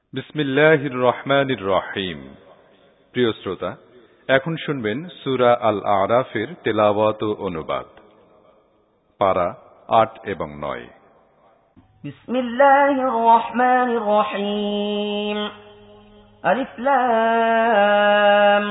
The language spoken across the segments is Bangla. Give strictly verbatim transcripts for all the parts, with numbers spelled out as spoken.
বিসমিল্লাহির রহমানির রহিম। প্রিয় শ্রোতা, এখন শুনবেন সূরা আল আরাফের তেলাওয়াত ও অনুবাদ। পারা আট এবং নয়। বিসমিল্লাহির রহমানির রহিম। আলিফ লাম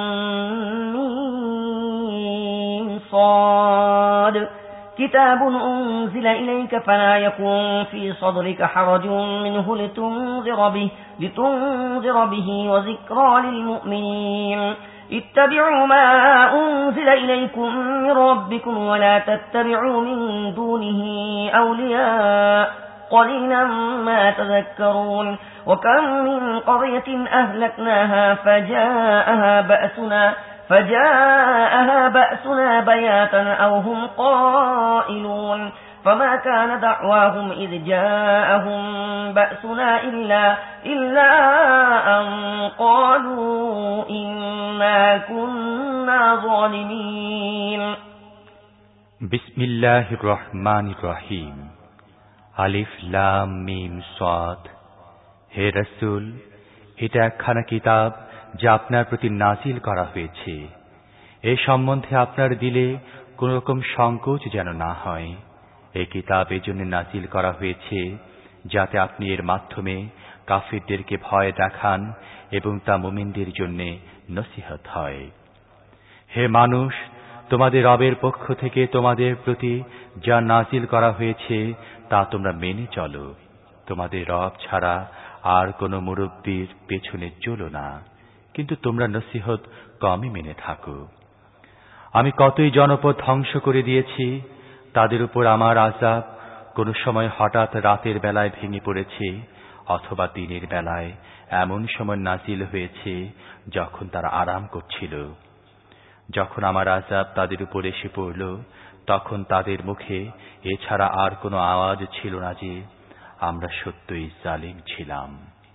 মিম সাদ। كتاب أنزل إليك فلا يكن في صدرك حرج منه لتنذر به, لتنذر به وذكرى للمؤمنين. اتبعوا ما أنزل إليكم من ربكم ولا تتبعوا من دونه أولياء قليلا ما تذكرون. وكم من قرية أهلكناها فجاءها بأسنا فجاءها بأسنا بياتا أو هم قائلون. فما كان دعواهم إذ جاءهم بأسنا إلا, إلا أن قالوا إنا كنا ظالمين. بسم الله الرحمن الرحيم. আলিফ লাম মিম সাদ। হে রাসূল, এটা একখানা কিতাব যা আপনার প্রতি নাজিল করা হয়েছে। এ সম্বন্ধে আপনার দিলে কোন রকম সংকোচ যেন না হয়। এই কিতাব এজন্য নাজিল করা হয়েছে যাতে আপনি এর মাধ্যমে কাফিরদেরকে ভয় দেখান এবং তা মুমিনদের জন্য নসিহত হয়। হে মানুষ, তোমাদের রবের পক্ষ থেকে তোমাদের প্রতি যা নাজিল করা হয়েছে তা তোমরা মেনে চলো। তোমাদের রব ছাড়া আর কোনো মুরব্বির পেছনে চলো না, কিন্তু তোমরা নসিহত কমই মেনে থাকো। আমি কতই জনপদ ধ্বংস করে দিয়েছি, তাদের উপর আমার আযাব কোন সময় হঠাৎ রাতের বেলায় ভেঙে পড়েছে অথবা দিনের বেলায় এমন সময় নাজিল হয়েছে যখন তারা আরাম করছিল। যখন আমার আযাব তাদের উপর এসে পড়ল, তখন তাদের মুখে এছাড়া আর কোনো আওয়াজ ছিল না যে আমরা সত্যই জালিম ছিলাম।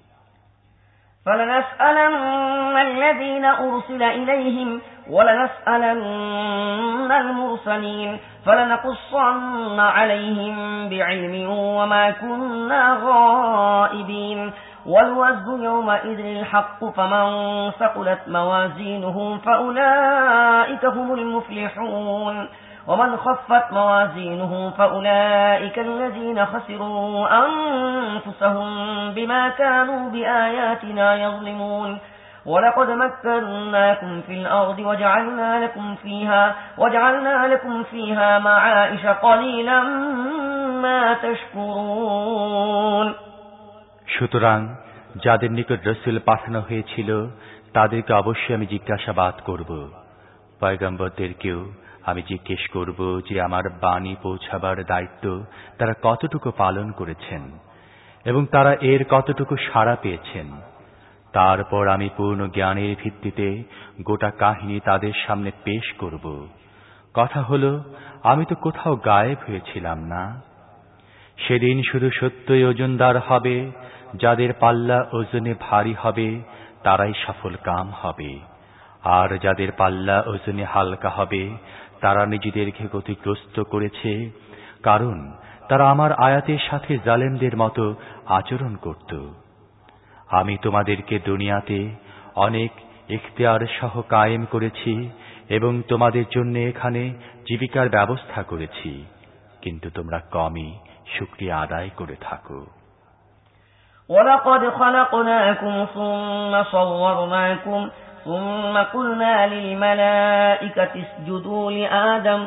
فلنسألن الذين أرسل إليهم ولنسألن المرسلين فلنقصن عليهم بعلم وما كنا غائبين. والوزن يومئذ الحق فمن ثقلت موازينه فأولئك هم المفلحون. ومن خفت موازينه فأولئك الذين خسروا أنفسهم بما كانوا بآياتنا يظلمون. ولقد مكناكم في الأرض وجعلنا لكم فيها وجعلنا لكم فيها معائش قليلا ما تشكرون. সুতরাং যাদের নিকট রাসূল পাঠানো হয়েছিল তাদেরকে অবশ্যই আমি জিজ্ঞাসাবাদ করব। পয়গম্বরদেরকেও আমি জিজ্ঞেস করব যে আমার বাণী পৌঁছাবার দায়িত্ব তারা কতটুকু পালন করেছেন এবং তারা এর কতটুকু সাড়া পেয়েছেন। তারপর আমি পূর্ণ জ্ঞানের ভিত্তিতে গোটা কাহিনী তাদের সামনে পেশ করব। কথা হলো, আমি তো কোথাও গায়েব হয়েছিলাম না। সেদিন শুধু সত্যই ওজনদার হবে, যাদের পাল্লা ওজনে ভারী হবে তারাই সফল কাম হবে, আর যাদের পাল্লা ওজনে হালকা হবে তারা নিজেদেরকে ক্ষতিগ্রস্ত করেছে, কারণ তারা আমার আয়াতের সাথে জালেমদের মতো আচরণ করত। আমি তোমাদেরকে দুনিয়াতে অনেক ইখতিয়ার সহ কায়েম করেছি এবং তোমাদের জন্য এখানে জীবিকার ব্যবস্থা করেছি, কিন্তু তোমরা কমই শুকরিয়া আদায় করে থাকো। وَلَقَدْ خَلَقْنَاكُمْ ثُمَّ صَوَّرْنَاكُمْ ثُمَّ قُلْنَا لِلْمَلَائِكَةِ اسْجُدُوا لِآدَمَ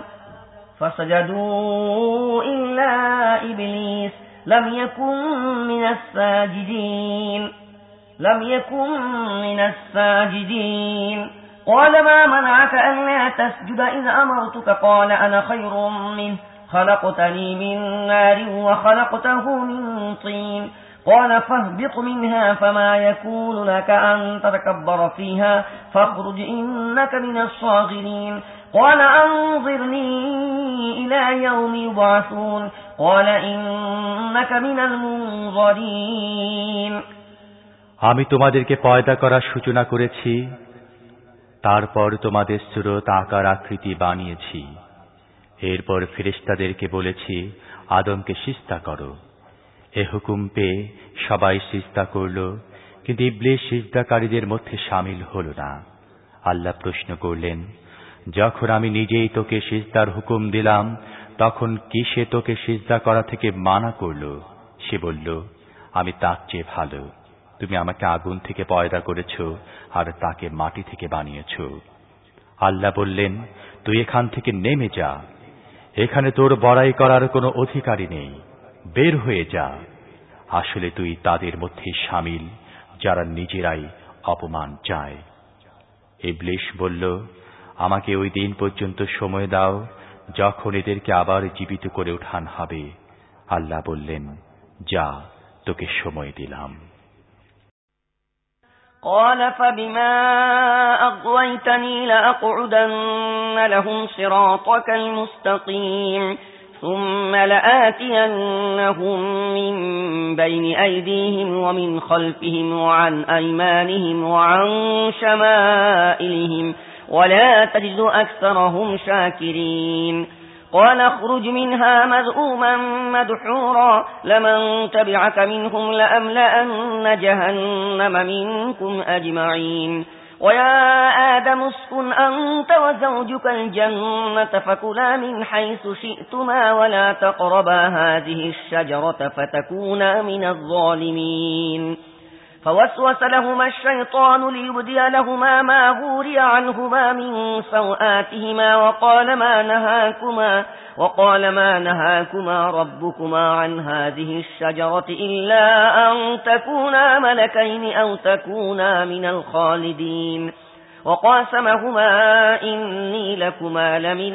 فَسَجَدُوا إِلَّا إِبْلِيسَ لَمْ يَكُنْ مِنَ السَّاجِدِينَ لَمْ يَكُنْ مِنَ السَّاجِدِينَ قَالَ مَا مَنَعَكَ أَلَّا تَسْجُدَ إِذْ أَمَرْتُكَ قَالَ أَنَا خَيْرٌ مِنْهُ خَلَقْتَنِي مِنْ نَارٍ وَخَلَقْتَهُ مِنْ طِينٍ قال فاهبط منها فما يكون لك أن تتكبر فيها فاخرج إنك من الصاغرين. قال أنظرني إلى يوم يبعثون قال إنك من المنظرين. আমি তোমাদেরকে পয়দা করার সূচনা করেছি, তারপর তোমাদের সুরত আকার আকৃতি বানিয়েছি। এরপর ফেরেশতাদেরকে বলেছি আদমকে সিজদা করো। এ হুকুম পেয়ে সবাই সিজদা করল, কিন্তু ইবলীস সিজদাকারীদের মধ্যে শামিল হল না। আল্লাহ প্রশ্ন করলেন, যখন আমি নিজেই তোকে সিজদার হুকুম দিলাম তখন কি সে তোকে সিজদা করা থেকে মানা করল? সে বলল, আমি তার চেয়ে ভালো। তুমি আমাকে আগুন থেকে পয়দা করেছ আর তাকে মাটি থেকে বানিয়েছ। আল্লাহ বললেন, তুই এখান থেকে নেমে যা, এখানে তোর বড়াই করার কোনো অধিকারই নেই, বের হয়ে যা। আসলে তুই তাদের মধ্যে শামিল যারা নিজেরাই অপমান চায়। ইবলীস বলল, আমাকে ওই দিন পর্যন্ত সময় দাও যখন এদেরকে আবার জীবিত করে উঠান হবে। আল্লাহ বললেন, যা, তোকে সময় দিলাম। قال فبما أغويتني لأقعدن لهم صراطك المستقيم ثم لآتينهم من بين أيديهم ومن خلفهم وعن أيمانهم وعن شمائلهم ولا تجد أكثرهم شاكرين قال اخرج منها مذءوما مدحورا لمن تبعك منهم لأملأن جهنم منكم أجمعين ويا آدم اسكن أنت وزوجك الجنة فكلا من حيث شئتما ولا تقربا هذه الشجرة فتكونا من الظالمين فوسوس لهما الشيطان ليبدي لهما ما وري عنهما من سوآتهما وقال ما نهاكما وقال ما نهاكما ربكما عن هذه الشجرة إلا أن تكونا ملكين أو تكونا من الخالدين وقاسمهما إني لكما لمن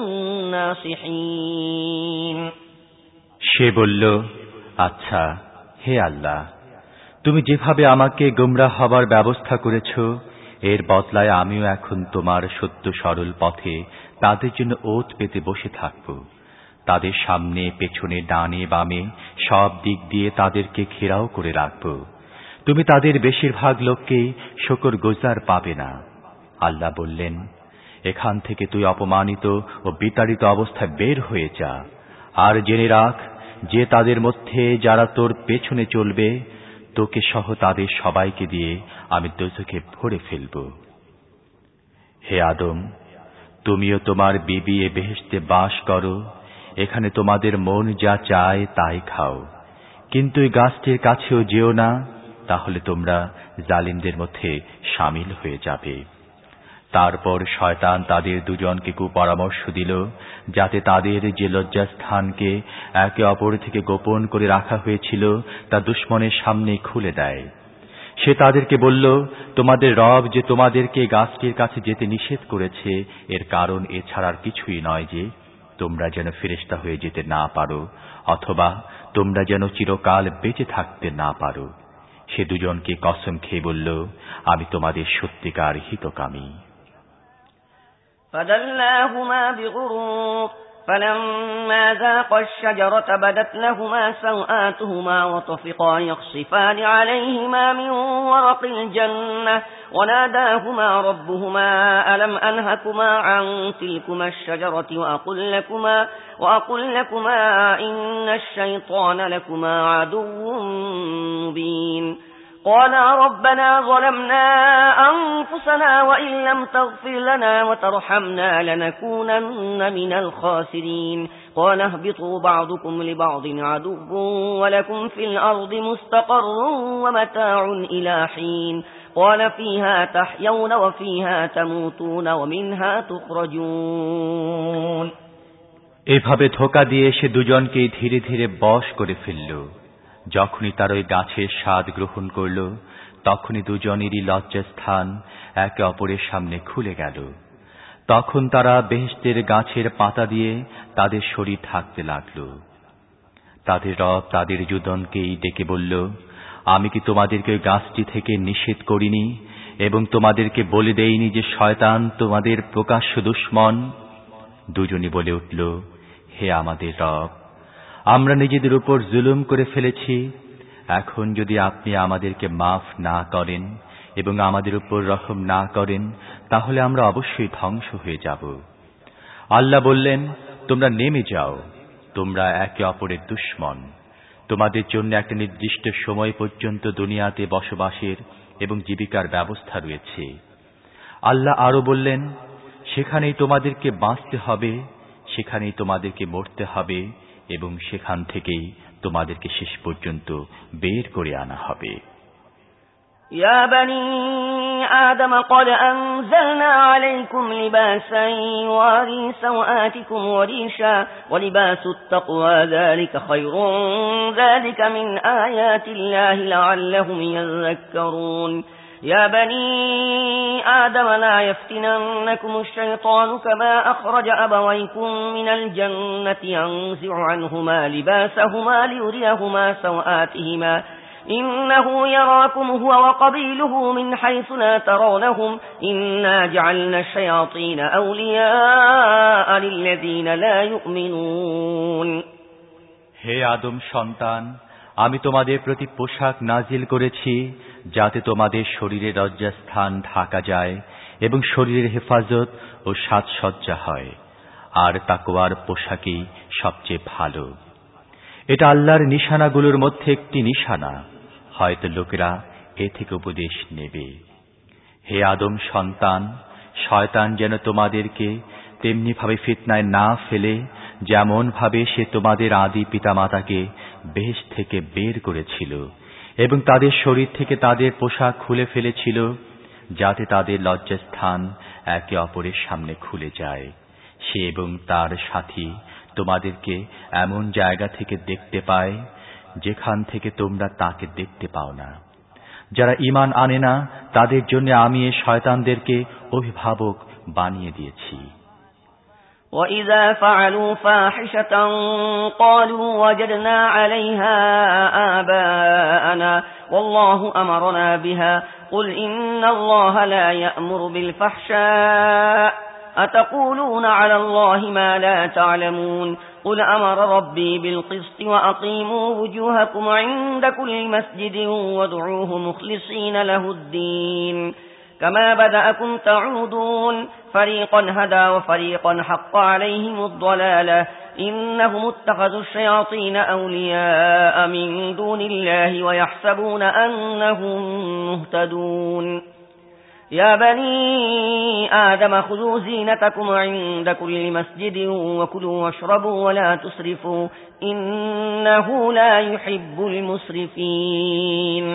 الناصحين সে বলল, আচ্ছা হে আল্লাহ, তুমি যেভাবে আমাকে গোমরাহ হবার ব্যবস্থা করেছ এর বদলায় আমিও এখন তোমার সত্য সরল পথে তাদের জন্য ওত পেতে বসে থাকব। তাদের সামনে পেছনে ডানে বামে সব দিক দিয়ে তাদেরকে ঘেরাও করে রাখব। তুমি তাদের বেশিরভাগ লোককেই শকর গুজার পাবে না। আল্লাহ বললেন, এখান থেকে তুই অপমানিত ও বিতাড়িত অবস্থায় বের হয়ে যা, আর জেনে রাখ যে তাদের মধ্যে যারা তোর পেছনে চলবে তোকে সহ তাদের সবাইকে দিয়ে আমি দোজখে ভরে ফেলব। হে আদম, তুমিও তোমার বিবি এ বেহেশতে বাস করো, এখানে তোমাদের মন যা চায় তাই খাও, কিন্তু এই গাছটির কাছেও যেও না, তাহলে তোমরা জালিমদের মধ্যে শামিল হয়ে যাবে। তারপর শয়তান তাদের দুজনকে কুপরামর্শ দিল যাতে তাদের যে লজ্জাস্থানকে একে অপর থেকে গোপন করে রাখা হয়েছিল তা দুশমনের সামনে খুলে দেয়। সে তাদেরকে বলল, তোমাদের রব যে তোমাদেরকে গাছটির কাছে যেতে নিষেধ করেছে এর কারণ এছাড়ার কিছুই নয় যে তোমরা যেন ফেরেশতা হয়ে যেতে না পারো অথবা তোমরা যেন চিরকাল বেঁচে থাকতে না পারো। সে দুজনকে কসম খেয়ে বলল, আমি তোমাদের সত্যিকার হিতকামী। فدلاهما بغرور فلما ذاقا الشجرة بدت لهما سوآتهما وطفقا يخصفان عليهما من ورق الجنة وناداهما ربهما ألم أنهكما عن تلكما الشجرة وأقل لكما, وأقل لكما إن الشيطان لكما عدو مبين قال ربنا ظلمنا أنفسنا وإن لم تغفر لنا وترحمنا لنكونن من الخاسرين قال اهبطوا بعضكم لبعض عدو ولكم في الأرض مستقر ومتاع إلى حين قال فيها تحيون وفيها تموتون ومنها تخرجون এভাবে ধোঁকা দিয়ে সে দুজনকে ধীরে ধীরে বশ করে ফেলল। যখনই তার ওই গাছের স্বাদ গ্রহণ করল তখনই দুজনেরই লজ্জাস্থান একে অপরের সামনে খুলে গেল। তখন তারা বেহেশতের গাছের পাতা দিয়ে তাদের শরীর ঢাকতে লাগল। তাদের রব তাদের দুজনকেই ডেকে বলল, আমি কি তোমাদেরকে ওই গাছটি থেকে নিষেধ করিনি এবং তোমাদেরকে বলে দেইনি যে শয়তান তোমাদের প্রকাশ্য দুশমন? দুজনই বলে উঠল, হে আমাদের রব, আমরা নিজেদের উপর জুলুম করে ফেলেছি। এখন যদি আপনি আমাদেরকে মাফ না করেন এবং আমাদের উপর রহম না করেন তাহলে আমরা অবশ্যই ধ্বংস হয়ে যাব। আল্লাহ বললেন, তোমরা নেমে যাও, তোমরা একে অপরের দুশমন, তোমাদের জন্য একটা নির্দিষ্ট সময় পর্যন্ত দুনিয়াতে বসবাসের এবং জীবিকার ব্যবস্থা রয়েছে। আল্লাহ আরো বললেন, সেখানেই তোমাদেরকে বাঁচতে হবে, সেখানেই তোমাদেরকে মরতে হবে এবং সেখান থেকেই তোমাদেরকে শেষ পর্যন্ত বের করে আনা হবে। يا بني آدم قد أنزلنا عليكم لباسا يواري سوآتكم وريشا ولباس التقوى ذلك خير ذلك من آيات الله لعلهم يذكرون يا بني آدم لا يفتننكم الشيطان كما أخرج أبويكم من الجنة ينزع عنهما لباسهما ليريهما سوآتهما إنه يراكم هو وقبيله من حيث لا ترونهم إنا جعلنا الشياطين أولياء للذين لا يؤمنون হে আদম সন্তান, আমি তোমাদের প্রতি পোশাক নাজিল করেছি যাতে তোমাদের শরীরের লজ্জাস্থান ঢাকা যায় এবং শরীরের হেফাজত ও সাজসজ্জা হয়, আর তাকওয়ার পোশাকই সবচেয়ে ভালো। এটা আল্লাহর নিশানাগুলোর মধ্যে একটি নিশানা, হয়তো লোকেরা এ থেকে উপদেশ নেবে। হে আদম সন্তান, শয়তান যেন তোমাদেরকে তেমনি ভাবে ফিতনায় না ফেলে যেমন ভাবে সে তোমাদের আদি পিতামাতাকে বেহেশত থেকে বের করেছিল এবং তাদের শরীর থেকে তাদের পোশাক খুলে ফেলেছিল, যাতে তাদের লজ্জাস্থান একে অপরের সামনে খুলে যায়। সে এবং তার সাথী তোমাদেরকে এমন জায়গা থেকে দেখতে পায় যেখান থেকে তোমরা তাকে দেখতে পাও না। যারা ঈমান আনে না তাদের জন্য আমি এই শয়তানদেরকে অভিভাবক বানিয়ে দিয়েছি। وَإِذَا فَعَلُوا فَاحِشَةً قَالُوا وَجَدْنَا عَلَيْهَا آبَاءَنَا وَاللَّهُ أَمَرَنَا بِهَا قُلْ إِنَّ اللَّهَ لَا يَأْمُرُ بِالْفَحْشَاءِ أَتَقُولُونَ عَلَى اللَّهِ مَا لَا تَعْلَمُونَ قُلْ أَمَرَ رَبِّي بِالْقِسْطِ وَأَقِيمُوا وُجُوهَكُمْ عِندَ كُلِّ مَسْجِدٍ وَادْعُوهُ مُخْلِصِينَ لَهُ الدِّينَ كما بدأكم تعودون فريقا هدى وفريقا حق عليهم الضلالة إنهم اتخذوا الشياطين أولياء من دون الله ويحسبون أنهم مهتدون يا بني آدم خذوا زينتكم عند كل مسجد وكلوا واشربوا ولا تسرفوا إنه لا يحب المسرفين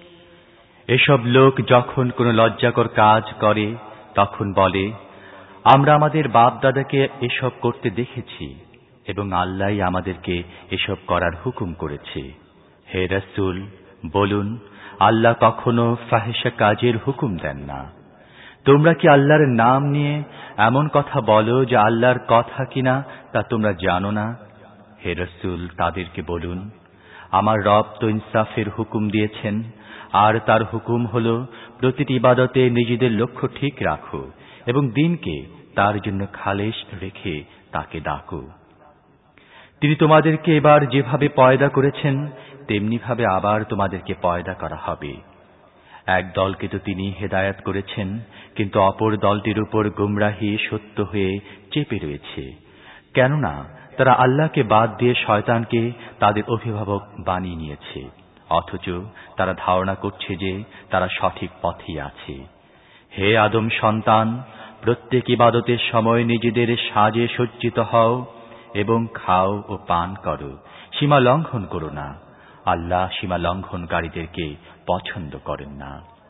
এসব লোক যখন কোনো লজ্জাকর কাজ করে তখন বলে, আমরা আমাদের বাপ দাদাকে এসব করতে দেখেছি এবং আল্লাহই আমাদেরকে এসব করার হুকুম করেছে। হে রাসূল, বলুন, আল্লাহ কখনো ফাহিশা কাজের হুকুম দেন না। তোমরা কি আল্লাহর নাম নিয়ে এমন কথা বলো যা আল্লাহর কথা কিনা তা তোমরা জানো না? হে রাসূল, তাদেরকে বলুন, আমার রব তো ইনসাফের হুকুম দিয়েছেন, আর তার হুকুম হল প্রতিটি ইবাদতে নিজেদের লক্ষ্য ঠিক রাখো এবং দিনকে তার জন্য খালেস রেখে তাকে ডাকো। তিনি তোমাদেরকে এবার যেভাবে পয়দা করেছেন তেমনি ভাবে আবার তোমাদেরকে পয়দা করা হবে। এক দলকে তো তিনি হেদায়েত করেছেন, কিন্তু অপর দলটির উপর গুমরাহি সত্য হয়ে চেপে রয়েছে, কেননা তারা আল্লাহকে বাদ দিয়ে শয়তানকে তাদের অভিভাবক বানিয়ে নিয়েছে, অথচ তারা ধারণা করছে যে তারা সঠিক পথেই আছে। হে আদম সন্তান, প্রত্যেক ইবাদতের সময় নিজেদের সাজে সজ্জিত হও এবং খাও ও পান করো, সীমা লঙ্ঘন করো না। আল্লাহ সীমা লঙ্ঘনকারীদেরকে পছন্দ করেন না।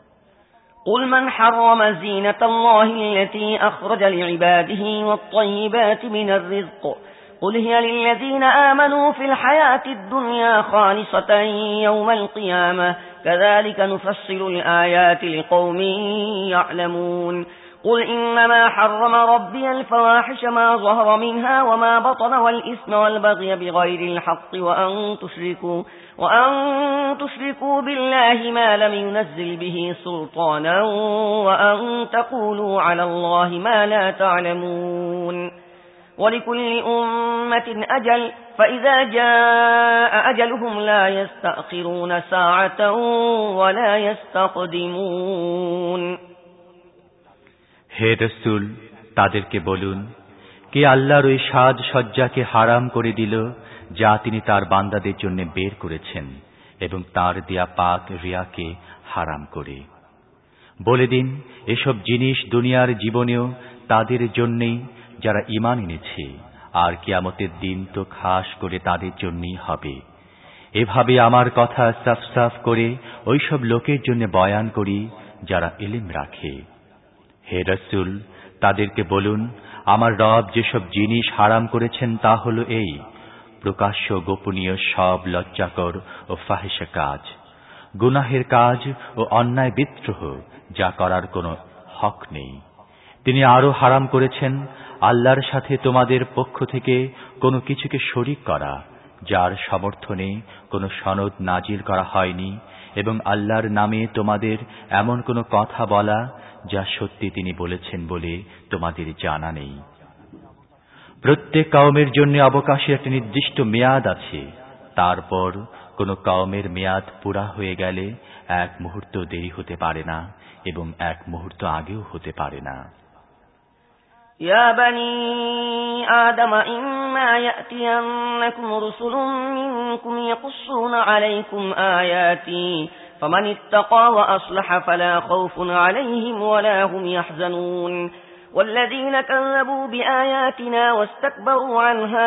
قُلْ مَنْ حَرَّمَ زِينَةَ اللَّهِ الَّتِي أَخْرَجَ لِعِبَادِهِ وَالطَّيِّبَاتِ مِنَ الرِّزْقِ قُلْ هِيَ لِلَّذِينَ آمَنُوا فِي الْحَيَاةِ الدُّنْيَا خَالِصَةً يَوْمَ الْقِيَامَةِ كَذَلِكَ نُفَصِّلُ الْآيَاتِ لِقَوْمٍ يَعْلَمُونَ قُلْ إِنَّمَا حَرَّمَ رَبِّيَ الْفَوَاحِشَ مَا ظَهَرَ مِنْهَا وَمَا بَطَنَ وَالْإِثْمَ وَالْبَغْيَ بِغَيْرِ الْحَقِّ وَأَن تُشْرِكُوا وَأَن تُشْرِكُوا بِاللَّهِ مَا لَمْ يُنَزِّلْ بِهِ سُلْطَانًا وَأَن تَقُولُوا عَلَى اللَّهِ مَا لَا تَعْلَمُونَ وَلِكُلِّ أُمَّةٍ أَجَلٌ فَإِذَا جَاءَ أَجَلُهُمْ لَا يَسْتَأْخِرُونَ سَاعَةً وَلَا يَسْتَقْدِمُونَ হে রাসূল, তাদেরকে বলুন, কে আল্লাহর ওই সাজ সজ্জাকে হারাম করে দিল যা তিনি তার বান্দাদের জন্য বের করেছেন এবং তার দেয়া পাক রিয়াকে হারাম করে। বলে দিন, এসব জিনিস দুনিয়ার জীবনেও তাদের জন্যই যারা ঈমান এনেছে, আর কিয়ামতের দিন তো খাস করে তাদের জন্যই হবে। এভাবে আমার কথা সাফ সাফ করে ওইসব লোকের জন্য বয়ান করি যারা ইলম রাখে। হে রাসূল, তাদেরকে বলুন, আমার রব যেসব জিনিস হারাম করেছেন তা হলো এই: প্রকাশ্য গোপনীয় সব লজ্জাকর ও ফাহিশা কাজ, গুনাহের কাজ ও অন্যায় বিদ্রোহ যা করার কোনো হক নেই। তিনি আরো হারাম করেছেন আল্লাহর সাথে তোমাদের পক্ষ থেকে কোনো কিছুকে শরীক করা, যার সমর্থনে কোনো সনদ নাজিল করা হয়নি, এবং আল্লাহর নামে তোমাদের এমন কোনো কথা বলা যা সত্যি তিনি বলেছেন বলে তোমাদের জানা নেই। প্রত্যেক কওমের জন্য অবকাশের একটি নির্দিষ্ট মেয়াদ আছে। তারপর কোন কওমের মেয়াদ পুরা হয়ে গেলে এক মুহূর্ত দেরি হতে পারে না এবং এক মুহূর্ত আগেও হতে পারে না। يا بني آدم إما يأتينكم رسل منكم يقصون عليكم آياتي فمن اتقى وأصلح فلا خوف عليهم ولا هم يحزنون والذين كذبوا بآياتنا واستكبروا عنها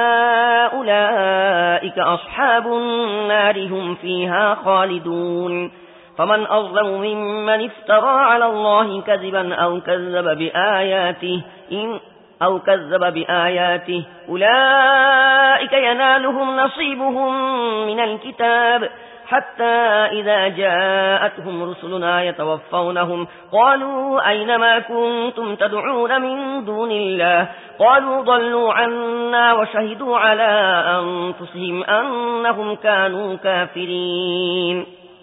أولئك أصحاب النار هم فيها خالدون فمن أظلم ممن افترى على الله كذبا أو كذب بآياته إن أو كذب بآياته أولئك ينالهم نصيبهم من الكتاب حتى إذا جاءتهم رسلنا يتوفونهم قالوا أين ما كنتم تدعون من دون الله قالوا ضلوا عنا وشهدوا على أنفسهم أنهم كانوا كافرين।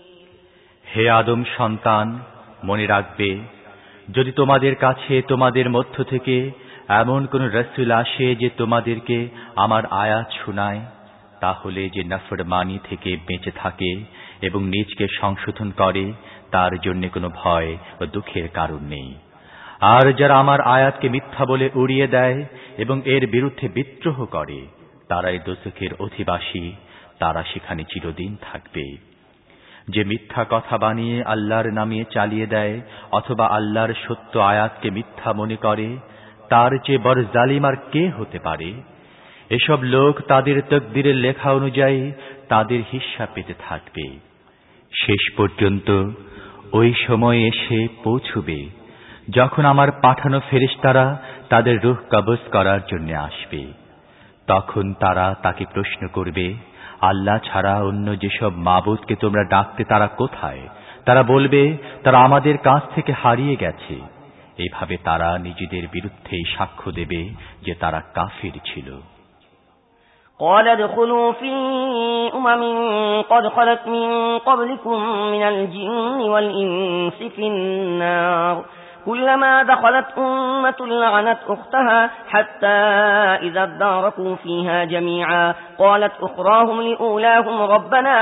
হে আদম সন্তান, মনে রাখবে, যদি তোমাদের কাছে তোমাদের মধ্য থেকে এমন কোন রাসূল আসে যে তোমাদেরকে আমার আয়াত শোনায়, তাহলে যে নাফরমানি থেকে বেঁচে থাকে এবং নিজকে সংশোধন করে, তার জন্য কোনো ভয় ও দুঃখের কারণ নেই। আর যারা আমার আয়াতকে মিথ্যা বলে উড়িয়ে দেয় এবং এর বিরুদ্ধে বিদ্রোহ করে, তারাই দোজখের অধিবাসী, তারা সেখানে চিরদিন থাকবে। যে মিথ্যা কথা বানিয়ে আল্লাহর নামে চালিয়ে দেয় অথবা আল্লাহর সত্য আয়াতকে মিথ্যা মনে করে, তার চেয়ে বড় জালিম আর কে হতে পারে? এসব লোক তাদের তকদিরের লেখা অনুযায়ী তাদের হিস্সা পেতে থাকবে। শেষ পর্যন্ত ওই সময় এসে পৌঁছবে যখন আমার পাঠানো ফেরেশতারা তাদের রূহ কবজ করার জন্য আসবে। তখন তারা তাকে প্রশ্ন করবে, আল্লাহ ছাড়া অন্য যেসব মাবুদকে তোমরা ডাকতে তারা কোথায়? তারা বলবে, তারা আমাদের কাছ থেকে হারিয়ে গেছে। এভাবে তারা নিজেদের বিরুদ্ধেই সাক্ষ্য দেবে যে তারা কাফির ছিল। قال ادخلوا في أمم قد خلت من قبلكم من الجن والإنس في النار كلما دخلت أمة لعنت أختها حتى إذا اداركوا فيها جميعا قالت أخراهم لأولاهم ربنا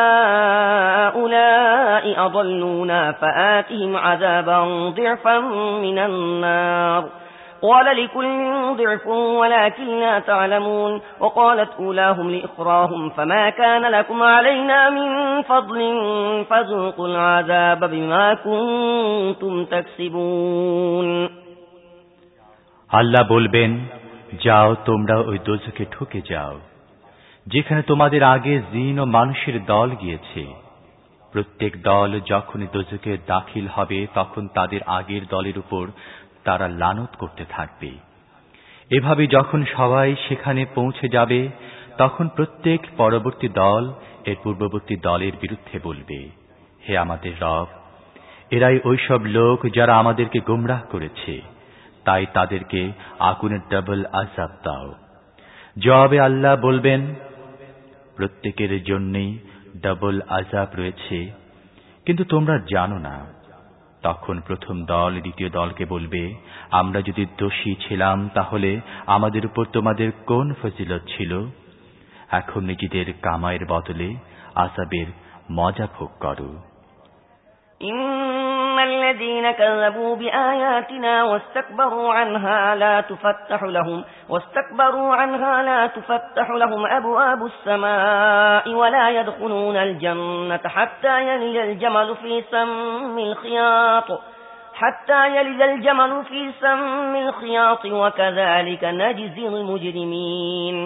هؤلاء أضلونا فآتهم عذابا ضعفا من النار قال لكل ضعف ولكن لا تعلمون وقالت أولاهم لإخراهم فما كان لكم علينا من فضل فذوقوا العذاب بما كنتم تكسبون। আল্লাহ বলবেন, যাও তোমরা ওই দোজখে ঢুকে যাও যেখানে তোমাদের আগে জিন ও মানুষের দল গিয়েছে। প্রত্যেক দল যখনই দোজখে দাখিল হবে তখন তাদের আগের দলের উপর তারা লানত করতে থাকবে। এভাবে যখন সবাই সেখানে পৌঁছে যাবে তখন প্রত্যেক পরবর্তী দল এর পূর্ববর্তী দলের বিরুদ্ধে বলবে, হে আমাদের রব, এরাই ওইসব লোক যারা আমাদেরকে গোমরাহ করেছে, তাই তাদেরকে আগুনের ডাবল আযাব দাও। জবাবে আল্লাহ বলবেন, প্রত্যেকের জন্যই ডাবল আযাব রয়েছে, কিন্তু তোমরা জানো না। তখন প্রথম দল দ্বিতীয় দলকে বলবে, আমরা যদি দোষী ছিলাম তাহলে আমাদের উপর তোমাদের কোন ফজিলত ছিল? এখন নিজেদের কামাইয়ের বদলে আযাবের মজা ভোগ করো। إن الذين كذبوا بآياتنا واستكبروا عنها لا تفتح لهم واستكبروا عنها لا تفتح لهم أبواب السماء ولا يدخلون الجنة حتى يلج الجمل في سم الخياط حتى يلج الجمل في سم الخياط وكذلك نجزي المجرمين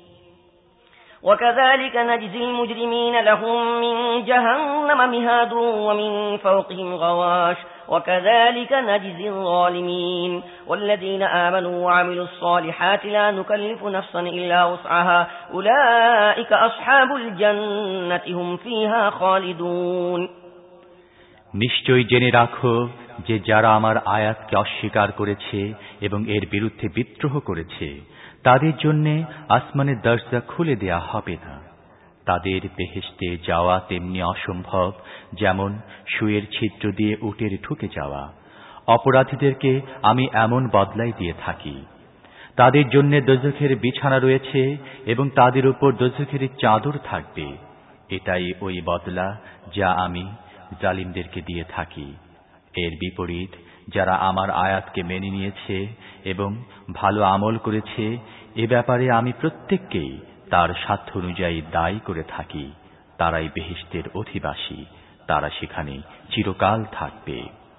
وكذلك نجزي المجرمين لهم من جهنم مهاد ومن فوقهم غواش وكذلك نجزي الظالمين والذين آمنوا وعملوا الصالحات لا نكلف نفسا إلا وسعها أولئك أصحاب الجنة هم فيها خالدون নিশ্চয়ই জেনে রাখো যে যারা আমার আয়াতকে অস্বীকার করেছে এবং এর বিরুদ্ধে বিদ্রোহ করেছে তাদের জন্য আসমানের দরজা খুলে দেয়া হবে না। তাদের বেহেশতে যাওয়া তেমনি অসম্ভব যেমন সুয়ের ছিদ্র দিয়ে উটের ঢুকে যাওয়া। অপরাধীদেরকে আমি এমন বদলাই দিয়ে থাকি। তাদের জন্য দোজখের বিছানা রয়েছে এবং তাদের উপর দোজখের চাদর থাকবে। এটাই ওই বদলা যা আমি জালিমদেরকে দিয়ে থাকি। এর বিপরীত যারা আমার আয়াতকে মেনে নিয়েছে এবং ভালো আমল করেছে এ ব্যাপারে আমি প্রত্যেককেই তার সাধ্য অনুযায়ী দায়ী করে থাকি। তারাই বেহেশতের অধিবাসী, তারা সেখানে চিরকাল থাকবে।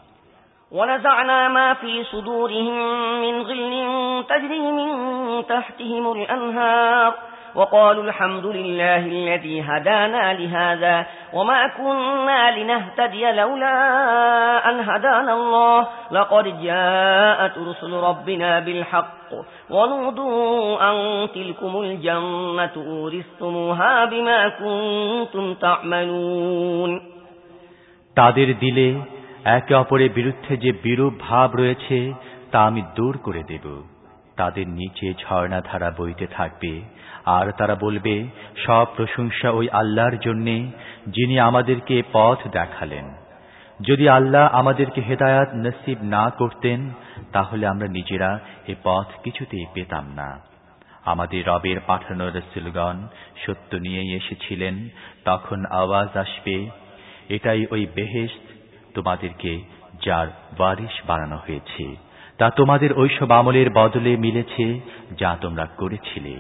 ونزعنا ما في صدورهم من غل تجري من تحتهم الأنهار وقالوا الحمد لله الذي هدانا لهذا وما كنا لنهتدي لولا أن هدانا الله لقد جاءت رسل ربنا بالحق ونودوا أن تلكم الجنة أورثتموها بما كنتم تعملون তাদের দিলে একে অপরের বিরুদ্ধে যে বিরূপ ভাব রয়েছে তা আমি দূর করে দেব। তাদের নিচে ঝর্ণাধারা বইতে থাকবে আর তারা বলবে সব প্রশংসা ওই আল্লাহর জন্যে যিনি আমাদেরকে পথ দেখালেন। যদি আল্লাহ আমাদেরকে হেদায়াত নসিব না করতেন তাহলে আমরা নিজেরা এ পথ কিছুতেই পেতাম না। আমাদের রবের পাঠানো রাসূলগণ সত্য নিয়েই এসেছিলেন। তখন আওয়াজ আসবে, এটাই ওই বেহেশত তোমাদেরকে যার ওয়ারিশ বানানো হয়েছে, তা তোমাদের ঐসব আমলের বদলে মিলেছে যা তোমরা করেছিলে।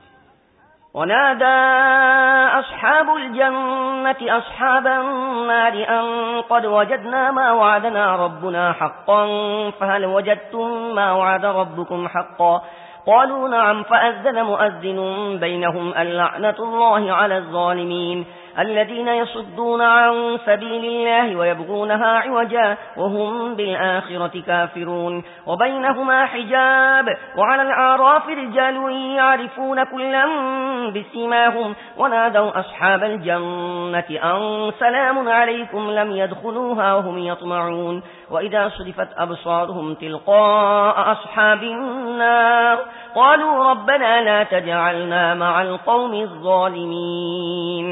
ونادى أصحاب الجنة أصحاب النار أن قد وجدنا ما وعدنا ربنا حقا فهل وجدتم ما وعد ربكم حقا قالوا نعم فأذن مؤذن بينهم اللعنة الله على الظالمين الذين يصدون عن سبيل الله ويبغونها عوجا وهم بالآخرة كافرون وبينهما حجاب وعلى الأعراف رجال يعرفون كلا بسيماهم ونادوا أصحاب الجنة أن سلام عليكم لم يدخلوها وهم يطمعون وإذا صرفت أبصارهم تلقاء أصحاب النار قالوا ربنا لا تجعلنا مع القوم الظالمين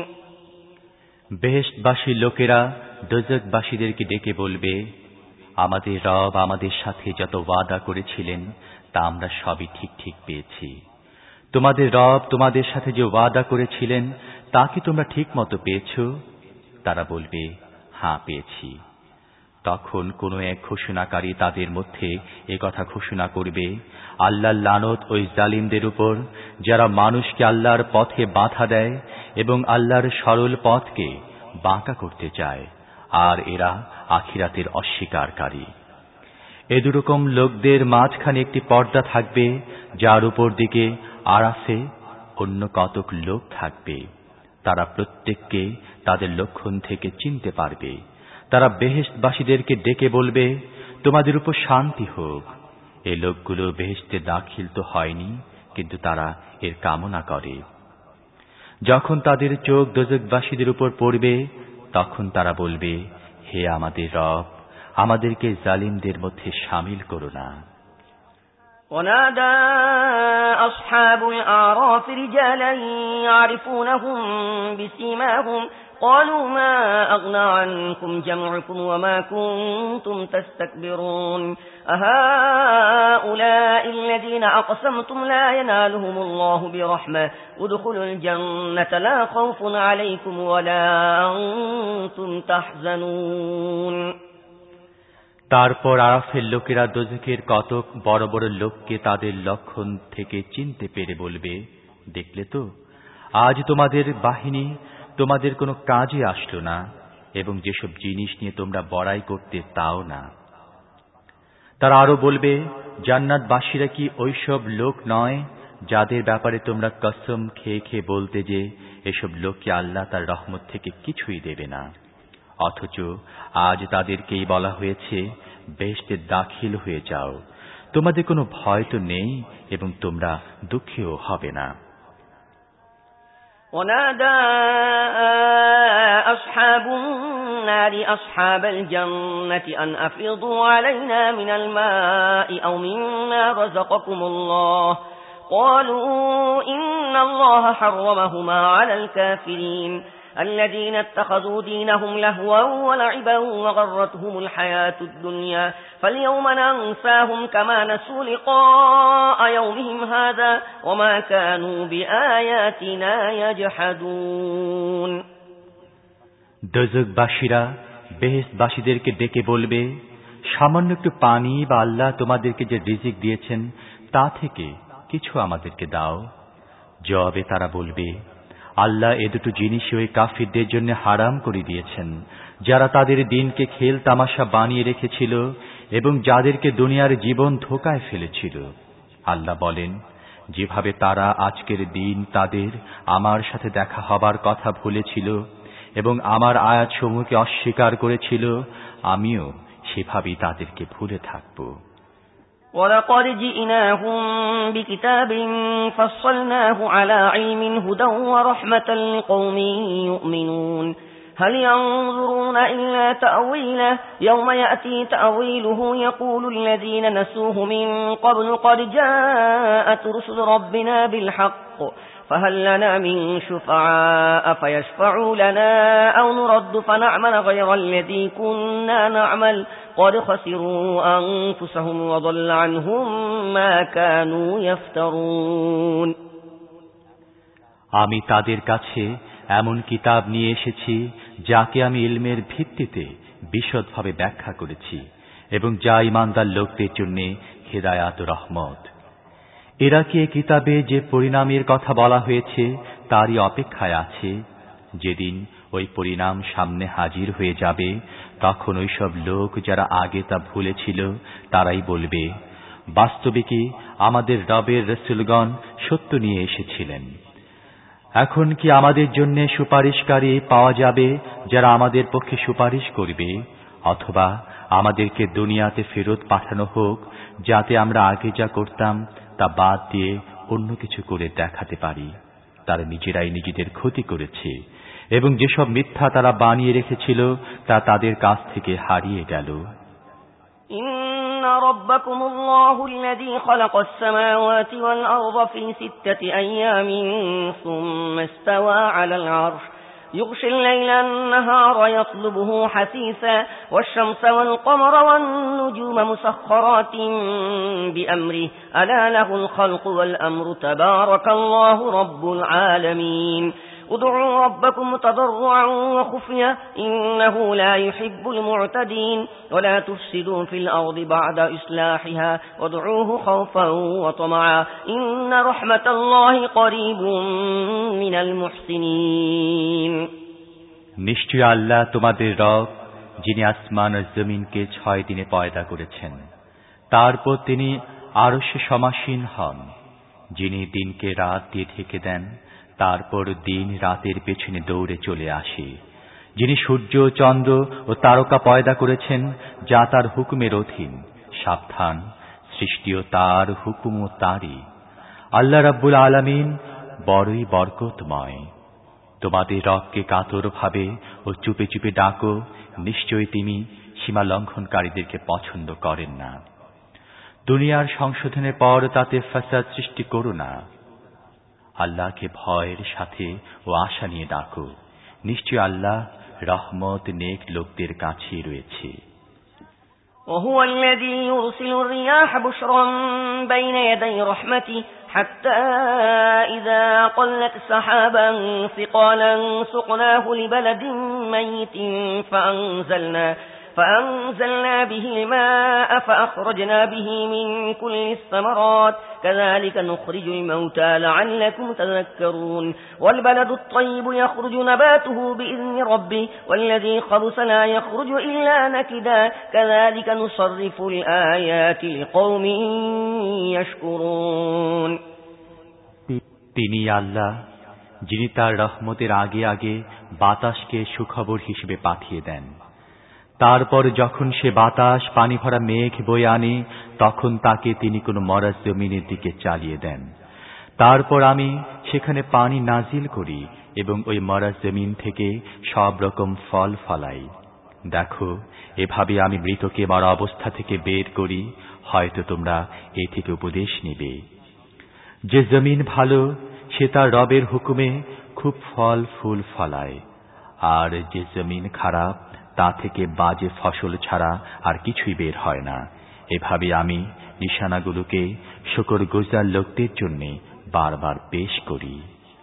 বেহেশতবাসী লোকেরা দোজখবাসীদেরকে ডেকে বলবে, আমাদের রব আমাদের সাথে যত ওয়াদা করেছিলেন তা আমরা সবই ঠিক ঠিক পেয়েছি। তোমাদের রব তোমাদের সাথে যে ওয়াদা করেছিলেন তা কি তোমরা ঠিক মতো পেয়েছ? তারা বলবে, হ্যাঁ পেয়েছি। তখন কোন এক ঘোষণাকারী তাদের মধ্যে এ কথা ঘোষণা করবে, আল্লাহর লানত ওই জালিমদের উপর যারা মানুষকে আল্লাহর পথে বাধা দেয় এবং আল্লাহর সরল পথকে বাঁকা করতে চায়, আর এরা আখিরাতের অস্বীকারী। এ দুরকম লোকদের মাঝখানে একটি পর্দা থাকবে যার উপর দিকে আরাফে অন্য কতক লোক থাকবে। তারা প্রত্যেককে তাদের লক্ষণ থেকে চিনতে পারবে। তারা বেহেশতবাসীদেরকে ডেকে বলবে, তোমাদের উপর শান্তি হোক। এই লোকগুলো বেহেশতে দাখিল তো হয়নি, কিন্তু তারা এর কামনা করে। যখন তাদের চোখ দোজখবাসীদের উপর পড়বে তখন তারা বলবে, হে আমাদের রব, আমাদেরকে জালিমদের মধ্যে শামিল করো না। ونادى أصحاب الأعراف رجالا يعرفونهم بسيماهم قالوا ما أغنى عنكم جمعكم وما كنتم تستكبرون أهؤلاء الذين أقسمتم لا ينالهم الله برحمة ادخلوا الجنة لا خوف عليكم ولا أنتم تحزنون তারপর আরাফের লোকেরা দোজখের কতক বড় বড় লোককে তাদের লক্ষণ থেকে চিনতে পেরে বলবে, দেখলে তো আজ তোমাদের বাহিনী তোমাদের কোনো কাজে আসলো না, এবং যেসব জিনিস নিয়ে তোমরা বড়াই করতে তাও না। তারা আরো বলবে, জান্নাতবাসীরা কি ওইসব লোক নয় যাদের ব্যাপারে তোমরা কসম খেয়ে খেয়ে বলতে যে এসব লোককে আল্লাহ তার রহমত থেকে কিছুই দেবে না, অথচ আজ তাদেরকেই বলা হয়েছে বেহেশতে দাখিল হয়ে যাও, তোমাদের কোনো ভয় তো নেই এবং তোমরা দুঃখীও হবে না। ونادى أصحاب النار أصحاب الجنة أن أفيضوا علينا من الماء أو مما رزقكم الله قالوا إن الله حرمهما على الكافرين الذين اتخذوا دينهم لهوا ولعبا وغرتهم الحياة الدنيا فاليوم ننساهم كما نسوا لقاء يومهم هذا وما كانوا بآياتنا يجحدون দোজখবাসীরা বেহেশতবাসীদেরকে ডেকে বলবে, সামান্য একটু পানি বা আল্লাহ তোমাদেরকে যে রিজিক দিয়েছেন তা থেকে কিছু আমাদেরকে দাও। জবাবে তারা বলবে, আল্লাহ এ দুটো জিনিসই ওই কাফিরদের জন্য হারাম করে দিয়েছেন যারা তাদের দিনকে খেল তামাশা বানিয়ে রেখেছিল এবং যাদেরকে দুনিয়ার জীবন ধোঁকায় ফেলেছিল। আল্লাহ বলেন, যেভাবে তারা আজকের দিন তাদের আমার সাথে দেখা হবার কথা ভুলেছিল এবং আমার আয়াতসমূহকে অস্বীকার করেছিল, আমিও সেভাবেই তাদেরকে ভুলে থাকব। ولقد جئناهم بكتاب فصلناه على علم هدى ورحمة لقوم يؤمنون هل ينظرون إلا تأويله يوم يأتي تأويله يقول الذين نسوه من قبل قد جاءت رسل ربنا بالحق فهل لنا من شفعاء فيشفعوا لنا أو نرد فنعمل غير الذي كنا نعمل قد خسروا أنفسهم وضل عنهم ما كانوا يفترون আমি তাদের কাছে এমন কিতাব নিয়ে এসেছি যাকে আমি ইলমের ভিত্তিতে বিশদভাবে ব্যাখ্যা করেছি এবং যা ঈমানদার লোকদের জন্য হিদায়াত ও রহমত। এরা কি এই কিতাবে যে পরিণামের কথা বলা হয়েছে তারই অপেক্ষায় আছে? যেদিন ওই পরিণাম সামনে হাজির হয়ে যাবে তখন ওই সব লোক যারা আগে তা ভুলেছিল তারাই বলবে, বাস্তবে কি আমাদের রবের রাসূলগণ সত্য নিয়ে এসেছিলেন। এখন কি আমাদের জন্য সুপারিশকারী পাওয়া যাবে যারা আমাদের পক্ষে সুপারিশ করবে, অথবা আমাদেরকে দুনিয়াতে ফেরত পাঠানো হোক যাতে আমরা আগে যা করতাম তা বাদ দিয়ে অন্য কিছু করে দেখাতে পারি। তারা নিজেরাই নিজেদের ক্ষতি করেছে এবং যেসব মিথ্যা তারা বানিয়ে রেখেছিল তা তাদের কাছ থেকে হারিয়ে গেল। إن ربكم الله الذي خلق السماوات والأرض في ستة أيام ثم استوى على العرش يغشي الليل النهار يطلبه حثيثا والشمس والقمر والنجوم مسخرات بأمره ألا له الخلق والأمر تبارك الله رب العالمين ادعوا ربكم تضرعا وخفيا إنه لا يحب المعتدين ولا تفسدوا في الأرض بعد إصلاحها وادعوه خوفا وطمعا إن رحمة الله قريب من المحسنين নিশ্চয় আল্লাহ তোমাদের রব, যিনি আসমান ও জমিনকে ছয় দিনে পয়দা করেছেন, তারপর তিনি আরশে সমাসীন হন, যিনি দিনকে রাত দিয়ে ঢেকে দেন, তারপর দিন রাতের পেছনে দৌড়ে চলে আসে, যিনি সূর্য চন্দ্র ও তারকা পয়দা করেছেন যা তার হুকুমের অধীন। সাবধান, সৃষ্টিও তার, হুকুমও তারই। আল্লাহ রাব্বুল আলামিন বড়ই বরকতময়। তোমাদের রবকে কাতরভাবে ও চুপে চুপে ডাকো, নিশ্চয়ই তিনি সীমা লঙ্ঘনকারীদেরকে পছন্দ করেন না। দুনিয়ার সংশোধনের পর তাতে ফাসাদ সৃষ্টি করো না। আল্লাহকে ভয়ের সাথে ও আশা নিয়ে ডাকো, নিশ্চয় আল্লাহ রহমত নেক লোকদের কাছেই রয়েছে। وهو الذي يرسل الرياح بشرا بين يدي رحمته حتى إذا قلت سحابا ثقالا سقناه لبلد ميت فأنزلنا فأنزلنا به الماء فأخرجنا به من كل الثمرات كذلك نخرج الموتى لعلكم تذكرون والبلد الطيب يخرج نباته بإذن ربه والذي خبث لا يخرج إلا نكدا كذلك نصرف الآيات لقوم يشكرون তিনি আল্লাহ যিনি তার রহমতের আগে আগে বাতাসকে সুখবর হিসেবে পাঠিয়ে দেন। তারপর যখন সে বাতাস পানি ভরা মেঘ বয়ে আনে তখন তাকে তিনি কোনো মরা জমিনের দিকে চালিয়ে দেন। তারপর আমি সেখানে পানি নাজিল করি এবং ওই মরা জমিন থেকে সব রকম ফল ফলাই। দেখো, এভাবে আমি মৃতকে মরা অবস্থা থেকে বের করি, হয়তো তোমরা এ থেকে উপদেশ নেবে। যে জমিন ভালো সে তার রবের হুকুমে খুব ফল ফুল ফলায়, আর যে জমিন খারাপ তা থেকে বাজে ফসল ছাড়া আর কিছুই বের হয় না। এভাবে আমি নিশানাগুলোকে শুকরগুজার লোকদের জন্য বারবার পেশ করি।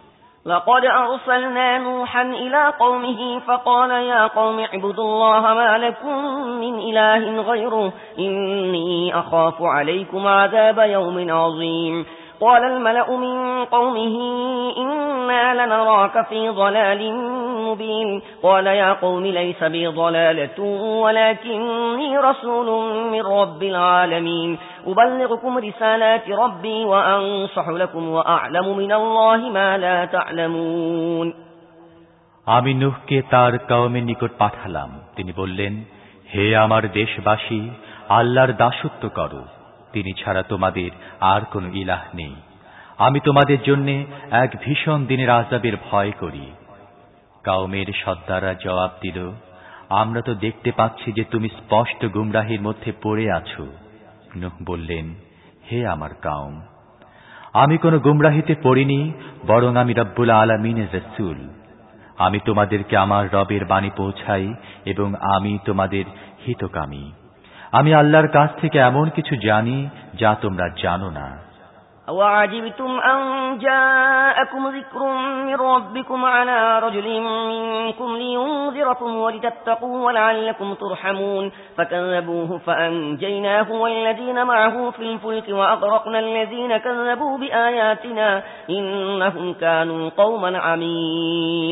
لقد أرسلنا نوحا إلى قومه فقال يا قوم اعبدوا الله ما لكم من إله غيره إني أخاف عليكم عذاب يوم عظيم قال الملأ من قومه إنا لنراك في ضلال مبين قال يا قوم ليس بي ضلالة ولكني رسول من رب العالمين أبلغكم رسالات ربي وأنصح لكم وأعلم من الله ما لا تعلمون আমি নূহকে তার কওমের নিকট পাঠালাম। তিনি বললেন, হে আমার দেশবাসী, আল্লাহর দাসত্ব করো, তিনি ছাড়া তোমাদের আর কোনো ইলাহ নেই। আমি তোমাদের জন্য এক ভীষণ দিনের আযাবের ভয় করি। কওমের সর্দাররা জবাব দিল, আমরা তো দেখতে পাচ্ছি যে তুমি স্পষ্ট গুমরাহির মধ্যে পড়ে আছো। নূহ বললেন, হে আমার কওম, আমি কোনো গুমরাহিতে পড়িনি, বরং আমি রব্বুল আলামিনের রাসূল। আমি তোমাদেরকে আমার রবের বাণী পৌঁছাই এবং আমি তোমাদের হিতকামী। আমি আল্লাহর কাছ থেকে এমন কিছু জানি যা তোমরা জানো না। وعجبتم أن جاءكم ذكر من ربكم على رجل منكم لينذركم ولتتقوا ولعلكم ترحمون فكذبوه فأنجيناه والذين معه في الفلك وأغرقنا الذين كذبوا بآياتنا إنهم كانوا قوما عمين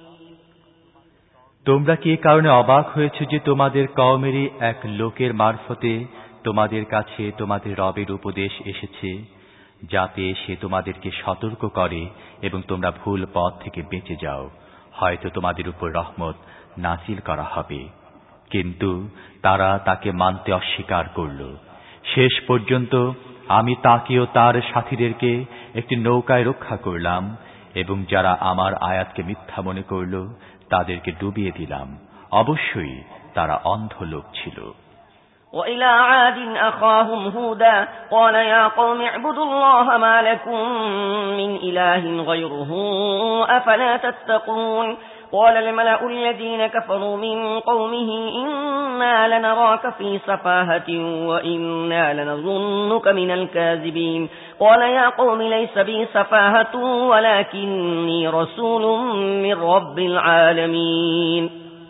তোমরা কি এই কারণে অবাক হয়েছে যে তোমাদের কওমেরই এক লোকের মারফতে তোমাদের কাছে তোমাদের রবের উপদেশ এসেছে, যাতে সে তোমাদেরকে সতর্ক করে এবং তোমরা ভুল পথ থেকে বেঁচে যাও, হয়তো তোমাদের উপর রহমত নাজিল করা হবে। কিন্তু তারা তাকে মানতে অস্বীকার করল। শেষ পর্যন্ত আমি তাকে ও তার সাথীদেরকে একটি নৌকায় রক্ষা করলাম এবং যারা আমার আয়াতকে মিথ্যা মনে করল তাদেরকে ডুবিয়ে দিলাম। অবশ্যই তারা অন্ধ লোক ছিল। وإلى عاد أخاهم هودا قال يا قوم اعبدوا الله ما لكم من إله غيره أفلا تتقون قال الملأ الذين كفروا من قومه إنا لنراك في سفاهة وإنا لنظنك من الكاذبين قال يا قوم ليس بي سفاهة ولكني رسول من رب العالمين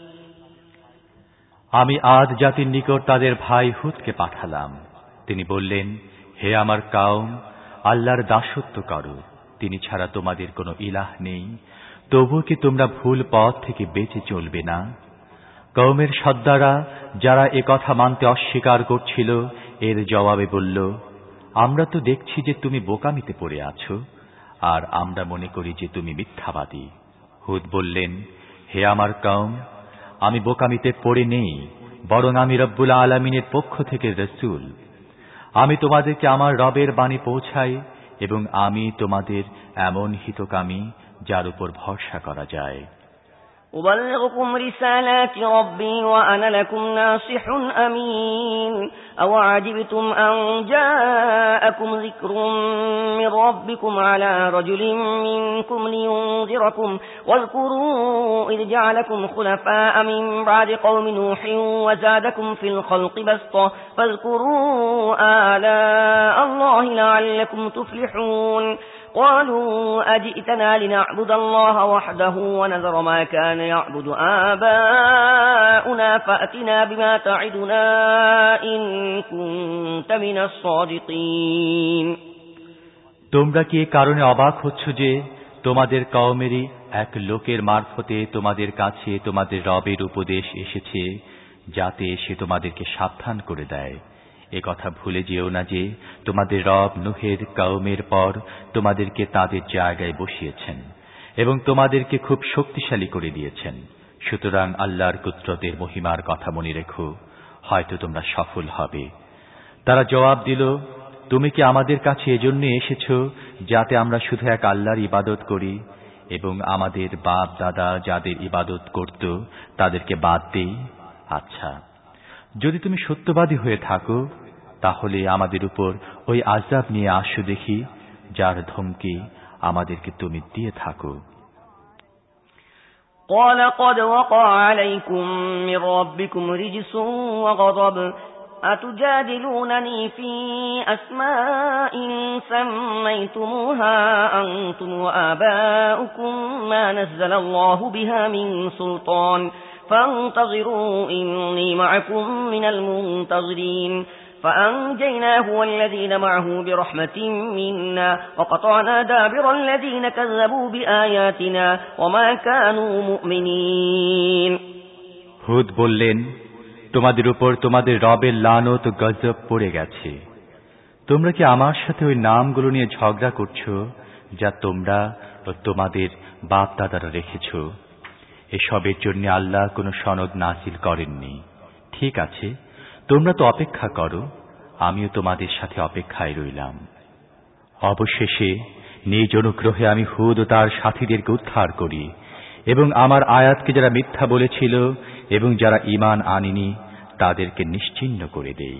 আমি আদ জাতির নিকট তাদের ভাই হুদকে পাঠালাম। তিনি বললেন, হে আমার কওম, আল্লাহর দাসত্ব করো, তিনি ছাড়া তোমাদের কোনো ইলাহ নেই। তবু কি তোমরা ভুল পথ থেকে বেঁচে চলবে না? কওমের সর্দাররা যারা এ কথা মানতে অস্বীকার করছিল এর জবাবে বলল, আমরা তো দেখছি যে তুমি বোকামিতে পড়ে আছো, আর আমরা মনে করি যে তুমি মিথ্যাবাদী। হুদ বললেন, হে আমার কওম, আমি বোকামিতে পড়ে নেই, বরং আমি রব্বুল আলামিনের পক্ষ থেকে রাসূল। আমি তোমাদেরকে আমার রবের বাণী পৌঁছাই এবং আমি তোমাদের এমন হিতকামী যার উপর ভরসা করা যায়। أبلغكم رسالات ربي وأنا لكم ناصح أمين أوعجبتم أن جاءكم ذكر من ربكم على رجل منكم لينذركم واذكروا إذ جعلكم خلفاء من بعد قوم نوح وزادكم في الخلق بسطة فاذكروا آلاء الله لعلكم تفلحون قالوا أجئتنا لنعبد الله وحده ونذر ما كان يعبد آباؤنا فأتنا بما تعدنا إن كنت من الصادقين তোমরা কি কারণে অবাক হচ্ছ যে তোমাদের কওমেরই এক লোকের মারফতে তোমাদের কাছে তোমাদের রবের উপদেশ এসেছে যাতে সে তোমাদেরকে সাবধান করে দেয় এ কথা ভুলে যেও না যে তোমাদের রব নূহের কওমের পর তোমাদেরকে তাদের জায়গায় বসিয়েছেন এবং তোমাদেরকে খুব শক্তিশালী করে দিয়েছেন সুতরাং আল্লাহর কুদরতের মহিমার কথা মনে রেখো হয়তো তোমরা সফল হবে তারা জবাব দিল তুমি কি আমাদের কাছে এজন্য এসেছো যাতে আমরা শুধু এক আল্লাহর ইবাদত করি এবং আমাদের বাপ দাদা যাদের ইবাদত করত তাদেরকে বাদ দেই আচ্ছা যদি তুমি সত্যবাদী হয়ে থাকো তাহলে আমাদের উপর ওই আযাব নিয়ে আসো দেখি যার ধমকি আমাদেরকে তুমি দিয়ে থাকো قال قد وقع عليكم من ربكم رجس وغضب أتجادلونني في أسماء سميتموها أنتم وآباؤكم ما نزل الله بها من سلطان فانتظروا إني معكم من المنتظرين فأنجيناه والذين معه برحمة منا وقطعنا دابر الذين كذبوا بآياتنا وما كانوا مؤمنين হুদ বললেন তোমাদের উপর তোমাদের রবের লানত ও গজব পড়ে গেছে তোমরা কি আমার সাথে ওই নামগুলো নিয়ে ঝগড়া করছো যা তোমরা ও তোমাদের বাপ দাদারা রেখেছো এসবের জন্য আল্লাহ কোনো সনদ নাযিল করেননি ঠিক আছে তোমরা তো অপেক্ষা করো আমিও তোমাদের সাথে অপেক্ষায় রইলাম অবশেষে নিজ অনুগ্রহে আমি হুদ ও তার সাথীদেরকে উদ্ধার করি এবং আমার আয়াতকে যারা মিথ্যা বলেছিল এবং যারা ঈমান আনেনি তাদেরকে নিশ্চিহ্ন করে দেই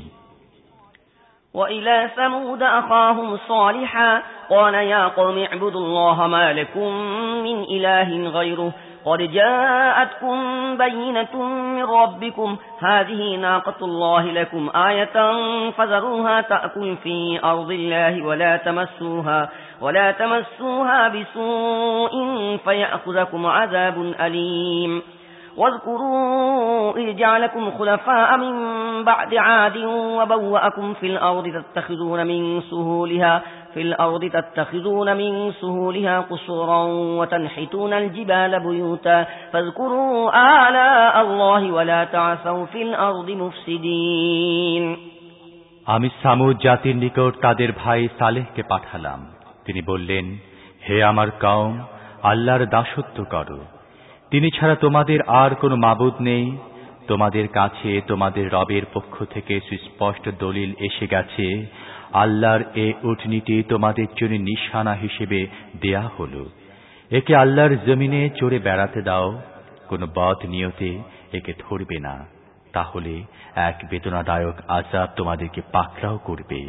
وإلى ثمود أخاهم صالحا قال يا قوم اعبدوا الله ما لكم من إله غيره قد جاءتكم بينة من ربكم هذه ناقة الله لكم آية فذروها تأكل في أرض الله ولا تمسوها ولا تمسوها بسوء فيأخذكم عذاب أليم واذكروا إذ جعلكم خلفاء من بعد عاد وبوأكم في الأرض تتخذون من سهولها في الأرض تتخذون من سهولها قصورا وتنحتون الجبال بيوتا فاذكروا آلاء الله ولا تعثوا في الأرض مفسدين আমি সামুদ জাতির নিকট তাদের ভাই সালেহকে পাঠালাম তিনি বললেন হে আমার কওম আল্লাহর দাসত্ব করো তিনি ছাড়া তোমাদের আর কোনো মাবুদ নেই তোমাদের কাছে তোমাদের রবের পক্ষ থেকে সুস্পষ্ট দলিল এসে গেছে আল্লাহর এই উটনীটি তোমাদের জন্য নিশানা হিসেবে দেয়া হলো একে আল্লাহর জমিনে চড়ে বেড়াতে দাও কোনো বদ নিয়তে একে ধরবে না তাহলে এক বেদনাদায়ক আযাব তোমাদেরকে পাকড়াও করবে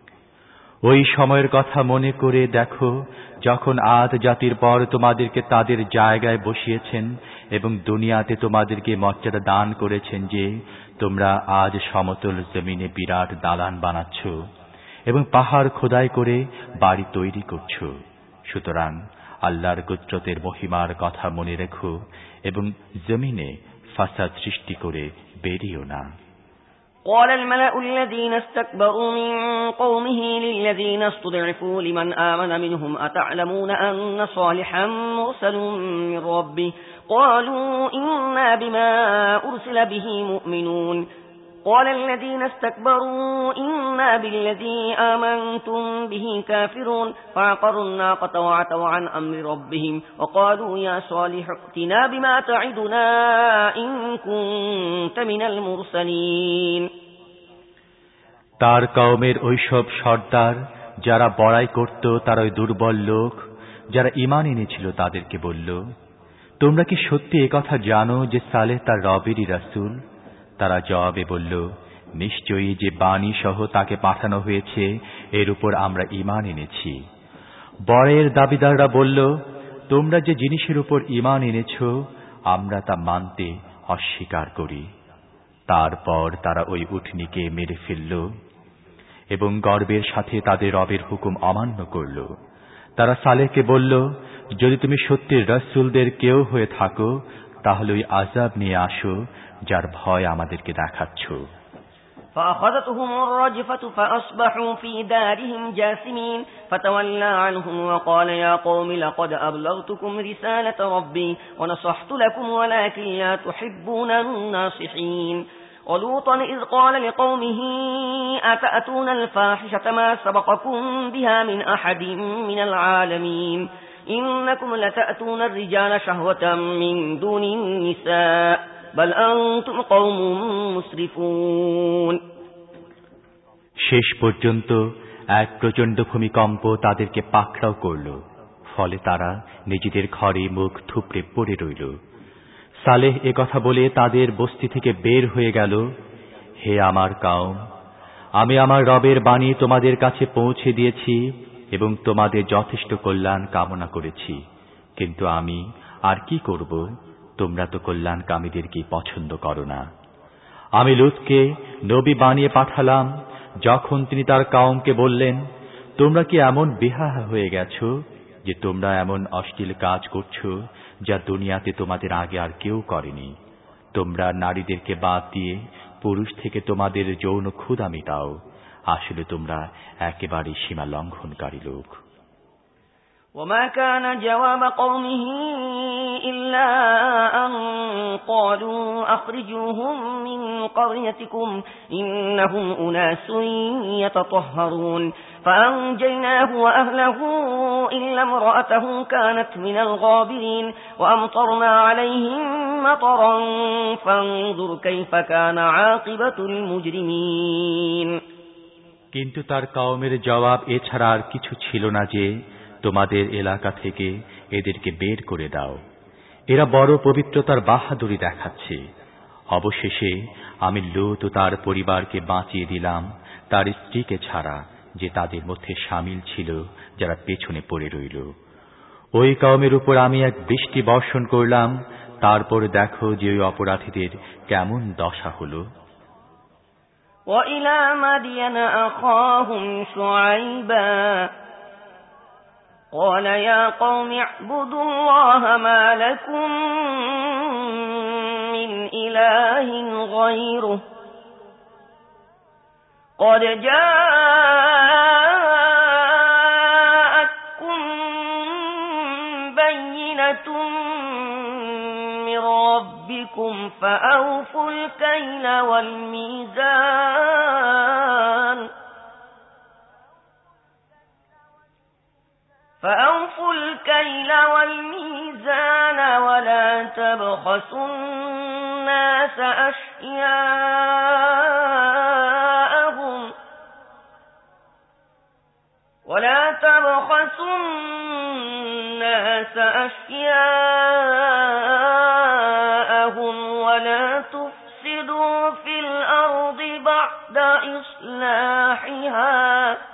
ওই সময়ের কথা মনে করে দেখো যখন আদ জাতির পর তোমাদেরকে তাদের জায়গায় বসিয়েছেন এবং দুনিয়াতে তোমাদেরকে মর্যাদা দান করেছেন যে তোমরা আজ সমতল জমিনে বিরাট দালান বানাচ্ছ এবং পাহাড় খোদাই করে বাড়ি তৈরি করছো সুতরাং আল্লাহর কুদরতের মহিমার কথা মনে রেখো এবং জমিনে ফাসাদ সৃষ্টি করে বেরিও না قال الملأ الذين استكبروا من قومه للذين استضعفوا لمن آمن منهم أتعلمون أن صالحا مرسل من ربه قالوا إنا بما أرسل به مؤمنون قال الذين استكبروا إنا بالذي آمنتم به كافرون فعقروا الناقة وعتوا عن أمر ربهم وقالوا يا صالح ائتنا بما تعدنا إن كنت من المرسلين তার কওমের ওইসব সর্দার যারা বড়াই করত তার ওই দুর্বল লোক যারা ঈমান এনেছিল তাদেরকে বলল তোমরা কি সত্যি একথা জানো যে সালেহ তার রবেরই রাসূল? তারা জবাবে বলল, নিশ্চয়ই যে বাণী সহ তাকে পাঠানো হয়েছে এর উপর আমরা ঈমান এনেছি। বরের দাবিদাররা বলল, তোমরা যে জিনিসের উপর ঈমান এনেছ আমরা তা মানতে অস্বীকার করি। তারপর তারা ওই উটনীকে মেরে ফেলল এবং গর্বের সাথে তাদের রবের হুকুম অমান্য করল। তারা সালেহকে বলল, যদি তুমি সত্যের রাসূলদের কেউ হয়ে থাকো তাহলে ওই আযাব নিয়ে আসো যার ভয় আমাদেরকে দেখাচ্ছ। فأخذتهم الرجفة فأصبحوا في دارهم جاثمين فتولى عنهم وقال يا قوم لقد أبلغتكم رسالة ربي ونصحت لكم ولكن لا تحبون الناصحين ولوطا إذ قال لقومه أتأتون الفاحشة ما سبقكم بها من أحد من العالمين إنكم لتأتون الرجال شهوة من دون النساء بل أنتم قوم مسرفون। শেষ পর্যন্ত এক প্রচণ্ড ভূমিকম্প তাদেরকে পাকড়াও করল, ফলে তারা নিজেদের ঘরে মুখ থুবড়ে পড়ে রইল। সালেহ এ কথা বলে তাদের বস্তি থেকে বের হয়ে গেল, হে আমার কওম, আমি আমার রবের বাণী তোমাদের কাছে পৌঁছে দিয়েছি এবং তোমাদের যথেষ্ট কল্যাণ কামনা করেছি, কিন্তু আমি আর কি করব? তোমরা তো কল্যাণকামীদেরকে পছন্দ করো না। আমি লূতকে নবী বানিয়ে পাঠালাম, যখন তিনি তার কওমকে বললেন, তোমরা কি এমন বেহায়া হয়ে গেছো যে তোমরা এমন অশ্লীল কাজ করছো যা দুনিয়াতে তোমাদের আগে আর কেউ করেনি। তোমরা নারীদেরকে বাদ দিয়ে পুরুষ থেকে তোমাদের যৌন ক্ষুধা মেটাও। আসলে তোমরা একেবারে সীমা লঙ্ঘনকারী লোক। وما كان جواب قومه إلا أن قالوا أخرجوهم من قريتكم إنهم أناس يتطهرون فأنجيناه وأهله إلا امرأته كانت من الغابرين وأمطرنا عليهم مطرا فانظر كيف كان عاقبة المجرمين। কিন্তু তার কওমের জবাব এছাড়া আর কিছু ছিল না যে তোমাদের এলাকা থেকে এদেরকে বের করে দাও, এরা বড় পবিত্রতার বাহাদুরি দেখাচ্ছে। অবশেষে আমি লূত ও তার পরিবারকে বাঁচিয়ে দিলাম, তার স্ত্রীকে ছাড়া, যে তাদের মধ্যে শামিল ছিল যারা পেছনে পড়ে রইল। ওই কওমের উপর আমি এক বৃষ্টি বর্ষণ করলাম, তারপর দেখো যে ওই অপরাধীদের কেমন দশা হলো। وإلى مدين أخاهم شعيبا قال يا قوم اعبدوا الله ما لكم من إله غيره قد جاءتكم بينة من ربكم فأوفوا الكيل والميزان فأوفوا الكيل والميزان ولا تبخسوا الناس أشياءهم ولا تبخسوا الناس أشياءهم ولا تفسدوا في الأرض بعد إصلاحها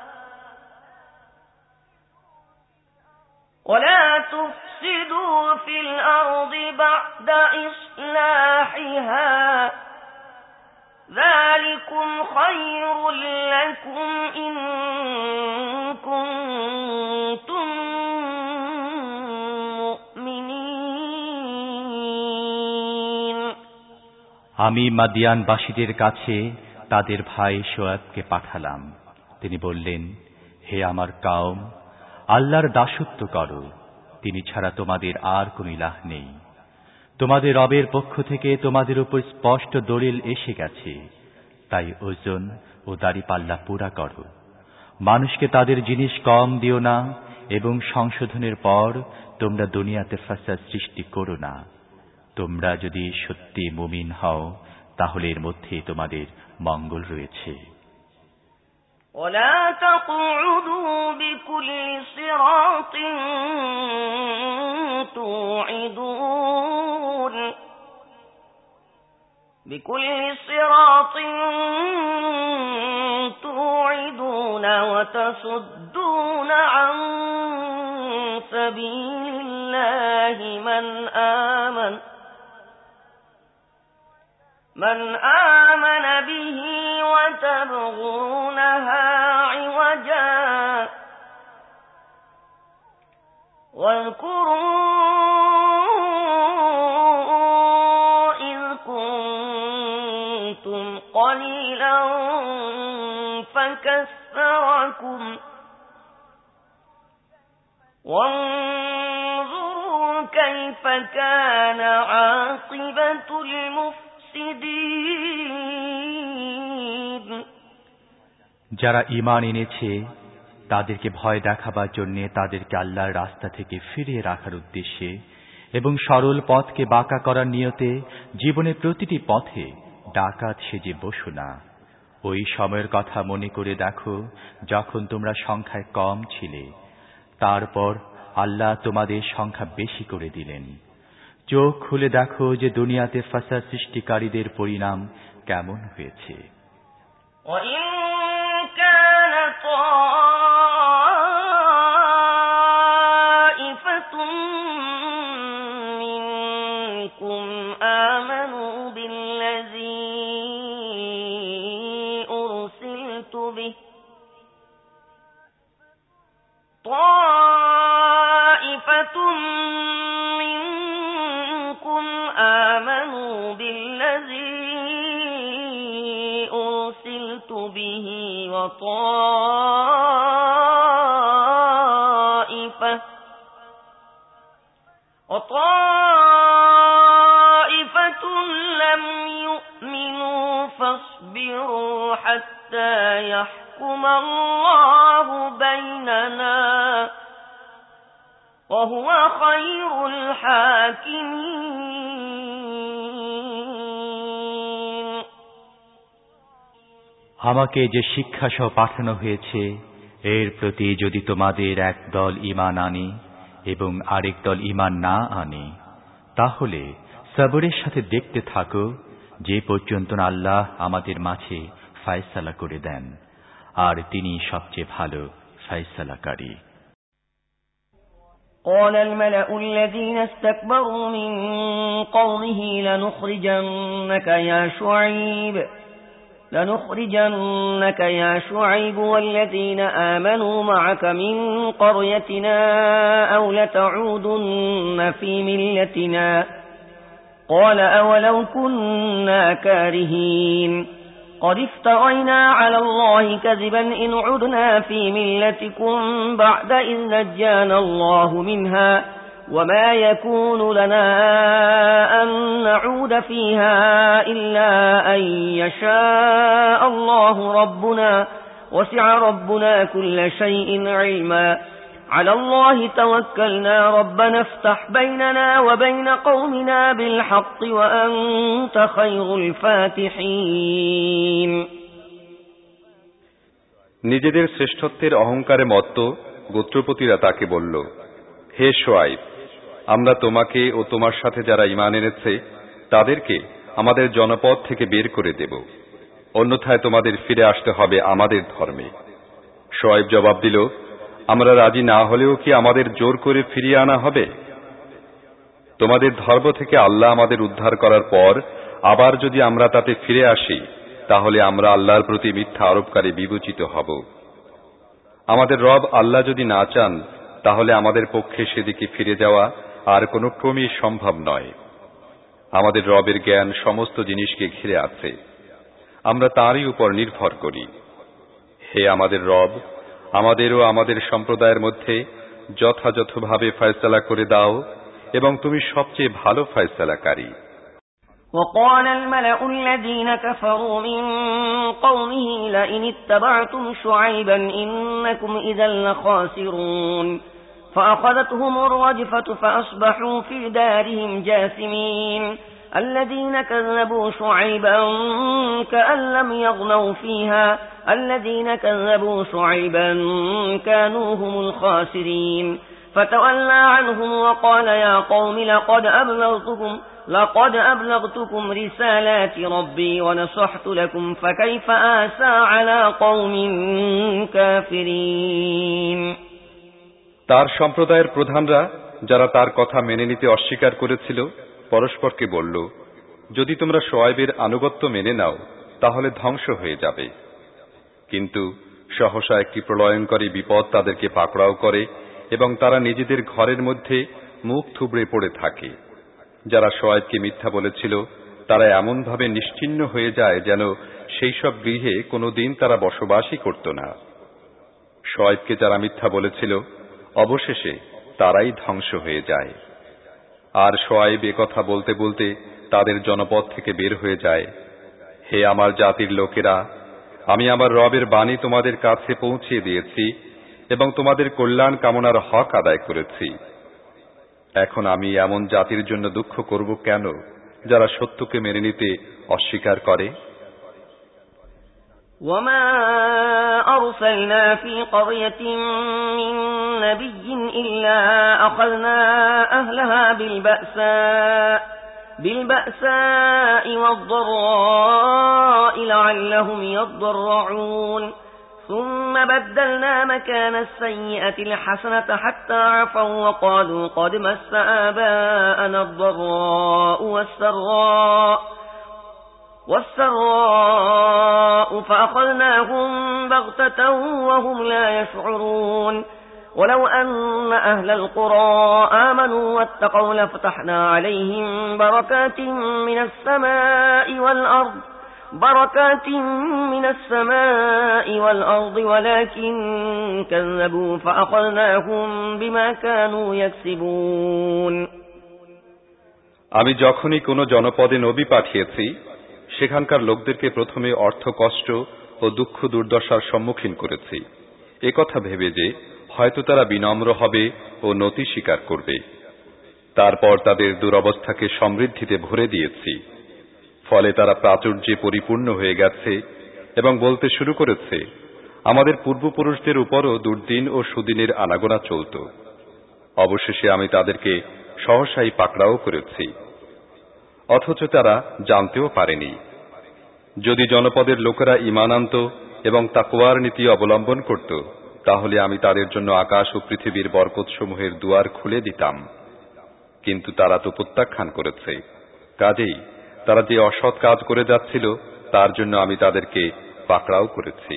ولا تفسدوا في الأرض بعد إصلاحها ذلكم خير لكم إن كنتم مؤمنين। আমি মাদিয়ানবাসীদের কাছে তাদের ভাই শোয়েবকে পাঠালাম। তিনি বললেন, হে আমার কওম, আল্লাহর দাসত্ব করো, তিনি ছাড়া তোমাদের আর কোন ইলাহ নেই। তোমাদের রবের পক্ষ থেকে তোমাদের উপর স্পষ্ট দলিল এসে গেছে, তাই ওজন ও দাড়িপাল্লা পুরা করো। মানুষকে তাদের জিনিস কম দিও না এবং সংশোধনের পর তোমরা দুনিয়াতে ফাসাদ সৃষ্টি করো না। তোমরা যদি সত্যি মুমিন হও তাহলে এর মধ্যে তোমাদের মঙ্গল রয়েছে। ولا تقعدوا بكل صراط توعدون بكل صراط توعدون وتصدون عن سبيل الله من آمن من آمن به وتبغونها عوجا واذكروا إذ كنتم قليلا فكثركم وانظروا كيف كان عاقبة المفسدين যারা ঈমান এনেছে তাদেরকে ভয় দেখাবার জন্য তাদেরকে আল্লাহর রাস্তা থেকে ফিরিয়ে রাখার উদ্দেশ্যে এবং সরল পথকে বাঁকা করার নিয়তে জীবনের প্রতিটি পথে ডাকাত সেজে বসো না। ওই সময়ের কথা মনে করে দেখো যখন তোমরা সংখ্যায় কম ছিলে, তারপর আল্লাহ তোমাদের সংখ্যা বেশি করে দিলেন। চোখ খুলে দেখো যে দুনিয়াতে ফাসাদ সৃষ্টিকারীদের পরিণাম কেমন হয়েছে। آمنوا بالذي أرسلت به وطائفة وطائفة لم يؤمنوا فاصبروا حتى يحكم الله بيننا وهو خير الحاكمين আমাকে যে শিক্ষা সহ পাঠানো হয়েছে এর প্রতি যদি তোমাদের এক দল ঈমান আনে এবং আরেক দল ঈমান না আনে, তাহলে সবরের সাথে দেখতে থাকো যে পর্যন্ত আল্লাহ আমাদের মাঝে ফয়সালা করে দেন, আর তিনি সবচেয়ে ভালো ফয়সালাকারী। قال الملأ الذين استكبروا من قومه لنخرجنك يا شعيب لنخرجنك يا شعيب والذين آمنوا معك من قريتنا أو لتعودن في ملتنا قال أولو كنا كارهين قد افترينا على الله كذبا إن عدنا في ملتكم بعد إذ نجانا الله منها وما يكون لنا أن نعود فيها إلا أن يشاء الله ربنا وسع ربنا كل شيء علما على الله توكلنا ربنا افتح بيننا وبين قومنا بالحق وأنت خير الفاتحين নিজেদের শ্রেষ্ঠত্বের অহংকারে মত্ত গোত্রপতিরা তাকে বলল, হে শুআয়ব, আমরা তোমাকে ও তোমার সাথে যারা ঈমান এনেছে তাদেরকে আমাদের জনপদ থেকে বের করে দেব, অন্যথায় তোমাদের ফিরে আসতে হবে আমাদের ধর্মে। শুআয়ব জবাব দিল, আমরা রাজি না হলেও কি আমাদের জোর করে ফিরিয়ে আনা হবে? তোমাদের ধর্ম থেকে আল্লাহ আমাদের উদ্ধার করার পর আবার যদি আমরা তাতে ফিরে আসি, তাহলে আমরা আল্লাহর প্রতি মিথ্যা আরোপকারী বিবেচিত হব। আমাদের রব আল্লাহ যদি না চান, তাহলে আমাদের পক্ষে সেদিকে ফিরে যাওয়া আর কোনো ক্রমেই সম্ভব নয়। আমাদের রবের জ্ঞান সমস্ত জিনিসকে ঘিরে আছে, আমরা তারই উপর নির্ভর করি। হে আমাদের রব, আমাদের ও আমাদের সম্প্রদায়ের মধ্যে যথাযথভাবে ফয়সালা করে দাও এবং তুমি সবচেয়ে ভালো ফয়সালাকারী। وقال الملأ الذين كفروا من قومه لئن اتبعتم شعيبا إنكم إذا لخاسرون فأخذتهم الرجفة فأصبحوا في دارهم جاثمين الذين كذبوا شعيبا كأن لم يغنوا فيها الذين كذبوا شعيبا كانوا هم الخاسرين فتولى عنهم وقال يا قوم لقد أبلغتكم لقد أبلغتكم رسالات ربي ونصحت لكم فكيف آسى على قوم كافرين তার সম্প্রদায়ের প্রধানরা যারা তার কথা মেনে নিতে অস্বীকার করেছিল পরস্পরকে বলল, যদি তোমরা শোয়াইবের আনুগত্য মেনে নাও তাহলে ধ্বংস হয়ে যাবে। কিন্তু সহসা একটি প্রলয়ঙ্করী বিপদ তাদেরকে পাকড়াও করে এবং তারা নিজেদের ঘরের মধ্যে মুখ থুবড়ে পড়ে থাকে। যারা শোয়াইবকে মিথ্যা বলেছিল তারা এমনভাবে নিশ্চিহ্ন হয়ে যায় যেন সেই সব গৃহে কোনোদিন তারা বসবাসই করত না। শোয়াইবকে যারা মিথ্যা বলেছিল অবশেষে তারাই ধ্বংস হয়ে যায়। আর শোয়াইব একথা বলতে বলতে তাদের জনপদ থেকে বের হয়ে যায়, হে আমার জাতির লোকেরা, আমি আমার রবের বাণী তোমাদের কাছে পৌঁছিয়ে দিয়েছি এবং তোমাদের কল্যাণ কামনার হক আদায় করেছি। এখন আমি এমন জাতির জন্য দুঃখ করব কেন যারা সত্যকে মেনে নিতে অস্বীকার করে? وما أرسلنا في قرية من نبي إلا أخذنا أهلها بالبأساء بالبأساء والضراء لعلهم يضرعون ثم بدلنا مكان السيئة الحسنة حتى عفوا وقالوا قد مس آباءنا الضراء والسراء والسراء فأخذناهم بغتة وهم لا يشعرون ولو أن أهل القرى آمنوا واتقوا لفتحنا عليهم بركات من السماء والأرض بركات من السماء والأرض ولكن كذبوا فأخذناهم بما كانوا يكسبون আমি যখনই কোনো জনপদে নবী পাঠিয়েছি সেখানকার লোকদেরকে প্রথমে অর্থ কষ্ট ও দুঃখ দুর্দশার সম্মুখীন করেছি, একথা ভেবে যে হয়তো তারা বিনম্র হবে ও নতি স্বীকার করবে। তারপর তাদের দুরবস্থাকে সমৃদ্ধিতে ভরে দিয়েছি, ফলে তারা প্রাচুর্যে পরিপূর্ণ হয়ে গেছে এবং বলতে শুরু করেছে, আমাদের পূর্বপুরুষদের উপরও দুর্দিন ও সুদিনের আনাগোনা চলত। অবশেষে আমি তাদেরকে সহসাই পাকড়াও করেছি, অথচ তারা জানতেও পারেনি। যদি জনপদের লোকেরা ঈমান আনত এবং তাকওয়ার নীতি অবলম্বন করত তাহলে আমি তাদের জন্য আকাশ ও পৃথিবীর বরকতসমূহের দুয়ার খুলে দিতাম, কিন্তু তারা তো প্রত্যাখ্যান করেছে। কাজেই তারা যে অসৎ কাজ করে যাচ্ছিল তার জন্য আমি তাদেরকে পাকড়াও করেছি।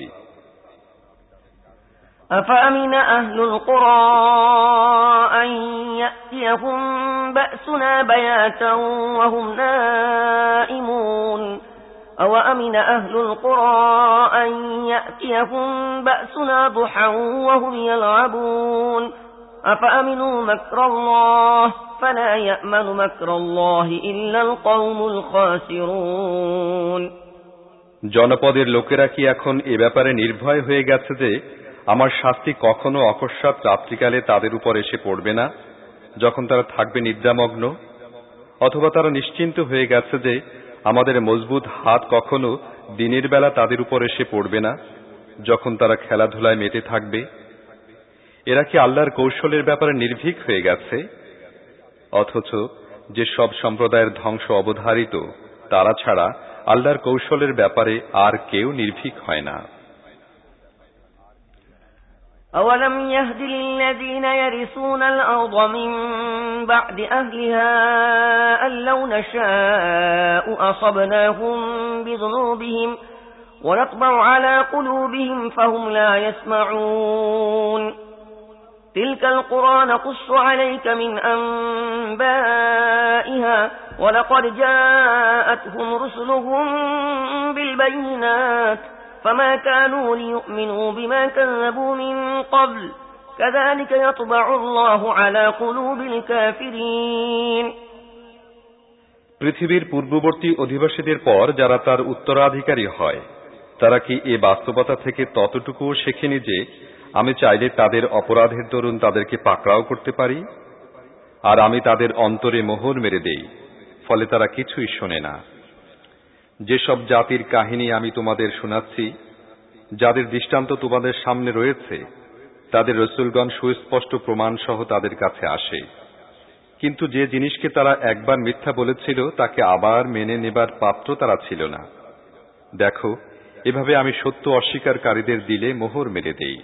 أفأمن أهل القرى أن يأتيهم بأسنا بياتا وهم نائمون أو أمن أهل القرى أن يأتيهم بأسنا ضحى وهم يلعبون أفأمنوا مكر الله فلا يأمن مكر الله إلا القوم الخاسرون জনপদের লোকেরা কি এখন এ ব্যাপারে নির্ভয় হয়ে গেছে যে আমার শাস্তি কখনো অকস্মাৎ রাত্রিকালে তাদের উপর এসে পড়বে না যখন তারা থাকবে নিদ্রামগ্ন? অথবা তারা নিশ্চিন্ত হয়ে গেছে যে আমাদের মজবুত হাত কখনো দিনের বেলা তাদের উপর এসে পড়বে না যখন তারা খেলাধুলায় মেতে থাকবে? এরা কি আল্লাহর কৌশলের ব্যাপারে নির্ভীক হয়ে গেছে? অথচ যে সব সম্প্রদায়ের ধ্বংস অবধারিত তারা ছাড়া আল্লাহর কৌশলের ব্যাপারে আর কেউ নির্ভীক হয় না। أولم يهد للذين يرثون الأرض من بعد أهلها أن لو نشاء أصبناهم بذنوبهم ونطبع على قلوبهم فهم لا يسمعون تلك القرى نقص عليك من أنبائها ولقد جاءتهم رسلهم بالبينات فما كانوا ليؤمنوا بما كذبوا من قبل كذلك يطبع الله على قلوب الكافرين পৃথিবীর পূর্ববর্তী অধিবাসীদের পর যারা তার উত্তরাধিকারী হয় তারা কি এ বাস্তবতা থেকে ততটুকুও শেখেনি যে আমি চাইলে তাদের অপরাধের দরুন তাদেরকে পাকড়াও করতে পারি, আর আমি তাদের অন্তরে মোহর মেরে দেই, ফলে তারা কিছুই শোনে না। যেসব জাতির কাহিনী আমি তোমাদের শোনাচ্ছি, যাদের দৃষ্টান্ত তোমাদের সামনে রয়েছে, তাদের রাসূলগণ সুস্পষ্ট প্রমাণ সহ তাদের কাছে আসে, কিন্তু যে জিনিসকে তারা একবার মিথ্যা বলেছিল তাকে আবার মেনে নেবার পাত্র তারা ছিল না। দেখো, এভাবে আমি সত্য অস্বীকারীদের দিলে মোহর মেরে দেই।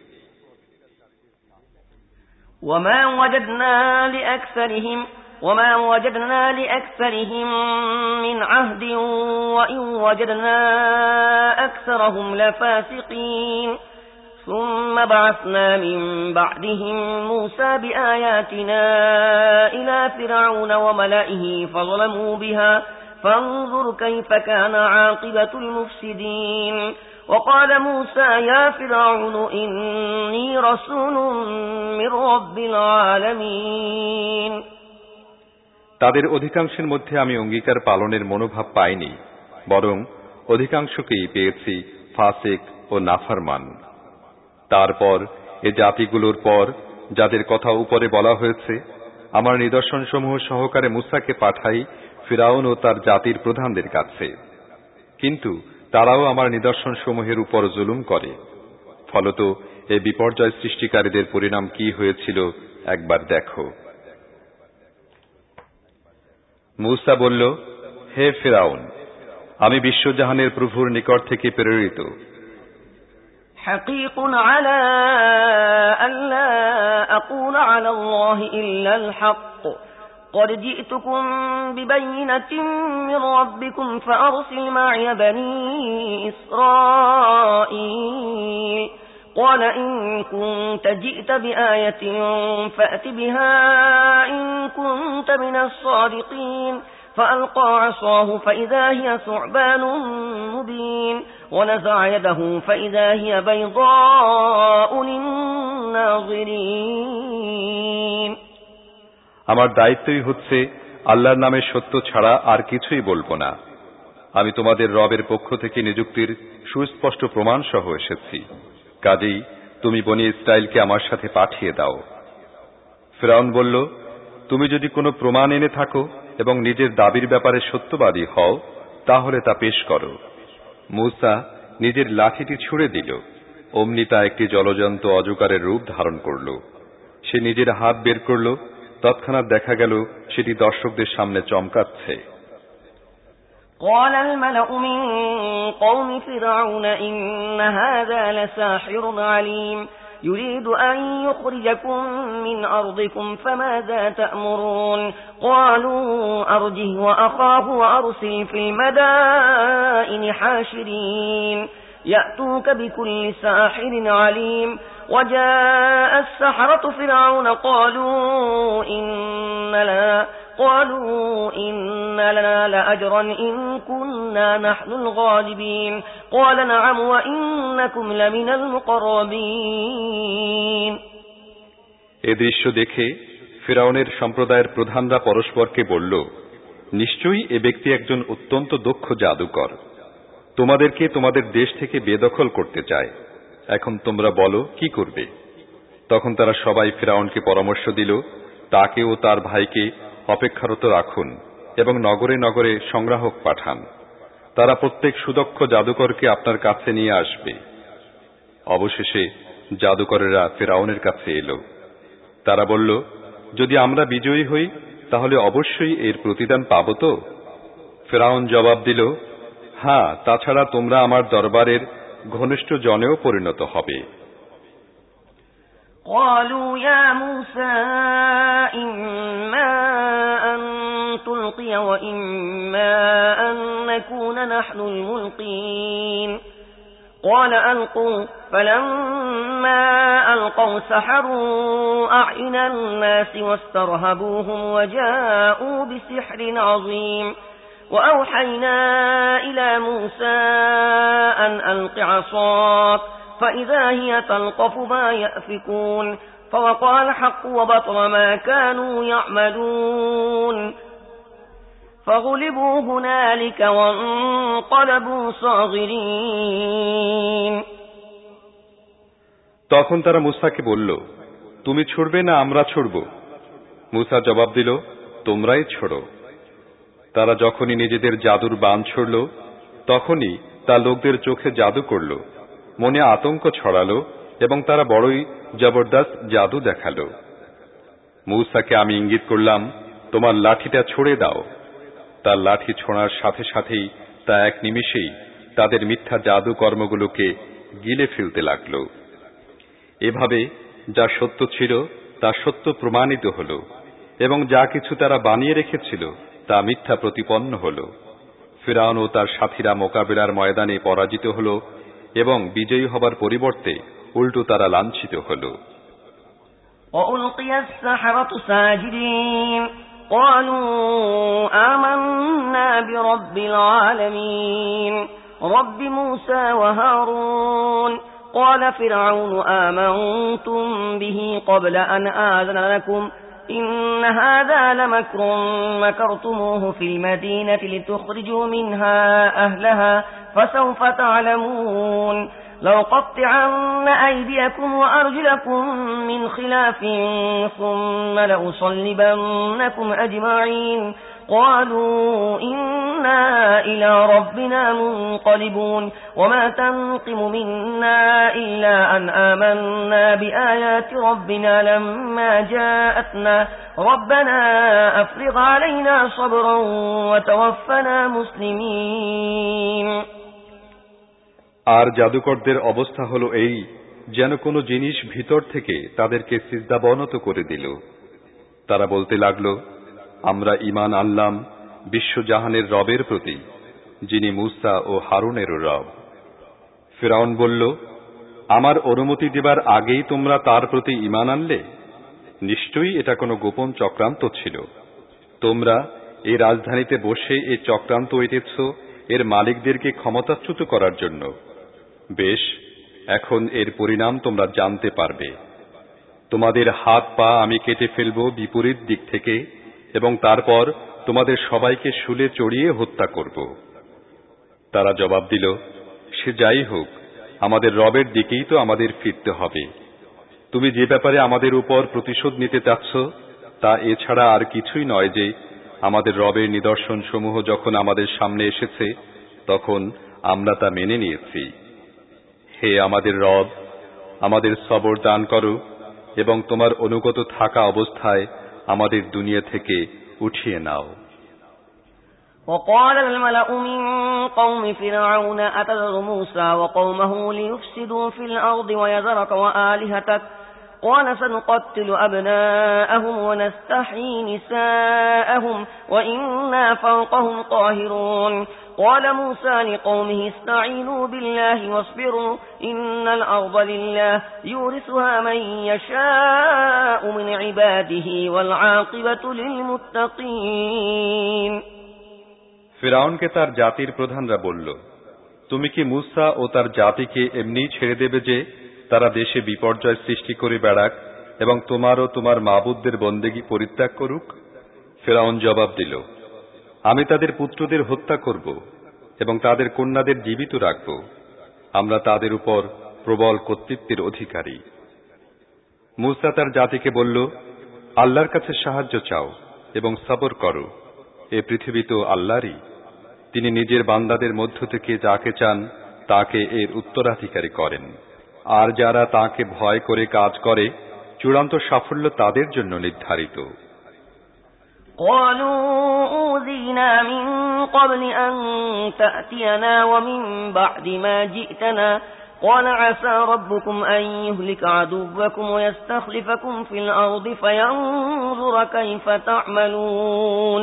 وما وجدنا لأكثرهم وما وجدنا لأكثرهم من عهد وإن وجدنا أكثرهم لفاسقين ثم بعثنا من بعدهم موسى بآياتنا إلى فرعون وملئه فظلموا بها فانظر كيف كان عاقبة المفسدين وقال موسى يا فرعون إني رسول من رب العالمين তাদের অধিকাংশের মধ্যে আমি অঙ্গীকার পালনের মনোভাব পাইনি, বরং অধিকাংশকেই পেয়েছি ফাসিক ও নাফরমান। তারপর এ জাতিগুলোর পর যাদের কথা উপরে বলা হয়েছে, আমার নিদর্শনসমূহ সহকারে মুসাকে পাঠাই ফিরাউন ও তার জাতির প্রধানদের কাছে, কিন্তু তারাও আমার নিদর্শনসমূহের উপর জুলুম করে। ফলত এই বিপর্যয় সৃষ্টিকারীদের পরিণাম কি হয়েছিল একবার দেখো। মুসা বলল, হে ফিরাউন, আমি বিশ্বজাহানের প্রভুর নিকট থেকে প্রেরিত। حقيق على أن لا أقول على الله إلا الحق قد جئتكم ببينة من ربكم فأرسل معي بني إسرائيل قال إن كنت جئت بآية فأت بها إن كنت من الصادقين فألقى عصاه فإذا هي ثعبان مبين ونزع يده فإذا هي بيضاء للناظرين আমার দায়িত্বই হচ্ছে আল্লাহর নামে সত্য ছাড়া আর কিছুই বলবো না। আমি তোমাদের রবের পক্ষ থেকে নিযুক্তির সুস্পষ্ট প্রমাণ সহ এসেছি, কাজেই তুমি বনি ইসরাইলকে আমার সাথে পাঠিয়ে দাও। ফিরআউন বলল, তুমি যদি কোনো প্রমাণ এনে থাকো এবং নিজের দাবির ব্যাপারে সত্যবাদী হও, তাহলে তা পেশ করো। মূসা নিজের লাঠিটি ছুঁড়ে দিল, অমনি তা একটি জলজন্ত অজগরের রূপ ধারণ করল। সে নিজের হাত বের করল, তৎক্ষণাৎ দেখা গেল সেটি দর্শকদের সামনে চমকাচ্ছে। قال الملأ من قوم فرعون إن هذا لساحر عليم يريد أن يخرجكم من أرضكم فماذا تأمرون قالوا أرجه وأخاه وأرسل في المدائن حاشرين يأتوك بكل ساحر عليم وجاء السحرة فرعون قالوا إن لنا قالوا إن لنا لأجرا إن كنا نحن الغالبين قال نعم وإنكم لمن المقربين এ দৃশ্য দেখে ফিরআউনের সম্প্রদায়ের প্রধানরা পরস্পরকে বলল, নিশ্চয়ই এ ব্যক্তি একজন অত্যন্ত দক্ষ জাদুকর, তোমাদেরকে তোমাদের দেশ থেকে বেদখল করতে চায়। এখন তোমরা বলো কি করবে। তখন তারা সবাই ফিরআউনকে পরামর্শ দিল, তাকে ও তার ভাইকে অপেক্ষারত রাখুন এবং নগরে নগরে সংগ্রাহক পাঠান। তারা প্রত্যেক সুদক্ষ জাদুকরকে আপনার কাছে নিয়ে আসবে। অবশেষে জাদুকরেরা ফিরআউনের কাছে এলো। তারা বলল, যদি আমরা বিজয়ী হই তাহলে অবশ্যই এর প্রতিদান পাব তো? ফিরআউন জবাব দিল, হ্যাঁ, তাছাড়া তোমরা আমার দরবারের ঘনিষ্ঠ জনেও পরিণত হবে। قالوا يا موسى إما أن تلقي وإما أن نكون نحن الملقين قال ألقوا فلما ألقوا سحروا أعين الناس واسترهبوهم وجاءوا بسحر عظيم وأوحينا إلى موسى أن ألق عصاك فإذا هي تلقف ما يأفكون فوقع الحق وبطل ما كانوا يعملون فغلبوا هنالك وانقلبوا صاغرين তখন তারা মূসাকে বলল, তুমি ছুড়বে না আমরা ছুড়ব? মূসা জবাব দিল, তোমরাই ছোড়ো। তারা যখনই নিজেদের জাদুর বান ছুড়ল তখনই তা লোকদের চোখে জাদু করল, মনে আতঙ্ক ছড়ালো এবং তারা বড়ই জবরদস্ত জাদু দেখালো। মূসাকে আমি ইঙ্গিত করলাম, তোমার লাঠিটা ছুঁড়ে দাও। তার লাঠি ছোঁড়ার সাথে সাথেই তা এক নিমিষেই তাদের মিথ্যা জাদু কর্মগুলোকে গিলে ফেলতে লাগল। এভাবে যা সত্য ছিল তা সত্য প্রমাণিত হল এবং যা কিছু তারা বানিয়ে রেখেছিল তা মিথ্যা প্রতিপন্ন হল। ফিরআউন ও তার সাথীরা মোকাবিলার ময়দানে পরাজিত হল এবং বিজয়ী হবার পরিবর্তে উল্টো তারা লাঞ্ছিত হল। وألقي السحرة ساجدين قالوا آمنا برب العالمين رب موسى وهارون قال فرعون آمنتم به قبل أن آذن لكم إن هذا لمكر مكرتموه في المدينة لتخرجوا منها أهلها فسوف تعلمون لأقطعن أيديكم وأرجلكم من خلاف ثم لأصلبنكم أجمعين قالوا إنا إلى ربنا منقلبون وما تنقم منا إلا أن آمنا بآيات ربنا لما جاءتنا ربنا أفرغ علينا صبرا وتوفنا مسلمين। আর জাদুকরদের অবস্থা হলো এই, যেন কোনো জিনিস ভিতর থেকে তাদেরকে সিজদাবনত করে দিল। তারা বলতে লাগলো, আমরা ঈমান আনলাম বিশ্বজাহানের রবের প্রতি, যিনি মূসা ও হারুনেরও রব। ফিরআউন বলল, আমার অনুমতি দেবার আগেই তোমরা তার প্রতি ঈমান আনলে? নিশ্চয়ই এটা কোনো গোপন চক্রান্ত ছিল। তোমরা এই রাজধানীতে বসে এই চক্রান্ত এঁটেছ এর মালিকদেরকে ক্ষমতাচ্যুত করার জন্য। বেশ, এখন এর পরিণাম তোমরা জানতে পারবে। তোমাদের হাত পা আমি কেটে ফেলব বিপরীত দিক থেকে এবং তারপর তোমাদের সবাইকে শুলে চড়িয়ে হত্যা করব। তারা জবাব দিল, সে যাই হোক, আমাদের রবের দিকেই তো আমাদের ফিরতে হবে। তুমি যে ব্যাপারে আমাদের উপর প্রতিশোধ নিতে চাচ্ছ তা এছাড়া আর কিছুই নয় যে আমাদের রবের নিদর্শন সমূহ যখন আমাদের সামনে এসেছে তখন আমরা তা মেনে নিয়েছি। হে আমাদের রব, আমাদের সবর দান করো এবং তোমার অনুগত থাকা অবস্থায় আমাদের দুনিয়া থেকে উঠিয়ে নাও। وقال الملأ من قوم فرعون أتذر موسى وقومه ليفسدوا في الأرض ويذرك وآلهتك قال سنقتل أبناءهم ونستحيي نساءهم وإنا فوقهم قاهرون قال موسى لقومه استعينوا بالله واصبروا إن الأرض لله يورثها من يشاء من عباده والعاقبة للمتقين। ফিরআউনকে তার জাতির প্রধানরা বলল, তুমি কি মূসা ও তার জাতিকে এমনিই ছেড়ে দেবে যে তারা দেশে বিপর্যয় সৃষ্টি করে বেড়াক এবং তোমার ও তোমার মাবুদদের বন্দেগী পরিত্যাগ করুক? ফিরআউন জবাব দিল, আমি তাদের পুত্রদের হত্যা করব এবং তাদের কন্যাদের জীবিত রাখব। আমরা তাদের উপর প্রবল কর্তৃত্বের অধিকারী। মূসা তার জাতিকে বলল, আল্লাহর কাছে সাহায্য চাও এবং সবর করো। এ পৃথিবী তো আল্লাহরই। তিনি নিজের বান্দাদের মধ্য থেকে যাকে চান তাকে এর উত্তরাধিকারী করেন। আর যারা তাকে ভয় করে কাজ করে চূড়ান্ত সাফল্য তাদের জন্য নির্ধারিত। قالوا أوذينا من قبل أن تأتينا ومن بعد ما جئتنا قال عسى ربكم أن يهلك عدوكم ويستخلفكم في الأرض فينظر كيف تعملون।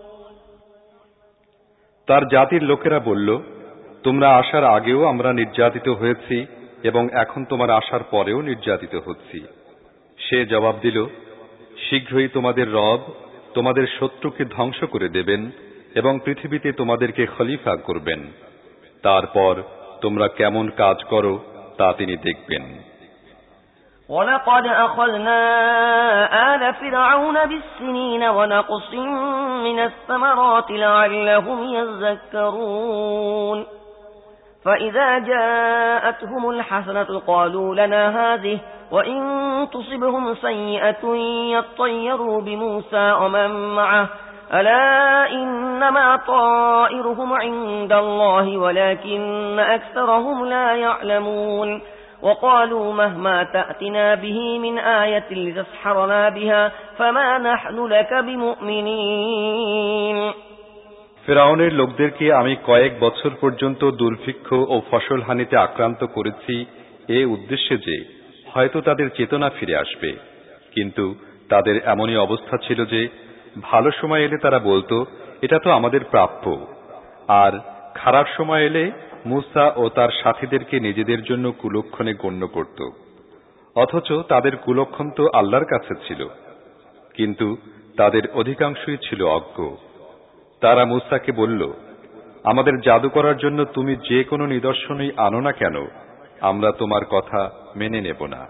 তার জাতির লোকেরা বলল, তোমরা আসার আগেও আমরা নির্যাতিত হয়েছি এবং এখন তোমার আসার পরেও নির্যাতিত হচ্ছি। সে জবাব দিল, শীঘ্রই তোমাদের রব তোমাদের শত্রুকে ধ্বংস করে দেবেন এবং পৃথিবীতে তোমাদেরকে খলিফা করবেন। তারপর তোমরা কেমন কাজ করো তা তিনি দেখবেন। وَلَقَدْ أَخَذْنَا آلَ فِرْعَوْنَ بِالسِّنِينَ وَنَقْصٍ مِّنَ الثَّمَرَاتِ لَعَلَّهُمْ يَذَّكَّرُونَ فَإِذَا جَاءَتْهُمُ الْحَسَنَةُ قَالُوا لَنَا هَٰذِهِ وَإِن تُصِبْهُمْ سَيِّئَةٌ يَطَّيَّرُوا بِمُوسَىٰ وَمَن مَّعَهُ ألا إنما طائرهم عند الله ولكن أكثرهم لا يعلمون وقالوا مهما تأتنا به من آية لتسحرنا بها فما نحن لك بمؤمنين ফিরআউনের লোকদেরকে আমি কয়েক বছর পর্যন্ত দুর্ভিক্ষ ও ফসল হানিতে আক্রান্ত করেছি এই উদ্দেশ্যে যে হয়তো তাদের চেতনা ফিরে আসবে, কিন্তু তাদের এমনই অবস্থা ছিল যে ভালো সময় এলে তারা বলতো এটা তো আমাদের প্রাপ্য, আর খারাপ সময় এলে মূসা ও তার সাথীদেরকে নিজেদের জন্য কুলক্ষণে গণ্য করত। অথচ তাদের কুলক্ষণ তো আল্লাহর কাছে ছিল, কিন্তু তাদের অধিকাংশই ছিল অজ্ঞ। তারা মূসাকে বলল, আমাদের জাদু করার জন্য তুমি যে কোনো নিদর্শনই আনো না কেন, আমরা তোমার কথা মেনে নেব না।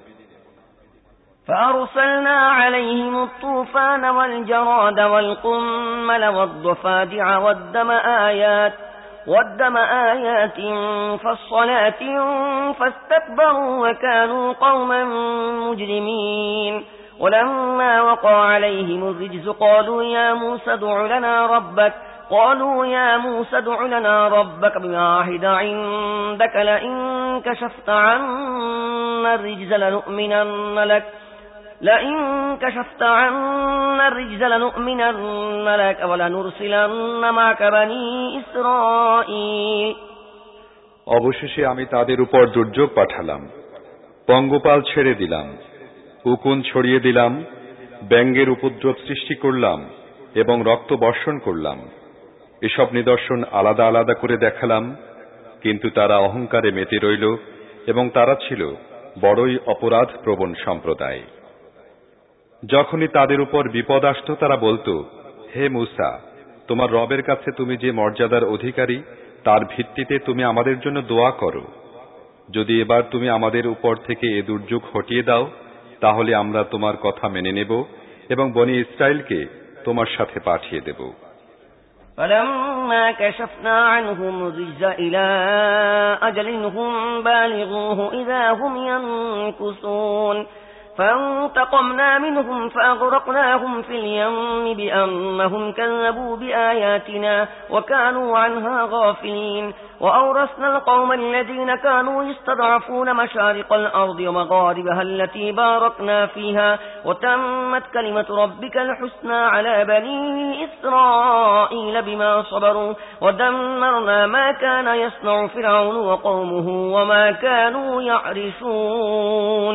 فأرسلنا عليهم الطوفان والجراد والقمل والضفادع والدم آيات والدم آيات فالصلاة فاستكبروا وكانوا قوما مجرمين ولما وقع عليهم الرجز قالوا يا موسى ادع لنا ربك قالوا يا موسى ادع لنا ربك بما عهد عندك لئن كشفت عنا الرجز لنؤمنن لك لئن كشفت عنا الرجز لنؤمنن لك ولنرسلن معك بني إسرائيل অবশেষে আমি তাদের উপর দুর্যোগ পাঠালাম, পঙ্গপাল ছেড়ে দিলাম, উকুন ছড়িয়ে দিলাম, ব্যাঙের উপদ্রব সৃষ্টি করলাম এবং রক্ত বর্ষণ করলাম। এসব নিদর্শন আলাদা আলাদা করে দেখালাম, কিন্তু তারা অহংকারে মেতে রইল এবং তারা ছিল বড়ই অপরাধ প্রবণ সম্প্রদায়। যখনই তাদের উপর বিপদ আসত তারা বলতো, হে মূসা, তোমার রবের কাছে তুমি যে মর্যাদার অধিকারী তার ভিত্তিতে তুমি আমাদের জন্য দোয়া করো। যদি এবার তুমি আমাদের উপর থেকে এ দুর্যোগ হটিয়ে দাও তাহলে আমরা তোমার কথা মেনে নেব এবং বনি ইসরাইলকে তোমার সাথে পাঠিয়ে দেব। فلما كشفنا عنهم الرجز إلى أجل هم بالغوه إذا هم ينكثون فانتقمنا منهم فأغرقناهم في اليم بأنهم كذبوا بآياتنا وكانوا عنها غافلين وأورثنا القوم الذين كانوا يستضعفون مشارق الأرض ومغاربها التي باركنا فيها وتمت كلمة ربك الحسنى على بني إسرائيل بما صبروا ودمرنا ما كان يصنع فرعون وقومه وما كانوا يعرشون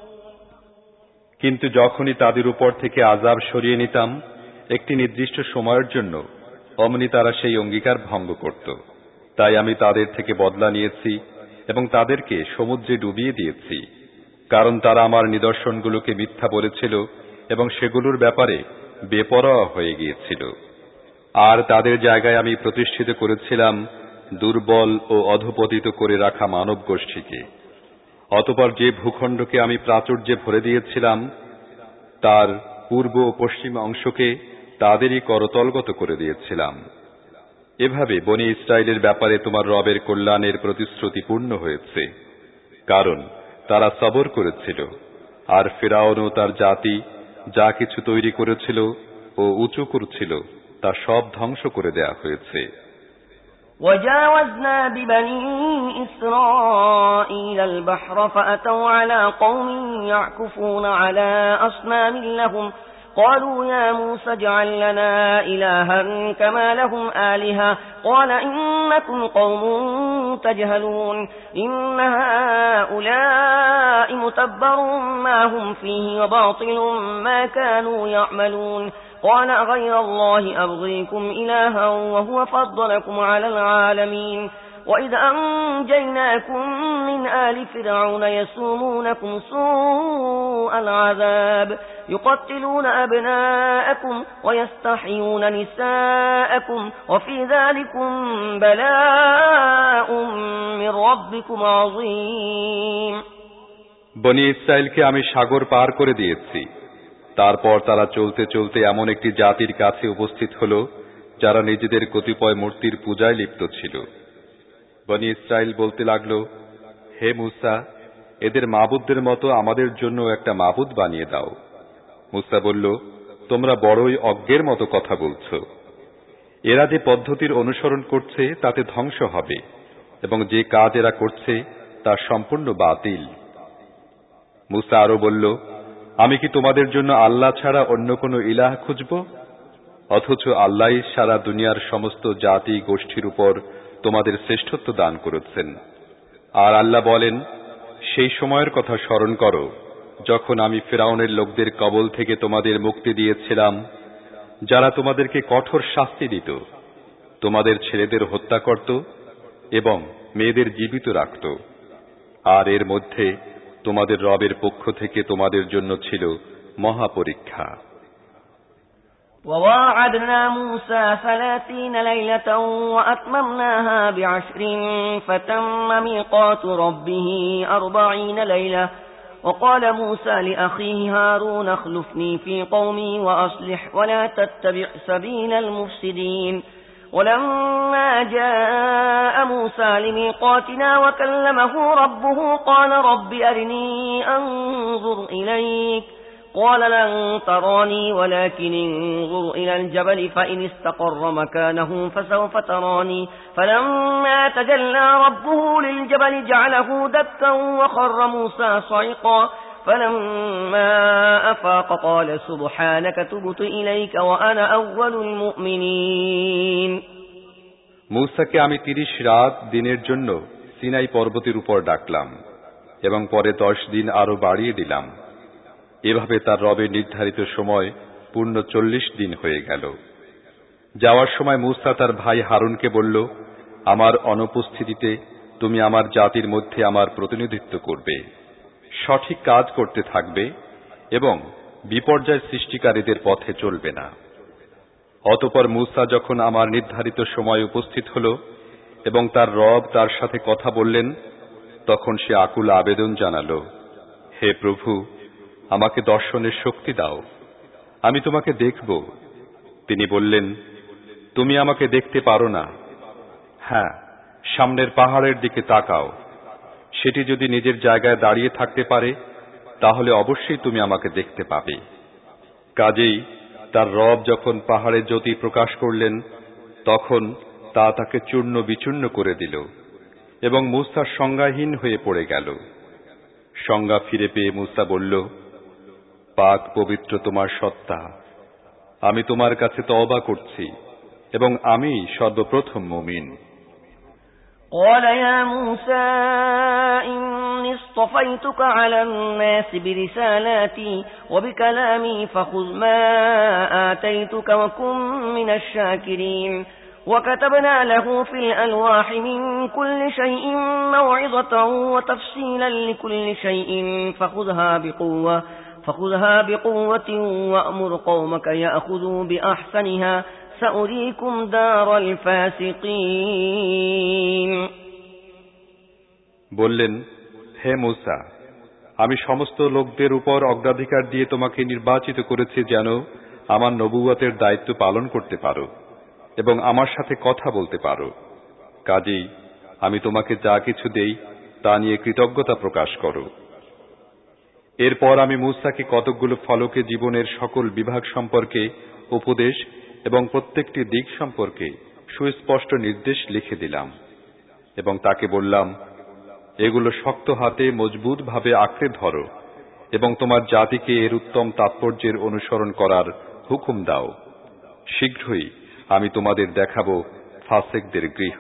কিন্তু যখনই তাদের উপর থেকে আযাব সরিয়ে নিতাম একটি নির্দিষ্ট সময়ের জন্য, অমনি তারা সেই অঙ্গীকার ভঙ্গ করত। তাই আমি তাদের থেকে বদলা নিয়েছি এবং তাদেরকে সমুদ্রে ডুবিয়ে দিয়েছি, কারণ তারা আমার নিদর্শনগুলোকে মিথ্যা বলেছিল এবং সেগুলোর ব্যাপারে বেপরোয়া হয়ে গিয়েছিল। আর তাদের জায়গায় আমি প্রতিষ্ঠিত করেছিলাম দুর্বল ও অধঃপতিত করে রাখা মানব গোষ্ঠীকে। অতঃপর যে ভূখণ্ডকে আমি প্রাচুর্যে ভরে দিয়েছিলাম তার পূর্ব ও পশ্চিম অংশকে তাদেরই করতলগত করে দিয়েছিলাম। এভাবে বনি ইসরায়েলের ব্যাপারে তোমার রবের কল্যাণের প্রতিশ্রুতি পূর্ণ হয়েছে, কারণ তারা সবর করেছিল। আর ফিরআউন ও তার জাতি যা কিছু তৈরি করেছিল ও উঁচু করছিল তা সব ধ্বংস করে দেয়া হয়েছে। وجاوزنا ببني إسرائيل البحر فأتوا على قوم يعكفون على أصنام لهم قالوا يا موسى اجعل لنا إلها كما لهم آلهة قال إنكم قوم تجهلون إن هؤلاء متبر ما هم فيه وباطل ما كانوا يعملون قال غير الله أبغيكم إلها وهو فضلكم على العالمين وإذ أنجيناكم من آل فرعون يسومونكم سوء العذاب يقتلون أبناءكم ويستحيون نساءكم وفي ذلكم بلاء من ربكم عظيم বনি ইসরায়েলকে আমি সাগর পার করে দিয়েছি। তারপর তারা চলতে চলতে এমন একটি জাতির কাছে উপস্থিত হল যারা নিজেদের কতিপয় মূর্তির পূজায় লিপ্ত ছিল। বনি ইসরায়েল বলতে লাগল, হে মূসা, এদের মাবুদদের মতো আমাদের জন্য একটা মাবুদ বানিয়ে দাও। মূসা বলল, তোমরা বড়ই অজ্ঞের মতো কথা বলছ। এরা যে পদ্ধতির অনুসরণ করছে তাতে ধ্বংস হবে, এবং যে কাজ এরা করছে তা সম্পূর্ণ বাতিল। মুসা আরো বলল, আমি কি তোমাদের জন্য আল্লাহ ছাড়া অন্য কোনো ইলাহ খুঁজব? অথচ আল্লাহই সারা দুনিয়ার সমস্ত জাতি গোষ্ঠীর উপর তোমাদের শ্রেষ্ঠত্ব দান করেছেন। আর আল্লাহ বলেন, সেই সময়ের কথা স্মরণ করো যখন আমি ফিরআউনের লোকদের কবল থেকে তোমাদের মুক্তি দিয়েছিলাম, যারা তোমাদেরকে কঠোর শাস্তি দিত, তোমাদের ছেলেদের হত্যা করত এবং মেয়েদের জীবিত রাখত। আর এর মধ্যে তোমাদের রবের পক্ষ থেকে তোমাদের জন্য ছিল মহা পরীক্ষা। وواعدنا موسى ثلاثين ليلة وأتممناها بعشر فتم ميقات ربه أربعين ليلة وقال موسى لأخيه هارون اخلفني في قومي وأصلح ولا تتبع سبيل المفسدين ولما جاء موسى لميقاتنا وكلمه ربه قال رب أرني أنظر إليك قال لن تراني ولكن انظر إلى الجبل فإن استقر مكانه فسوف تراني فلما تجلى ربه للجبل جعله دكا وخر موسى صعقا فلما أفاق قال سبحانك تبت إليك وأنا أول المؤمنين মুসাকে আমি তিরিশ রাত দিনের জন্য সিনাই পর্বতের উপর ডাকলাম এবং পরে দশ দিন আরো বাড়িয়ে দিলাম। এভাবে তার রবের নির্ধারিত সময় পূর্ণ চল্লিশ দিন হয়ে গেল। যাওয়ার সময় মুসা তার ভাই হারুনকে বলল, আমার অনুপস্থিতিতে তুমি আমার জাতির মধ্যে আমার প্রতিনিধিত্ব করবে, সঠিক কাজ করতে থাকবে এবং বিপর্যয় সৃষ্টিকারীদের পথে চলবে না। অতঃপর মুসা যখন আমার নির্ধারিত সময় উপস্থিত হল এবং তার রব তার সাথে কথা বললেন, তখন সে আকুল আবেদন জানালো, হে প্রভু, আমাকে দর্শনের শক্তি দাও, আমি তোমাকে দেখব। তিনি বললেন, তুমি আমাকে দেখতে পারো না। হ্যাঁ, সামনের পাহাড়ের দিকে তাকাও, সেটি যদি নিজের জায়গায় দাঁড়িয়ে থাকতে পারে তাহলে অবশ্যই তুমি আমাকে দেখতে পাবে। কাজেই তার রব যখন পাহাড়ে জ্যোতি প্রকাশ করলেন, তখন তা তাকে চূর্ণ বিচূর্ণ করে দিল এবং মুসা সংজ্ঞাহীন হয়ে পড়ে গেল। সংজ্ঞা ফিরে পেয়ে মুসা বলল, পাক পবিত্র তোমার সত্তা, আমি তোমার কাছে তওবা করছি এবং আমি সর্বপ্রথম মুমিন। قال يا موسى إني اصطفيتك على الناس برسالاتي وبكلامي فخذ ما آتيتك وكن من الشاكرين وكتبنا له في الألواح من كل شيء موعظة وتفصيلا لكل شيء فخذها بقوة فخذها بقوة وأمر قومك يأخذوا بأحسنها سأريكم دار الفاسقين বললেন, হে মুসা, আমি সমস্ত লোকদের উপর অগ্রাধিকার দিয়ে তোমাকে নির্বাচিত করেছি যেন আমার নবুয়তের দায়িত্ব পালন করতে পারো এবং আমার সাথে কথা বলতে পারো। কাজেই আমি তোমাকে যা কিছু দেই তা নিয়ে কৃতজ্ঞতা প্রকাশ করো। এরপর আমি মুসাকে কতকগুলো ফলকে জীবনের সকল বিভাগ সম্পর্কে উপদেশ এবং প্রত্যেকটি দিক সম্পর্কে সুস্পষ্ট নির্দেশ লিখে দিলাম এবং তাকে বললাম, এগুলো শক্ত হাতে মজবুত ভাবে আঁকড়ে ধরো এবং তোমার জাতিকে এর উত্তম তাৎপর্যের অনুসরণ করার হুকুম দাও। শীঘ্রই আমি তোমাদের দেখাবো ফাসিকদের গৃহ।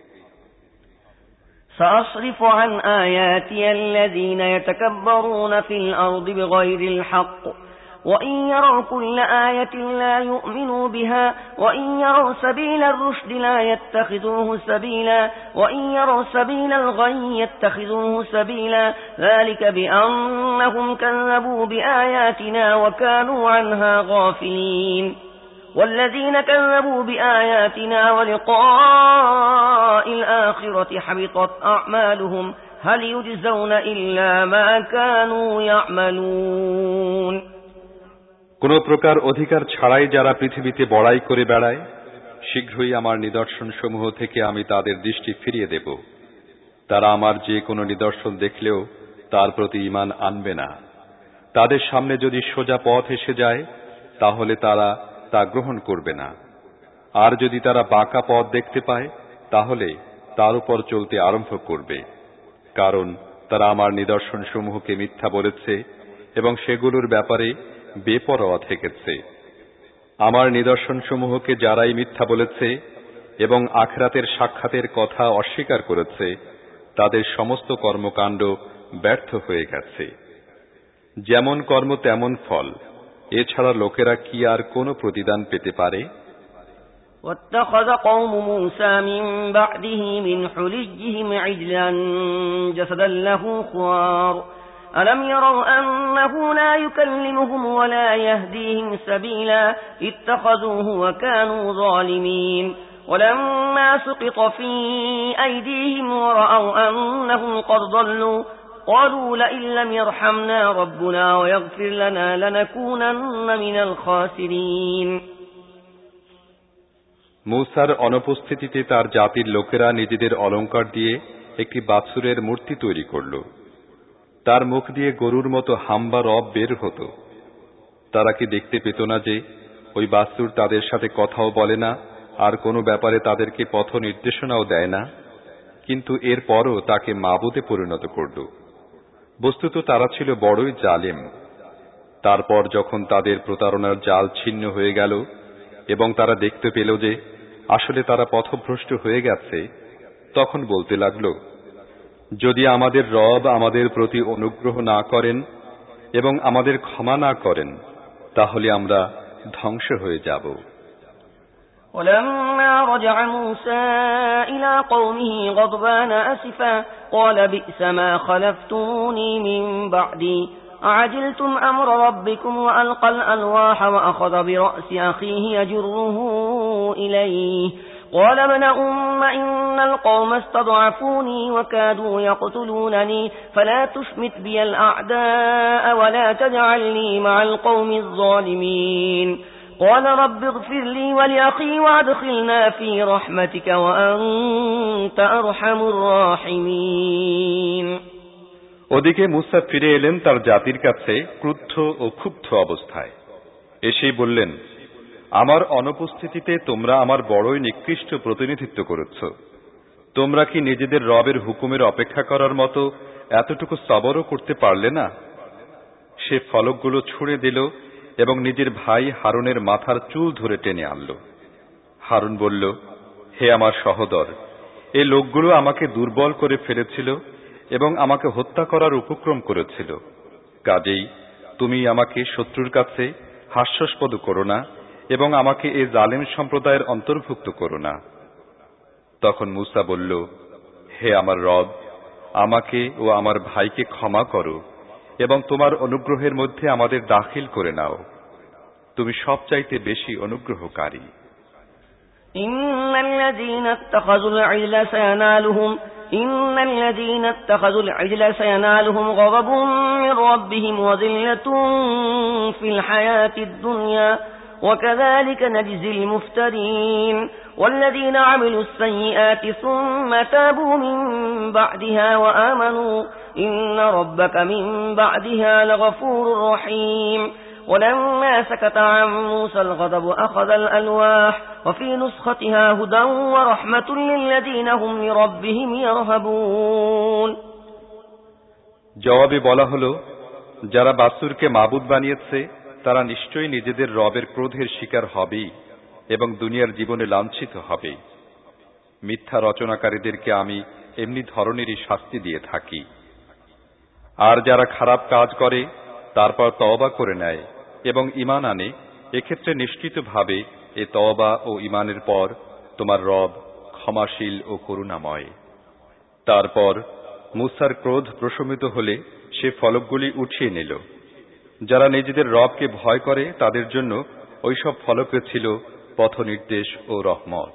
سأصرف عن آياتي الذين يتكبرون في الأرض بغير الحق وإن يروا كل آية لا يؤمنوا بها وإن يروا سبيل الرشد لا يتخذوه سبيلا وإن يروا سبيل الغي يتخذوه سبيلا ذلك بأنهم كذبوا بآياتنا وكانوا عنها غافلين والذين كذبوا بآياتنا ولقاء الآخرة حبطت أعمالهم هل يجزون إلا ما كانوا يعملون কোন প্রকার অধিকার ছাড়াই যারা পৃথিবীতে বড়াই করে বেড়ায়, শীঘ্রই আমার নিদর্শন সমূহ থেকে আমি তাদের দৃষ্টি ফিরিয়ে দেব। তারা আমার যে কোনো নিদর্শন দেখলেও তার প্রতি ঈমান আনবে না। তাদের সামনে যদি সোজা পথ এসে যায় তাহলে তারা তা গ্রহণ করবে না। আর যদি তারা বাঁকা পথ দেখতে পায় তাহলে তার উপর চলতে আরম্ভ করবে, কারণ তারা আমার নিদর্শন সমূহকে মিথ্যা বলেছে এবং সেগুলোর ব্যাপারে বেপরোয়া থেকেছে। আমার নিদর্শন সমূহকে যারাই মিথ্যা বলেছে এবং আখিরাতের সাক্ষাতের কথা অস্বীকার করেছে তাদের সমস্ত কর্মকাণ্ড ব্যর্থ হয়ে গেছে। যেমন কর্ম তেমন ফল, এছাড়া লোকেরা কি আর কোনো প্রতিদান পেতে পারে? واتخذ قوم موسى من بعده من حليهم عجلا جسدا له خوار ألم يروا أنه لا يكلمهم ولا يهديهم سبيلا اتخذوه وكانوا ظالمين ولما سقط في أيديهم ورأوا أنهم قد ضلوا قالوا لئن لم يرحمنا ربنا ويغفر لنا لنكونن من الخاسرين। মূসার অনুপস্থিতিতে তার জাতির লোকেরা নিজেদের অলংকার দিয়ে একটি বাছুরের মূর্তি তৈরি করল। তার মুখ দিয়ে গরুর মতো হাম্বা রব বের হতো। তারা কি দেখতে পেত না যে ওই বাছুর তাদের সাথে কথাও বলে না আর কোনো ব্যাপারে তাদেরকে পথ নির্দেশনাও দেয় না? কিন্তু এরপরও তাকে মাবুদে পরিণত করল। বস্তুত তারা ছিল বড়ই জালেম। তারপর যখন তাদের প্রতারণার জাল ছিন্ন হয়ে গেল এবং তারা দেখতে পেল যে আসলে তারা পথভ্রষ্ট হয়ে গেছে, তখন বলতে লাগল, যদি আমাদের রব আমাদের প্রতি অনুগ্রহ না করেন এবং আমাদের ক্ষমা না করেন তাহলে আমরা ধ্বংস হয়ে যাব। ولما رجع موسى إلى قومه غضبان أسفا قال بئس ما خلفتموني من بعدي أعجلتم أمر ربكم وألقى الألواح وأخذ برأس أخيه يجره إليه قال ابن أم إن القوم استضعفوني وكادوا يقتلونني فلا تشمت بي الأعداء ولا تجعلني مع القوم الظالمين قال رب اغفر لي ولأخي وادخلنا في رحمتك وأنت أرحم الراحمين। ওদিকে মূসা ফিরে এলেন তার জাতির কাছে ক্রুদ্ধ ও ক্ষুব্ধ অবস্থায়। এসেই বললেন, আমার অনুপস্থিতিতে তোমরা আমার বড়ই নিকৃষ্ট প্রতিনিধিত্ব করেছ। তোমরা কি নিজেদের রবের হুকুমের অপেক্ষা করার মতো এতটুকু সবরও করতে পারলে না? সে ফলকগুলো ছুঁড়ে দিল এবং নিজের ভাই হারুনের মাথার চুল ধরে টেনে আনল। হারুন বলল, হে আমার সহোদর, এই লোকগুলো আমাকে দুর্বল করে ফেলেছিল এবং আমাকে হত্যা করার উপক্রম করেছিল। কাজেই তুমি আমাকে শত্রুর কাছে হাস্যাস্পদ করো না এবং আমাকে এ জালেম সম্প্রদায়ের অন্তর্ভুক্ত করো না। তখন মূসা বলল, হে আমার রব, আমাকে ও আমার ভাইকে ক্ষমা করো এবং তোমার অনুগ্রহের মধ্যে আমাদের দাখিল করে নাও। তুমি সবচাইতে বেশি অনুগ্রহকারী। ইন্নাল্লাযীনা ইত্তাখাযুল ইজলা সায়ানালুহুম ইন্নাল্লাযীনা ইত্তাখাযুল ইজলা সায়ানালুহুম গাযাবুম মির রাব্বিহিম ওয়া যিল্লাতুন ফিল হায়াতিদ দুনিয়া وكذلك نجزي المفترين والذين عملوا السيئات ثم تابوا من بعدها وآمنوا إن ربك من بعدها لغفور رحيم ولما سكت عن موسى الغضب أخذ الألواح وفي نسختها هدى ورحمة للذين هم لربهم يرهبون। জবাবে বলা হলো, যারা বাছুরকে মাবুদ বানিয়েছে তারা নিশ্চয়ই নিজেদের রবের ক্রোধের শিকার হবেই এবং দুনিয়ার জীবনে লাঞ্ছিত হবে। মিথ্যা রচনাকারীদেরকে আমি এমনি ধরনেরই শাস্তি দিয়ে থাকি। আর যারা খারাপ কাজ করে তারপর তওবা করে নেয় এবং ঈমান আনে, এক্ষেত্রে নিশ্চিতভাবে এ তওবা ও ঈমানের পর তোমার রব ক্ষমাশীল ও করুণাময়। তারপর মূসার ক্রোধ প্রশমিত হলে সে ফলকগুলি উঠিয়ে নিল। যারা নিজেদের রবকে ভয় করে তাদের জন্য ওইসব ফলকে ছিল পথ নির্দেশ ও রহমত।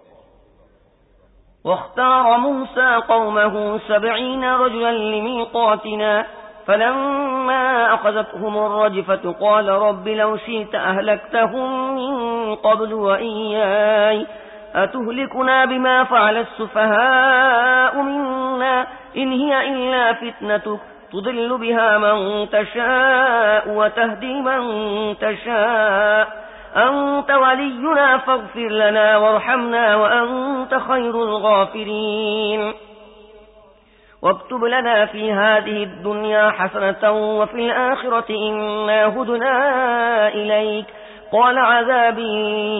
واختار موسى قومه سبعين رجلا لميقاتنا فلما أخذتهم الرجفة قال رب لو شئت أهلكتهم من قبل وإياي أتهلكنا بما فعل السفهاء منا إن هي إلا فتنتك تضل بها من تشاء وتهدي من تشاء أنت ولينا فاغفر لنا وارحمنا وأنت خير الغافرين واكتب لنا في هذه الدنيا حسنة وفي الآخرة إنا هدنا إليك قال عذابي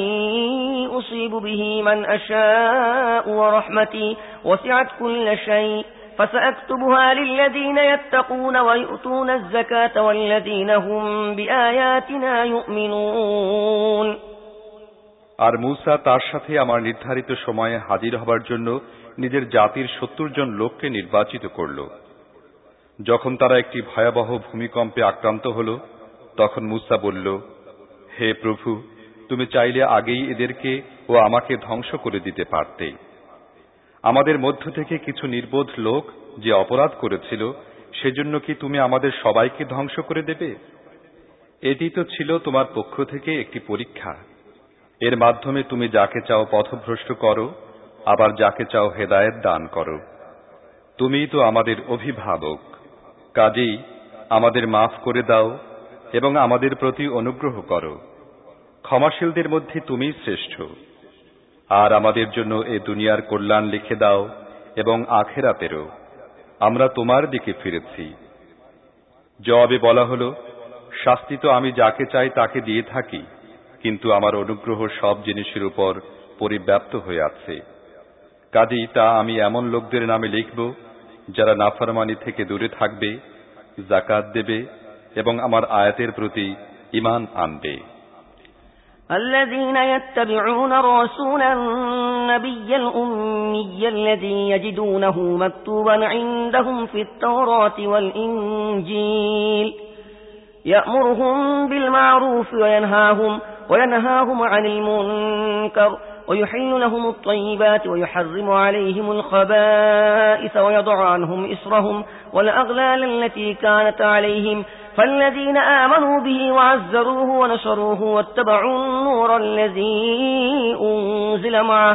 أصيب به من أشاء ورحمتي وسعت كل شيء فسأكتبها للذين يتقون ويؤتون الزكاة والذين هم بآياتنا يؤمنون আর মূসা তার সাথে আমার নির্ধারিত সময়ে হাজির হবার জন্য নিজের জাতির সত্তর জন লোককে নির্বাচিত করল। যখন তারা একটি ভয়াবহ ভূমিকম্পে আক্রান্ত হল, তখন মূসা বলল, হে প্রভু, তুমি চাইলে আগেই এদেরকে ও আমাকে ধ্বংস করে দিতে পারতে। আমাদের মধ্য থেকে কিছু নির্বোধ লোক যে অপরাধ করেছিল, সেজন্য কি তুমি আমাদের সবাইকে ধ্বংস করে দেবে? এটি তো ছিল তোমার পক্ষ থেকে একটি পরীক্ষা। এর মাধ্যমে তুমি যাকে চাও পথভ্রষ্ট করো, আবার যাকে চাও হেদায়েত দান করো। তুমিই তো আমাদের অভিভাবক, কাজেই আমাদের মাফ করে দাও এবং আমাদের প্রতি অনুগ্রহ করো। ক্ষমাশীলদের মধ্যে তুমিই শ্রেষ্ঠ। আর আমাদের জন্য এ দুনিয়ার কল্যাণ লিখে দাও এবং আখিরাতেরও। আমরা তোমার দিকে ফিরেছি। জবাবে বলা হলো, শাস্তি তো আমি যাকে চাই তাকে দিয়ে থাকি, কিন্তু আমার অনুগ্রহ সব জিনিসের উপর পরিব্যাপ্ত হয়ে আছে। কাজেই তা আমি এমন লোকদের নামে লিখব যারা নাফরমানি থেকে দূরে থাকবে, যাকাত দেবে এবং আমার আয়াতের প্রতি ঈমান আনবে। الذين يتبعون الرسول النبي الأمي الذي يجدونه مكتوبا عندهم في التوراة والإنجيل يأمرهم بالمعروف وينهاهم وينهاهم عن المنكر ويحل لهم الطيبات ويحرم عليهم الخبائث ويضع عنهم إصرهم والأغلال التي كانت عليهم فالذين آمنوا به وعزروه ونصروه واتبعوا النور الذي أنزل معه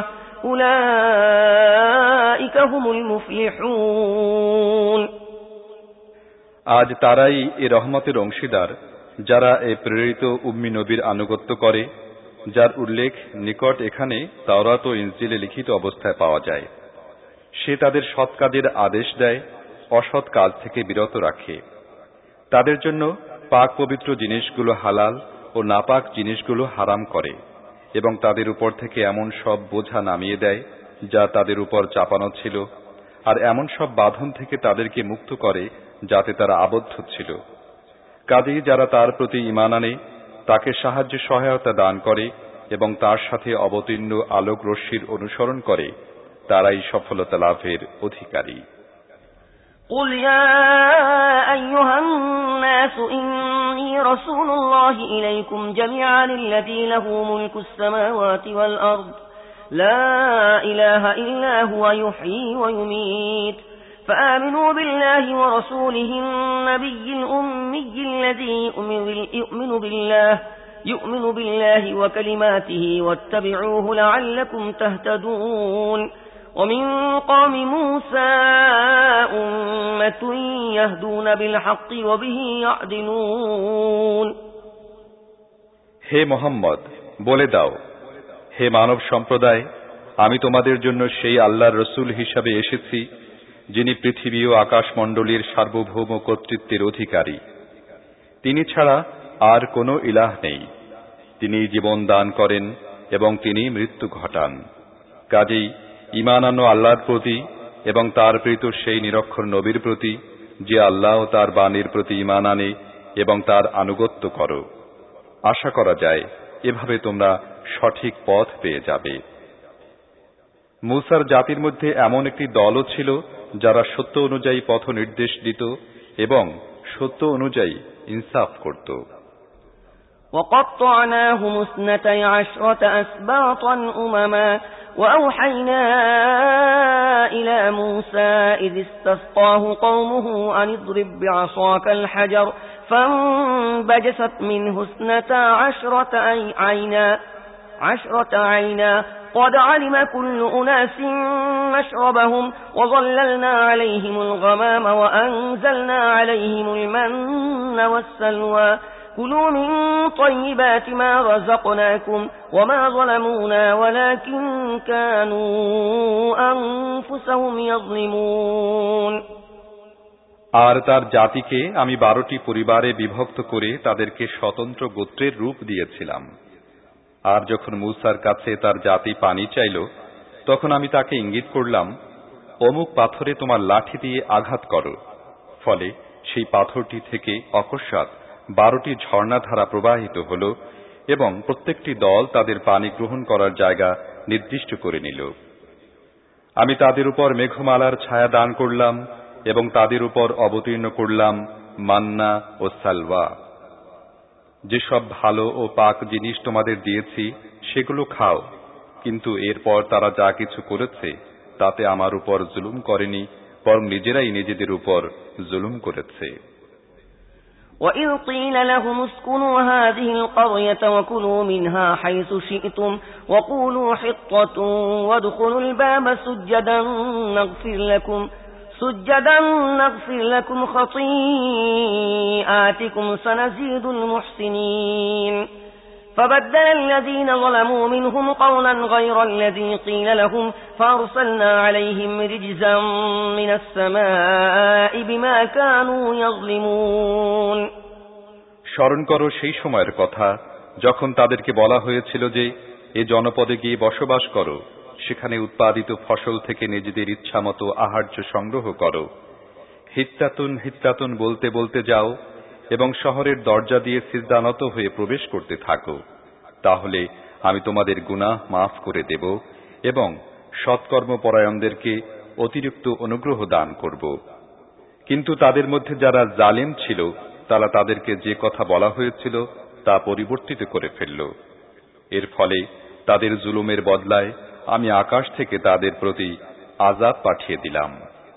أولئك هم المفلحون আজ তারাই এ রহমতের অংশীদার যারা এ প্রেরিত উম্মি নবীর আনুগত্য করে, যার উল্লেখ নিকট এখানে তাওরাত ও ইনজিলে লিখিত অবস্থায় পাওয়া যায়। সে তাদের সৎ কাজের আদেশ দেয়, অসৎ কাজ থেকে বিরত রাখে। তাদের জন্য পাক পবিত্র জিনিসগুলো হালাল ও নাপাক জিনিসগুলো হারাম করে এবং তাদের উপর থেকে এমন সব বোঝা নামিয়ে দেয় যা তাদের উপর চাপানো ছিল, আর এমন সব বাঁধন থেকে তাদেরকে মুক্ত করে যাতে তারা আবদ্ধ ছিল। কাজেই যারা তার প্রতি ঈমান আনে, তাকে সাহায্য সহায়তা দান করে এবং তার সাথে অবতীর্ণ আলোক রশ্মির অনুসরণ করে, তারাই সফলতা লাভের অধিকারী। قل يا أيها الناس إني رسول الله إليكم جميعا الذي له ملك السماوات والأرض لا إله إلا هو يحيي ويميت فآمنوا بالله ورسوله النبي الأمي الذي يؤمن بالله يؤمن بالله وكلماته واتبعوه لعلكم تهتدون ومن قوم موسى أمة يهدون بالحق وبه يعدلون হে মোহাম্মদ, বলে দাও, হে মানব সম্প্রদায়, আমি তোমাদের জন্য সেই আল্লাহর রসুল হিসাবে এসেছি যিনি পৃথিবী ও আকাশমণ্ডলীর সার্বভৌম কর্তৃত্বের অধিকারী। তিনি ছাড়া আর কোনো ইলাহ নেই। তিনি জীবন দান করেন এবং তিনি মৃত্যু ঘটান। কাজেই ঈমান আনো আল্লাহর প্রতি এবং তার প্রীত সেই নিরক্ষর নবীর প্রতি যে আল্লাহ ও তার বাণীর প্রতি ঈমান আনে এবং তার আনুগত্য করো। আশা করা যায় এভাবে তোমরা সঠিক পথ পেয়ে যাবে। মূসার জাতির মধ্যে এমন একটি দলও ছিল যারা সত্য অনুযায়ী পথ নির্দেশ দিত এবং সত্য অনুযায়ী ইনসাফ করত। وقطعناهم اثنتي عشرة أسباطا أمما وأوحينا إلى موسى إذ استسقاه قومه أن اضرب بعصاك الحجر فانبجست منه اثنتا عشرة عينا عشرة عينا قد علم كل أناس مشربهم وظللنا عليهم الغمام وأنزلنا عليهم المن والسلوى كلوا من طيبات ما رزقناكم وما ظلمونا ولكن كانوا أنفسهم يظلمون আর তার জাতিকে আমি বারোটি পরিবারে বিভক্ত করে তাদেরকে স্বতন্ত্র গোত্রের রূপ দিয়েছিলাম। আর যখন মূসার কাছে তার জাতি পানি চাইল, তখন আমি তাকে ইঙ্গিত করলাম, অমুক পাথরে তোমার লাঠি দিয়ে আঘাত করো। ফলে সেই পাথরটি থেকে অকস্মাৎ বারোটি ঝর্ণাধারা প্রবাহিত হল এবং প্রত্যেকটি দল তাদের পানি গ্রহণ করার জায়গা নির্দিষ্ট করে নিল। আমি তাদের উপর মেঘমালার ছায়া দান করলাম এবং তাদের উপর অবতীর্ণ করলাম মান্না ও সালওয়া। যেসব ভালো ও পাক জিনিস তোমাদের দিয়েছি সেগুলো খাও, কিন্তু এরপর তারা যা কিছু করেছে তাতে আমার উপর জুলুম করেনি, বরং নিজেরাই নিজেদের উপর জুলুম করেছে। وَإِذْ قِيلَ لَهُمُ اسْكُنُوا هَٰذِهِ الْقَرْيَةَ وَكُلُوا مِنْهَا حَيْثُ شِئْتُمْ وَقُولُوا حِطَّةٌ وَادْخُلُوا الْبَابَ سُجَّدًا نَغْفِرْ لَكُمْ سُجَّدًا نَغْفِرْ لَكُمْ خَطِيئَاتِكُمْ سَنَزِيدُ الْمُحْسِنِينَ فبدل الذين ظلموا منهم قولا غير الذي قيل لهم فأرسلنا عليهم رجزا من السماء بما كانوا يظلمون স্মরণ করো সেই সময়ের কথা যখন তাদেরকে বলা হয়েছিল যে এ জনপদে গিয়ে বসবাস করো, সেখানে উৎপাদিত ফসল থেকে নিজেদের ইচ্ছামতো আহার্য সংগ্রহ করো। হিত্তাতুন হিত্তাতুন বলতে বলতে যাও এবং শহরের দরজা দিয়ে সিজদানত হয়ে প্রবেশ করতে থাকো, তাহলে আমি তোমাদের গুনাহ মাফ করে দেব এবং সৎকর্মপরায়ণদেরকে অতিরিক্ত অনুগ্রহ দান করব। কিন্তু তাদের মধ্যে যারা জালেম ছিল তারা তাদেরকে যে কথা বলা হয়েছিল তা পরিবর্তিত করে ফেলল। এর ফলে তাদের জুলুমের বদলায় আমি আকাশ থেকে তাদের প্রতি আযাব পাঠিয়ে দিলাম।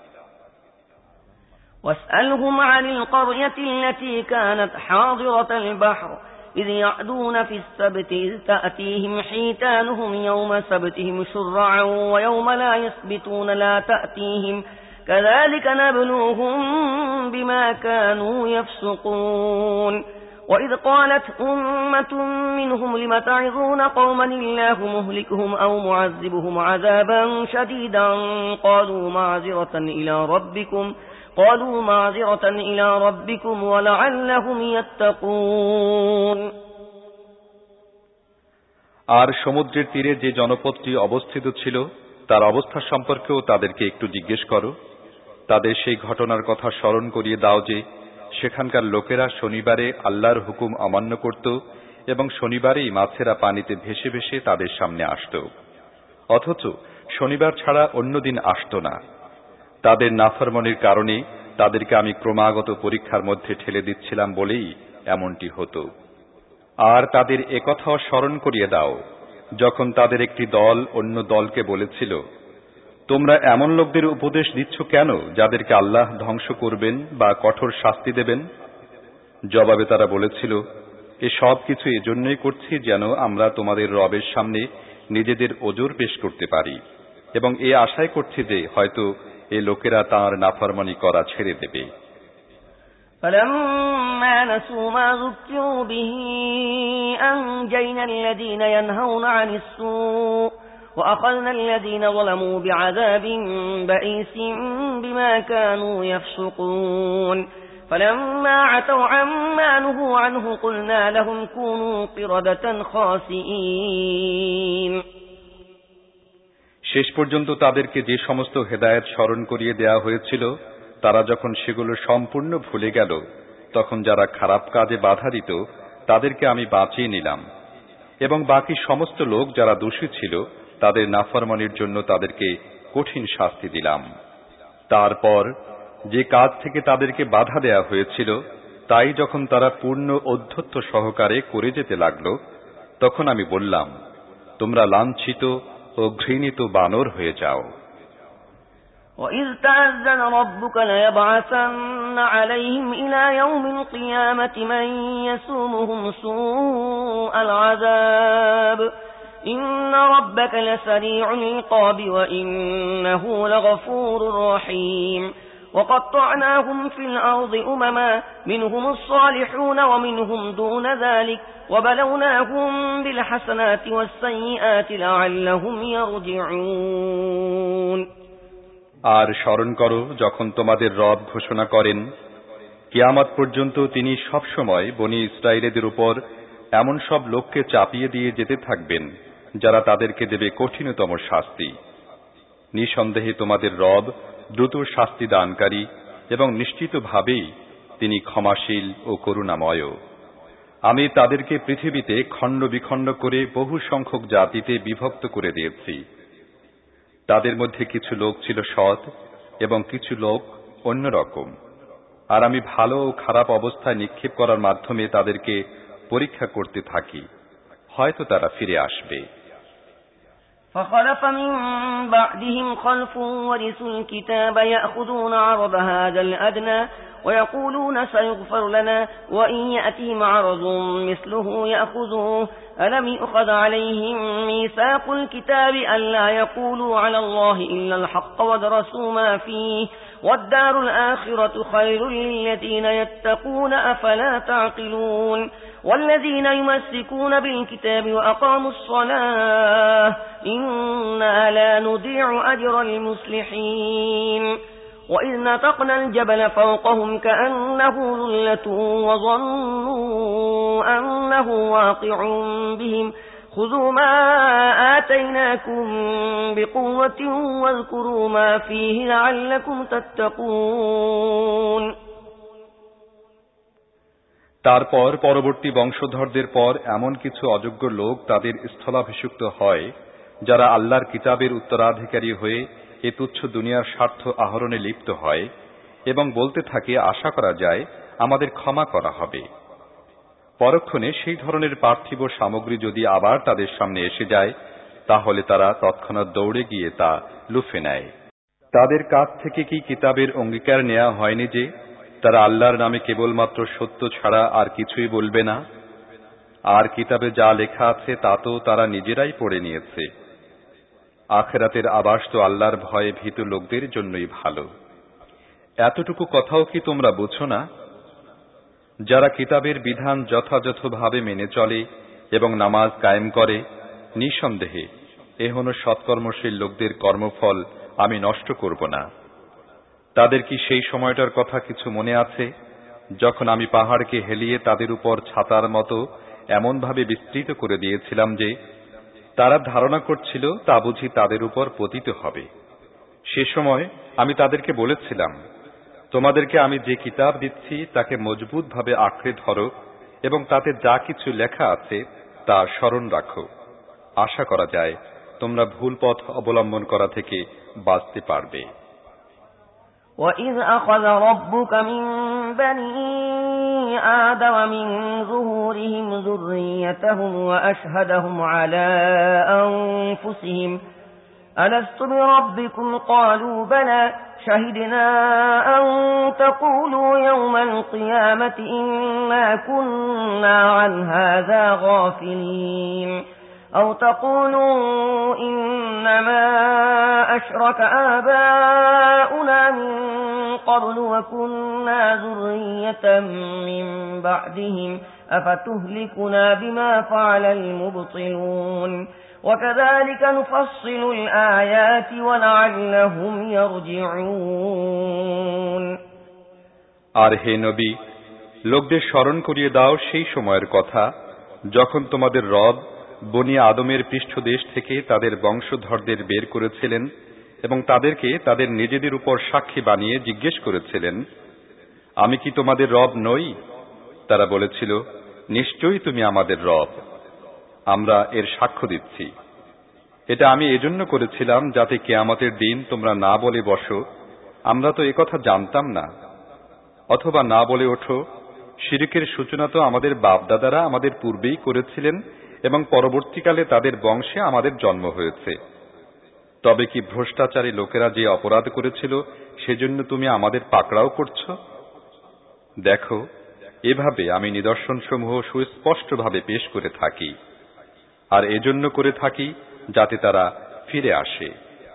واسألهم عن القرية التي كانت حاضرة البحر إذ يعدون في السبت إذ تأتيهم حيتانهم يوم سبتهم شرعا ويوم لا يسبتون لا تأتيهم كذلك نبلوهم بما كانوا يفسقون وإذ قالت أمة منهم لم تعظون قوما الله مهلكهم أو معذبهم عذابا شديدا قالوا معذرة إلى ربكم قالوا معذرة إلى ربكم ولعلهم يتقون আর সমুদ্রের তীরে যে জনপদটি অবস্থিত ছিল তার অবস্থা সম্পর্কেও তাদেরকে একটু জিজ্ঞেস করো। তাদের সেই ঘটনার কথা স্মরণ করিয়ে দাও যে সেখানকার লোকেরা শনিবারে আল্লাহর হুকুম অমান্য করত এবং শনিবারেই মাছেরা পানিতে ভেসে ভেসে তাদের সামনে আসত, অথচ শনিবার ছাড়া অন্য দিন আসত না। তাদের নাফরমানির কারণে তাদেরকে আমি ক্রমাগত পরীক্ষার মধ্যে ঠেলে দিচ্ছিলাম বলেই এমনটি হতো। আর তাদের একথাও স্মরণ করিয়ে দাও যখন তাদের একটি দল অন্য দলকে বলেছিল, তোমরা এমন লোকদের উপদেশ দিচ্ছ কেন যাদেরকে আল্লাহ ধ্বংস করবেন বা কঠোর শাস্তি দেবেন? জবাবে তারা বলেছিল, এ সব কিছু এজন্যই করছি যেন আমরা তোমাদের রবের সামনে নিজেদের ওজর পেশ করতে পারি এবং এ আশায় করছি যে হয়তো এ লোকেরা তাঁর নাফরমানি করা ছেড়ে দেবে। فلما نسوا ما ذكروا به أنجينا الذين ينهون عن السوء وأخذنا الذين ظلموا بعذاب بئيس بما كانوا يفسقون فلما عتوا عما نهوا عنه قلنا لهم كونوا قردة خاسئين শেষ পর্যন্ত তাদেরকে যে সমস্ত হেদায়েত স্মরণ করিয়ে দেয়া হয়েছিল তারা যখন সেগুলো সম্পূর্ণ ভুলে গেল, তখন যারা খারাপ কাজে বাধা দিত তাদেরকে আমি বাঁচিয়ে নিলাম এবং বাকি সমস্ত লোক যারা দোষী ছিল তাদের নাফরমানির জন্য তাদেরকে কঠিন শাস্তি দিলাম। তারপর যে কাজ থেকে তাদেরকে বাধা দেয়া হয়েছিল তাই যখন তারা পূর্ণ ঔদ্ধত্য সহকারে করে যেতে লাগল, তখন আমি বললাম, তোমরা লাঞ্ছিত ও ঘৃণিত বানর হয়ে যাও। وَإِذْ تَأَذَّنَ رَبُّكَ لَيَبْعَثَنَّ عَلَيْهِمْ إِلَى يَوْمِ الْقِيَامَةِ مَن يَسُومُهُمْ سُوءَ الْعَذَابِ إن ربك لسريع العقاب وإنه لغفور رحيم وقطعناهم في الأرض أمما منهم الصالحون ومنهم دون ذلك وبلوناهم بالحسنات والسيئات لعلهم يرجعون আর স্মরণ করো যখন তোমাদের রব ঘোষণা করেন কিয়ামত পর্যন্ত তিনি সব সময় বনি ইসরায়েলদের উপর এমন সব লোককে চাপিয়ে দিয়ে যেতে থাকবেন যারা তাদেরকে দেবে কঠিনতম শাস্তি। নিঃসন্দেহে তোমাদের রব দ্রুত শাস্তি দানকারী এবং নিশ্চিতভাবেই তিনি ক্ষমাশীল ও করুণাময়। আমি তাদেরকে পৃথিবীতে খণ্ড বিখণ্ড করে বহু সংখ্যক জাতিতে বিভক্ত করে দিয়েছি। তাদের মধ্যে কিছু লোক ছিল সৎ এবং কিছু লোক অন্যরকম, আর আমি ভালো ও খারাপ অবস্থায় নিক্ষেপ করার মাধ্যমে তাদেরকে পরীক্ষা করতে থাকি, হয়তো তারা ফিরে আসবে। فخلف من بعدهم خلف ورثوا الكتاب يأخذون عرض هذا الأدنى ويقولون سيغفر لنا وإن يأتهم عرض مثله يأخذوه ألم يؤخذ عليهم ميثاق الكتاب ألا يقولوا على الله إلا الحق ودرسوا ما فيه والدار الآخرة خير للذين يتقون أفلا تعقلون والذين يمسكون بالكتاب وأقاموا الصلاة إنا لا نضيع أجر المصلحين وإذ نتقنا الجبل فوقهم كأنه ظلة وظنوا أنه واقع بهم خذوا ما آتيناكم بقوة واذكروا ما فيه لعلكم تتقون তারপর পরবর্তী বংশধরদের পর এমন কিছু অযোগ্য লোক তাদের স্থলাভিষিক্ত হয় যারা আল্লাহর কিতাবের উত্তরাধিকারী হয়ে এ তুচ্ছ দুনিয়ার স্বার্থ আহরণে লিপ্ত হয় এবং বলতে থাকে আশা করা যায় আমাদের ক্ষমা করা হবে। পরক্ষণে সেই ধরনের পার্থিব সামগ্রী যদি আবার তাদের সামনে এসে যায় তাহলে তারা তৎক্ষণাৎ দৌড়ে গিয়ে তা লুফে নেয়। তাদের কাছ থেকে কি কিতাবের অঙ্গীকার নেওয়া হয়নি যে তারা আল্লাহর নামে কেবলমাত্র সত্য ছাড়া আর কিছুই বলবে না? আর কিতাবে যা লেখা আছে তা তো তারা নিজেরাই পড়ে নিয়েছে। আখিরাতের আবাস তো আল্লাহর ভয়ে ভীত লোকদের জন্যই ভালো। এতটুকু কথাও কি তোমরা বুঝো না? যারা কিতাবের বিধান যথাযথভাবে মেনে চলে এবং নামাজ কায়েম করে, নিঃসন্দেহে এহন সৎকর্মশীল লোকদের কর্মফল আমি নষ্ট করব না। তাদের কি সেই সময়টার কথা কিছু মনে আছে যখন আমি পাহাড়কে হেলিয়ে তাদের উপর ছাতার মতো এমনভাবে বিস্তৃত করে দিয়েছিলাম যে তারা ধারণা করছিল তা বুঝি তাদের উপর পতিত হবে? সে সময় আমি তাদেরকে বলেছিলাম, তোমাদেরকে আমি যে কিতাব দিচ্ছি তাকে মজবুতভাবে আঁকড়ে ধরো এবং তাতে যা কিছু লেখা আছে তা স্মরণ রাখো। আশা করা যায় তোমরা ভুল পথ অবলম্বন করা থেকে বাঁচতে পারবে। وَإِذْ أَخَذَ رَبُّكَ مِنْ بَنِي آدَمَ مِنْ ظُهُورِهِمْ ذُرِّيَّتَهُمْ وَأَشْهَدَهُمْ عَلَى أَنفُسِهِمْ أَلَسْتُ بِرَبِّكُمْ قَالُوا بَلَى شَهِدْنَا أَنْ تَقُولُوا يَوْمَ الْقِيَامَةِ إِنَّا كُنَّا عَنْ هَذَا غَافِلِينَ أَوْ تَقُولُوا إِنَّمَا أَشْرَكَ آبَاؤُنَا مِنْ قَبْلُ وَكُنَّا ذُرِّيَّةً مِنْ بَعْدِهِمْ أَفَتُهْلِكُنَا بِمَا فَعَلَ الْمُبْطِلُونَ وَكَذَلِكَ نُفَصِّلُ الْآيَاتِ وَلَعَلَّهُمْ يَرْجِعُونَ আর হে নবী, লোকদের স্মরণ করিয়ে দাও সেই সময়ের কথা যখন তোমাদের রব বনি আদমের পৃষ্ঠদেশ থেকে তাদের বংশধরদের বের করেছিলেন এবং তাদেরকে তাদের নিজেদের উপর সাক্ষী বানিয়ে জিজ্ঞেস করেছিলেন, আমি কি তোমাদের রব নই? তারা বলেছিল, নিশ্চয়ই তুমি আমাদের রব, আমরা এর সাক্ষ্য দিচ্ছি। এটা আমি এজন্য করেছিলাম যাতে কিয়ামতের দিন তোমরা না বলে বসো আমরা তো একথা জানতাম না, অথবা না বলে ওঠো শিরকের সূচনা তো আমাদের বাপদাদারা আমাদের পূর্বেই করেছিলেন এবং পরবর্তীকালে তাদের বংশে আমাদের জন্ম হয়েছে। তবে কি ভ্রষ্টাচারী লোকেরা যে অপরাধ করেছিল সেজন্য তুমি আমাদের পাকড়াও করছ? দেখো, এভাবে আমি নিদর্শনসমূহ সুস্পষ্টভাবে পেশ করে থাকি। আর এজন্য করে থাকি যাতে তারা ফিরে আসে।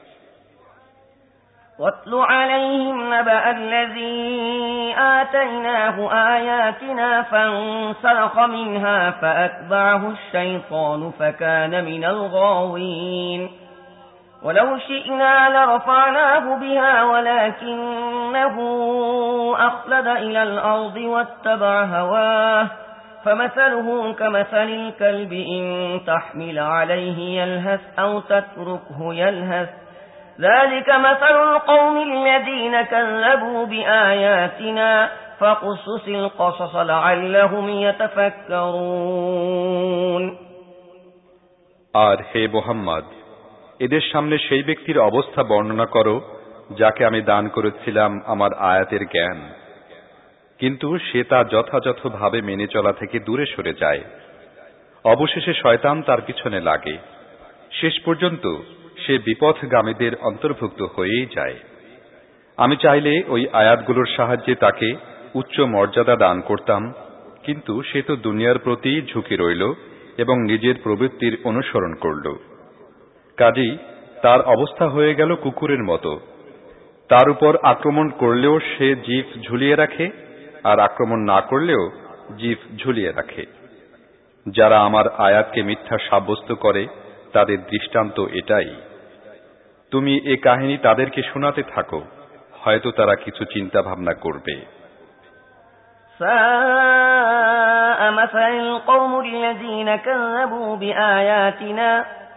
واتل عليهم نبأ الذي آتيناه آياتنا فانسلخ منها فأتبعه الشيطان فكان من الغاوين ولو شئنا لرفعناه بها ولكنه أخلد إلى الأرض واتبع هواه فمثله كمثل الكلب إن تحمل عليه يلهث أو تتركه يلهث ذلك مثل القوم الذين كذبوا بآياتنا فقصص القصص لعلهم يتفكرون। আর হে মুহাম্মদ, এদের সামনে সেই ব্যক্তির অবস্থা বর্ণনা করো যাকে আমি দান করেছিলাম আমার আয়াতের জ্ঞান, কিন্তু সে তা যথাযথভাবে মেনে চলা থেকে দূরে সরে যায়। অবশেষে শয়তান তার পিছনে লাগে, শেষ পর্যন্ত সে বিপথগামীদের অন্তর্ভুক্ত হয়েই যায়। আমি চাইলে ওই আয়াতগুলোর সাহায্যে তাকে উচ্চ মর্যাদা দান করতাম, কিন্তু সে তো দুনিয়ার প্রতি ঝুঁকে রইল এবং নিজের প্রবৃত্তির অনুসরণ করল। কাজেই তার অবস্থা হয়ে গেল কুকুরের মতো। তার উপর আক্রমণ করলেও সে জিভ ঝুলিয়ে রাখে, আর আক্রমণ না করলেও জিভ ঝুলিয়ে রাখে। যারা আমার আয়াতকে মিথ্যা সাব্যস্ত করে তাদের দৃষ্টান্ত এটাই। তুমি এ কাহিনী তাদেরকে শোনাতে থাকো, হয়তো তারা কিছু চিন্তা ভাবনা করবে। ساء مثل القوم الذين كذبوا بآياتنا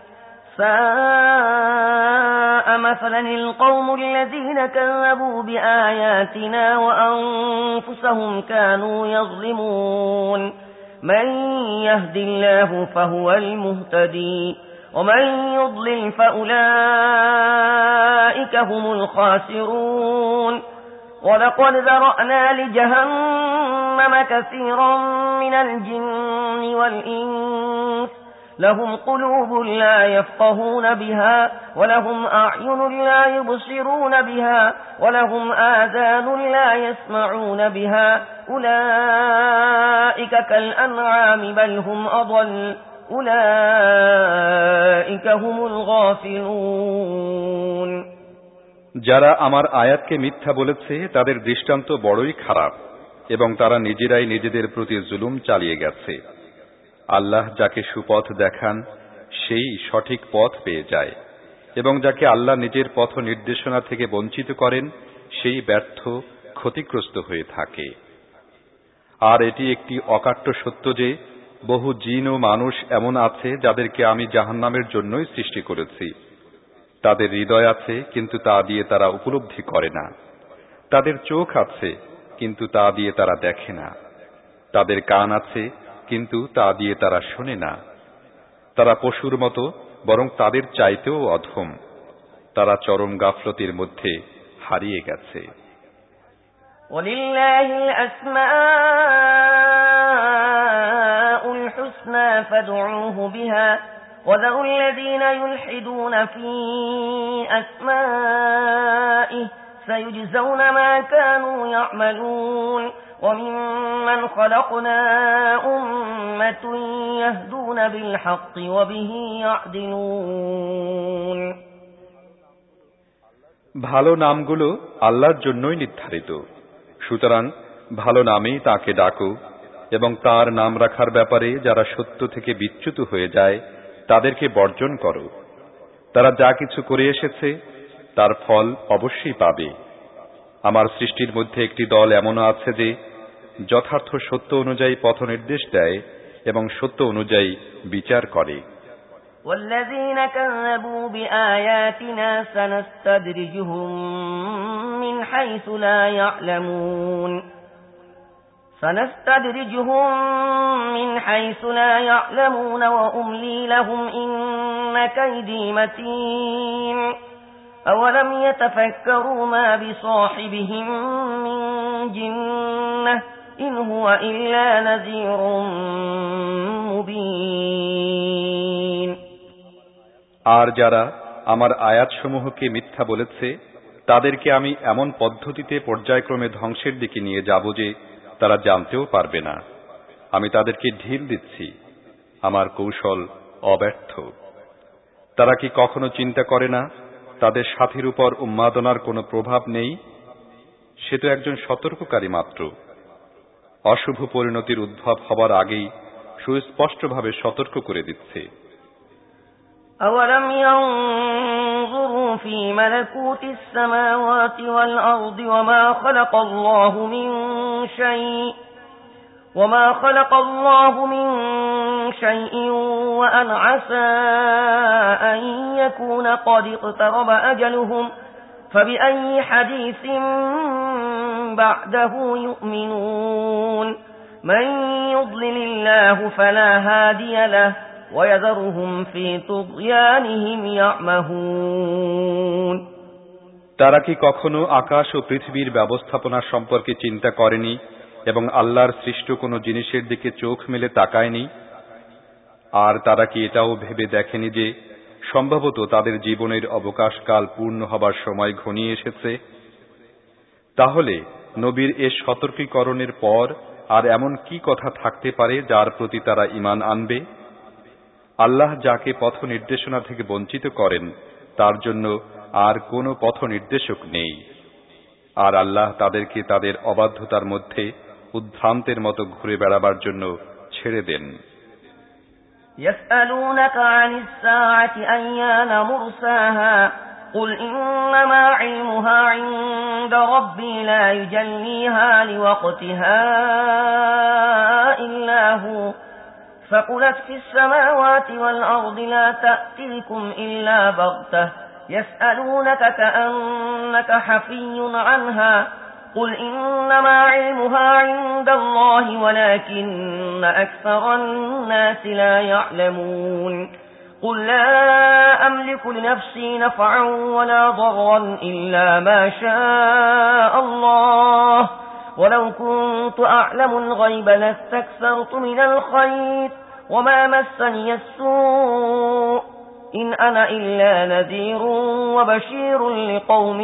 ساء مثلا القوم الذين كذبوا بآياتنا وأنفسهم كانوا يظلمون من يهد الله فهو المهتدي ومن يضلل فأولئك هم الخاسرون ولقد ذرأنا لجهنم كثيرا من الجن والإنس لهم قلوب لا يفقهون بها ولهم أعين لا يبصرون بها ولهم آذان لا يسمعون بها أولئك كالأنعام بل هم أضل أولئك هم الغافلون। যারা আমার আয়াতকে মিথ্যা বলেছে তাদের দৃষ্টান্ত বড়ই খারাপ এবং তারা নিজেরাই নিজেদের প্রতি জুলুম চালিয়ে গেছে। আল্লাহ যাকে সুপথ দেখান সেই সঠিক পথ পেয়ে যায়, এবং যাকে আল্লাহ নিজের পথ নির্দেশনা থেকে বঞ্চিত করেন সেই ব্যর্থ ক্ষতিগ্রস্ত হয়ে থাকে। আর এটি একটি অকাট্য সত্য যে বহু জিন ও মানুষ এমন আছে যাদেরকে আমি জাহান্নামের জন্যই সৃষ্টি করেছি। তাদের হৃদয় আছে কিন্তু তা দিয়ে তারা উপলব্ধি করে না, তাদের চোখ আছে কিন্তু তা দিয়ে তারা দেখে না, তাদের কান আছে কিন্তু তা দিয়ে তারা শোনে না। তারা পশুর মতো, বরং তাদের চাইতেও অধম। তারা চরম গাফলতির মধ্যে হারিয়ে গেছে। ওয়ালিল্লাহিল আসমাউল হুসনা ফাদউহু বিহা وذروا الذين يلحدون في أسمائه سيجزون ما كانوا يعملون وممن خلقنا أمة يهدون بالحق وبه يعدلون। ভালো নামগুলো আল্লাহর জন্যই নির্ধারিত, সুতরাং ভালো নামেই তাকে ডাকো, এবং তার নাম রাখার ব্যাপারে যারা সত্য থেকে বিচ্যুত হয়ে যায় তাদেরকে বর্জন করো। তারা যা কিছু করে এসেছে তার ফল অবশ্যই পাবে। আমার সৃষ্টির মধ্যে একটি দল এমনও আছে যে যথার্থ সত্য অনুযায়ী পথ নির্দেশ দেয় এবং সত্য অনুযায়ী বিচার করে। والذين كذبوا بآياتنا سنستدرجهم من حيث لا يعلمون سنستدرجهم من حيث لا يعلمون وأملي لهم إن كيدي متين أولم يتفكروا ما بصاحبهم من جنة إن هو إلا نذير مبين। আর যারা আমার আয়াতসমূহকে মিথ্যা বলেছে তাদেরকে আমি এমন পদ্ধতিতে পর্যায়ক্রমে ধ্বংসের দিকে নিয়ে যাব যে তারা জানতেও পারবে না। আমি তাদেরকে ঢিল দিচ্ছি, আমার কৌশল অব্যর্থ। তারা কি কখনো চিন্তা করে না তাদের সাথীর উপর উন্মাদনার কোনো প্রভাব নেই? সে তো একজন সতর্ককারী মাত্র। অশুভ পরিণতির উদ্ভব হবার আগেই সুস্পষ্টভাবে সতর্ক করে দিচ্ছে। أَوَلَمْ يَنظُرُوا فِي مَلَكُوتِ السَّمَاوَاتِ وَالْأَرْضِ وَمَا خَلَقَ اللَّهُ مِنْ شَيْءٍ وَمَا خَلَقَ اللَّهُ مِنْ شَيْءٍ وَأَنْ عَسَى أَنْ يَكُونَ قَدِ اقْتَرَبَ أَجَلُهُمْ فَبِأَيِّ حَدِيثٍ بَعْدَهُ يُؤْمِنُونَ مَنْ يُضْلِلِ اللَّهُ فَلَا هَادِيَ لَهُ وَيَذَرُهُمْ فِي طُغْيَانِهِمْ يَعْمَهُونَ। তারা কি কখনো আকাশ ও পৃথিবীর ব্যবস্থাপনা সম্পর্কে চিন্তা করেনি এবং আল্লাহর সৃষ্ট কোনো জিনিসের দিকে চোখ মেলে তাকায়নি? আর তারা কি এটাও ভেবে দেখেনি যে সম্ভবত তাদের জীবনের অবকাশকাল পূর্ণ হবার সময় ঘনিয়ে এসেছে? তাহলে নবীর এ সতর্কীকরণের পর আর এমন কি কথা থাকতে পারে যার প্রতি তারা ঈমান আনবে? আল্লাহ যাকে পথ নির্দেশনা থেকে বঞ্চিত করেন তার জন্য আর কোনো পথ নির্দেশক নেই। আর আল্লাহ তাদেরকে তাদের অবাধ্যতার মধ্যে উদ্ভ্রান্তের মতো ঘুরে বেড়াবার জন্য ছেড়ে দেন। يَسْأَلُونَكَ عَنِ السَّاعَةِ أَيَّانَ مُرْسَاهَا قُلْ إِنَّمَا عِلْمُهَا عِندَ رَبِّي لَا يُجَلِّيهَا لِوَقْتِهَا إِلَّا هُوَ ثَقُلَتْ فِي السَّمَاوَاتِ وَالْأَرْضِ لَا تَأْتِيكُمْ إِلَّا بَغْتَةً يَسْأَلُونَكَ كَأَنَّكَ حَفِيٌّ عَنْهَا قُلْ إِنَّمَا عِلْمُهَا عِندَ اللَّهِ وَلَكِنَّ أَكْثَرَ النَّاسِ لَا يَعْلَمُونَ قُلْ لَا أَمْلِكُ لِنَفْسِي نَفْعًا وَلَا ضَرًّا إِلَّا مَا شَاءَ اللَّهُ وَلَوْ كُنْتُ أَعْلَمُ الْغَيْبَ لَاسْتَكْثَرْتُ مِنَ الْخَيْرِ وَمَا مَسَّنِيَ السُّوءُ إِنْ أَنَا إِلَّا نَذِيرٌ وَبَشِيرٌ لِقَوْمٍ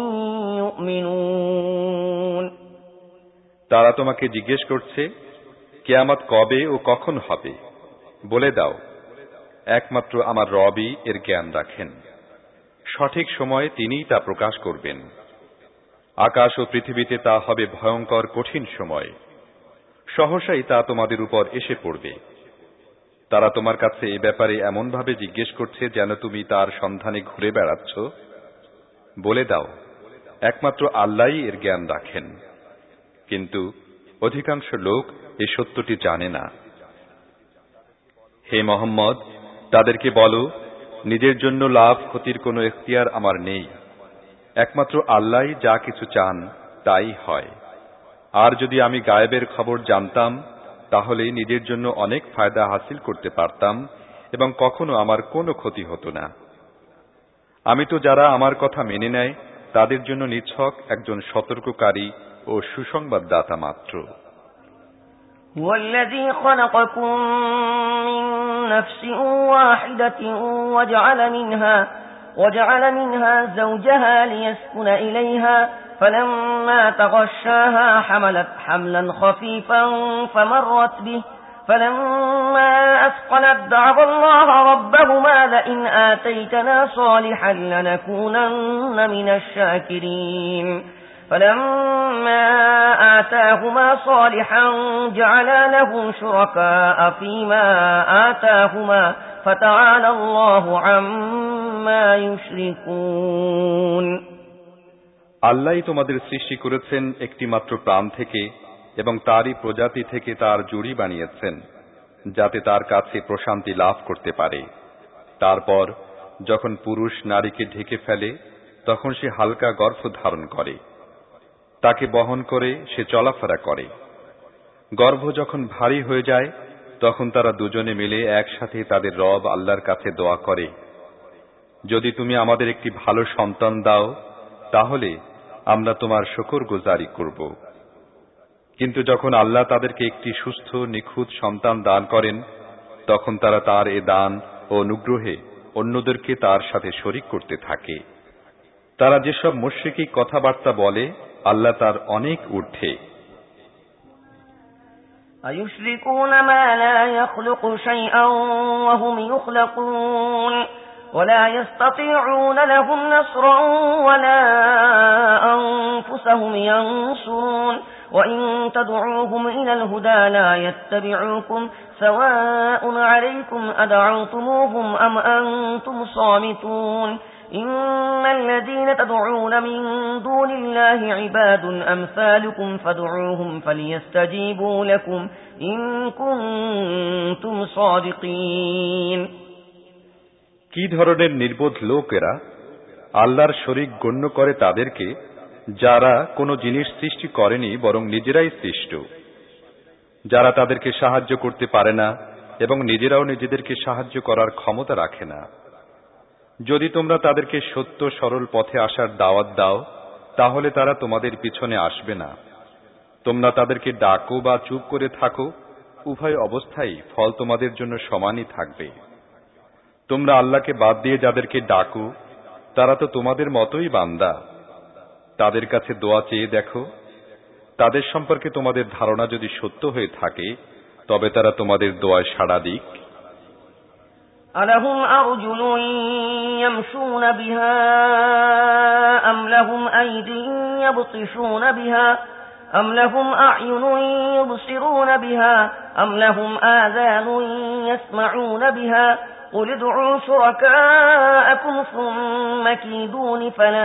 يُؤْمِنُونَ। তারা তোমাকে জিজ্ঞেস করছে কিয়ামত কবে ও কখন হবে? বলে দাও, একমাত্র আমার রবই এর জ্ঞান রাখেন। সঠিক সময়ে তিনিই তা প্রকাশ করবেন। আকাশ ও পৃথিবীতে তা হবে ভয়ঙ্কর কঠিন সময়। সহসাই তা তোমাদের উপর এসে পড়বে। তারা তোমার কাছে এ ব্যাপারে এমনভাবে জিজ্ঞেস করছে যেন তুমি তার সন্ধানে ঘুরে বেড়াচ্ছ। বলে দাও, একমাত্র আল্লাহই এর জ্ঞান রাখেন, কিন্তু অধিকাংশ লোক এই সত্যটি জানে না। হে মুহাম্মদ, তাদেরকে বলো, নিজের জন্য লাভ ক্ষতির কোনো এখতিয়ার আমার নেই। একমাত্র আল্লাহই যা কিছু চান তাই হয়। আর যদি আমি গায়েবের খবর জানতাম তাহলে নিজের জন্য অনেক ফায়দা হাসিল করতে পারতাম এবং কখনো আমার কোনো ক্ষতি হতো না। আমি তো যারা আমার কথা মেনে নেয় তাদের জন্য নিছক একজন সতর্ককারী ও সুসংবাদদাতা মাত্র। وَالَّذِي خَلَقَكُم مِّن نَّفْسٍ وَاحِدَةٍ وَجَعَلَ مِنْهَا وَجَعَلَ مِنْهَا زَوْجَهَا لِيَسْكُنَ إِلَيْهَا فَلَمَّا تَغَشَّاهَا حَمَلَتْ حَمْلًا خَفِيفًا فَمَرَّتْ بِهِ فَلَمَّا أَثْقَلَتْ دَعَوَا اللَّهَ رَبَّهُمَا لَئِنْ آتَيْتَنَا صَالِحًا لَّنَكُونَنَّ مِنَ الشَّاكِرِينَ فَلَمَّا آتَاهُمَا صَالِحًا جَعَلَا لَهُ شُرَكَاءَ فِيمَا آتَاهُمَا فَتَعَالَى اللَّهُ عَمَّا يُشْرِكُونَ। আল্লাহই তোমাদের সৃষ্টি করেছেন একটি মাত্র প্রাণ থেকে এবং তারই প্রজাতি থেকে তার জুড়ি বানিয়েছেন যাতে তার কাছে প্রশান্তি লাভ করতে পারে। তারপর যখন পুরুষ নারীকে ঢেকে ফেলে তখন সে হালকা গর্ভ ধারণ করে, তাকে বহন করে সে চলাফেরা করে। গর্ভ যখন ভারী হয়ে যায় তখন তারা দুজনে মিলে একসাথে তাদের রব আল্লাহর কাছে দোয়া করে, যদি তুমি আমাদের একটি ভালো সন্তান দাও তাহলে আমরা তোমার শুকরগুজারি করব। কিন্তু যখন আল্লাহ তাদেরকে একটি সুস্থ নিখুঁত সন্তান দান করেন তখন তারা তার এ দান ও অনুগ্রহে অন্যদেরকে তার সাথে শরীক করতে থাকে। তারা যেসব মুশরিকি কথাবার্তা বলে আল্লাহ তার অনেক ঊর্ধ্বে। أيشركون ما لا يخلق شيئا وهم يخلقون ولا يستطيعون لهم نصرا ولا أنفسهم ينصرون وإن تدعوهم إلى الهدى لا يتبعوكم سواء عليكم أدعوتموهم أم أنتم صامتون إن الذين تدعون من دون الله عباد أمثالكم فادعوهم فليستجيبوا لكم إن كنتم صادقين কি ধরনের নির্বোধ লোকেরা আল্লাহর শরীক গণ্য করে তাদেরকে, যারা কোনো জিনিস সৃষ্টি করেনি বরং নিজেরাই সৃষ্ট, যারা তাদেরকে সাহায্য করতে পারে না এবং নিজেরাও নিজেদেরকে সাহায্য করার ক্ষমতা রাখে না। যদি তোমরা তাদেরকে সত্য সরল পথে আসার দাওয়াত দাও, তাহলে তারা তোমাদের পিছনে আসবে না। তোমরা তাদেরকে ডাকো বা চুপ করে থাকো, উভয় অবস্থায় ফল তোমাদের জন্য সমানই থাকবে। তোমরা আল্লাহকে বাদ দিয়ে যাদেরকে ডাকো, তারা তো তোমাদের মতোই বান্দা। তাদের কাছে দোয়া চেয়ে দেখো, তাদের সম্পর্কে তোমাদের ধারণা যদি সত্য হয়ে থাকে, তবে তারা তোমাদের দোয়ায় সাড়া দিক। ألهم أرجل يمشون بها أم لهم أيدي يبطشون بها أم لهم أعين يبصرون بها أم لهم آذان يسمعون بها قل ادعوا شركاءكم ثم كيدون فلا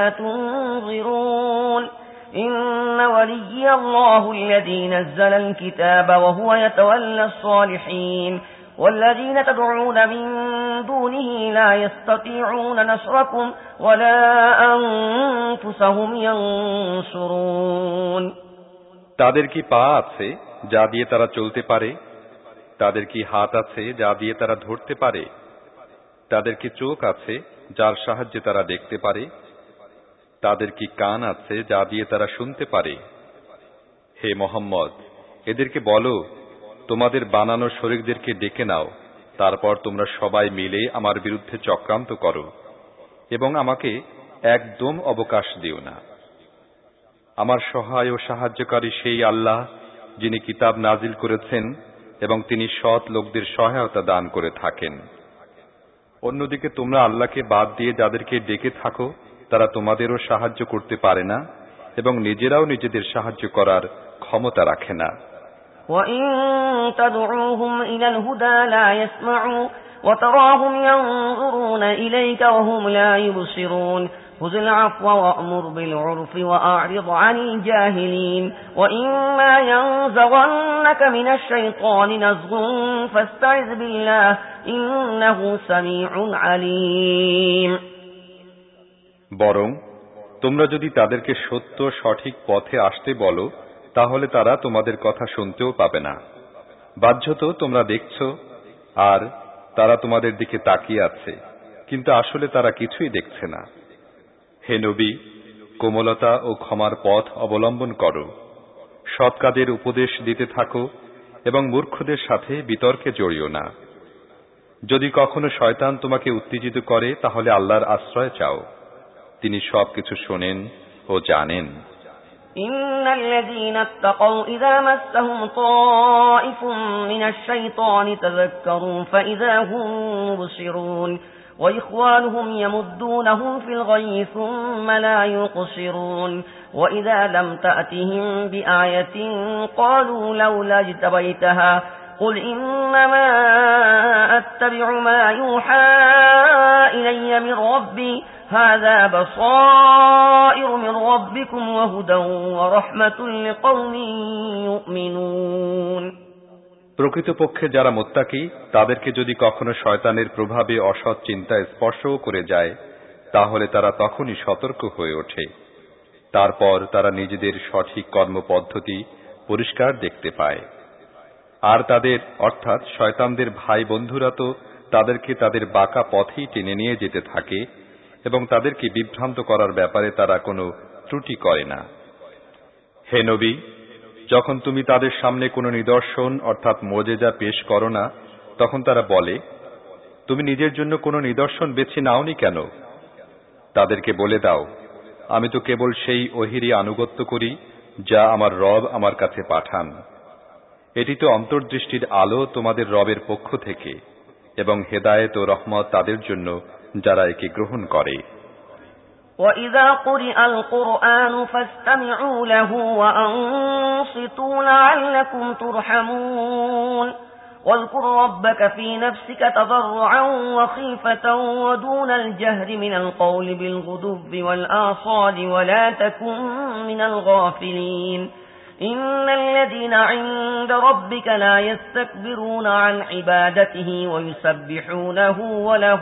تنظرون إن ولي الله الذي نزل الكتاب وهو يتولى الصالحين والذين تدعون من دونه لا يستطيعون نصركم ولا أنفسهم ينصرون তাদের কি পা আছে যা দিয়ে তারা চলতে পারে? তাদের কি হাত আছে যা দিয়ে তারা ধরতে পারে? তাদের কি চোখ আছে যার সাহায্যে তারা দেখতে পারে? তাদের কি কান আছে যা দিয়ে তারা শুনতে পারে? হে মুহাম্মদ, এদেরকে বলো, তোমাদের বানানো শরীকদেরকে ডেকে নাও, তারপর তোমরা সবাই মিলে আমার বিরুদ্ধে চক্রান্ত করো এবং আমাকে একদম অবকাশ দিও না। আমার সহায় ও সাহায্যকারী সেই আল্লাহ, যিনি কিতাব নাজিল করেছেন এবং তিনি সৎ লোকদের সহায়তা দান করে থাকেন। অন্যদিকে তোমরা আল্লাহকে বাদ দিয়ে যাদেরকে ডেকে থাকো, তারা তোমাদেরও সাহায্য করতে পারে না এবং নিজেরাও নিজেদের সাহায্য করার ক্ষমতা রাখে না। وَإِن تَدْعُوهُمْ إِلَى الْهُدَى لَا يَسْمَعُوا وَتَرَاهُمْ يَنظُرُونَ إِلَيْكَ وَهُمْ لَا يُبْصِرُونَ خُذِ الْعَفْوَ وَأْمُرْ بِالْعُرْفِ وَأَعْرِضْ عَنِ الْجَاهِلِينَ وَإِمَّا يَنزَغَنَّكَ مِنَ الشَّيْطَانِ نَزْغٌ فَاسْتَعِذْ بِاللَّهِ إِنَّهُ سَمِيعٌ عَلِيمٌ বরং তোমরা যদি তাদেরকে সত্য সঠিক পথে আসতে বলো, তাহলে তারা তোমাদের কথা শুনতেও পাবে না। বাহ্যত তোমরা দেখছো আর তারা তোমাদের দিকে তাকিয়ে আছে, কিন্তু আসলে তারা কিছুই দেখছে না। হে নবী, কোমলতা ও ক্ষমার পথ অবলম্বন করো, সৎ কাজের উপদেশ দিতে থাকো এবং মূর্খদের সাথে বিতর্কে জড়িও না। যদি কখনো শয়তান তোমাকে উত্তেজিত করে, তাহলে আল্লাহর আশ্রয় চাও, তিনি সবকিছু শোনেন ও জানেন। إن الذين اتقوا إذا مسهم طائف من الشيطان تذكروا فإذا هم مبصرون وإخوانهم يمدونهم في الغي ثم لا يقصرون وإذا لم تأتهم بآية قالوا لولا اجتبيتها قل إنما أتبع ما يوحى إلي من ربي هذا بصائر من ربكم وهدى ورحمة لقوم يؤمنون প্রকৃতপক্ষে যারা মুত্তাকি, তাদেরকে যদি কখনো শয়তানের প্রভাবে অসৎ চিন্তায় স্পর্শও করে যায়, তাহলে তারা তখনই সতর্ক হয়ে ওঠে। তারপর তারা নিজেদের সঠিক কর্মপদ্ধতি পরিষ্কার দেখতে পায়। আর তাদের অর্থাৎ শয়তানদের ভাই বন্ধুরা তো তাদেরকে তাদের বাঁকা পথেই টেনে নিয়ে যেতে থাকে এবং তাদেরকে বিভ্রান্ত করার ব্যাপারে তারা কোনো ত্রুটি করে না। হে নবী, যখন তুমি তাদের সামনে কোনো নিদর্শন অর্থাৎ মুজিজা পেশ করো না, তখন তারা বলে, তুমি নিজের জন্য কোনো নিদর্শন বেছে নাওনি কেন? তাদেরকে বলে দাও, আমি তো কেবল সেই ওহীরই আনুগত্য করি যা আমার রব আমার কাছে পাঠান। এটি তো অন্তর্দৃষ্টির আলো তোমাদের রবের পক্ষ থেকে এবং হেদায়েত ও রহমত তাদের জন্য যারা একে গ্রহণ করে। وَإِذَا قُرِئَ الْقُرْآنُ فَاسْتَمِعُوا لَهُ وَأَنصِتُوا لَعَلَّكُمْ تُرْحَمُونَ واذكر ربك في نفسك تضرعا وخيفة ودون الجهر من القول بالغدو والآصال ولا تكن من الغافلين إن الذين عند ربك لا يستكبرون عن عبادته ويسبحونه وله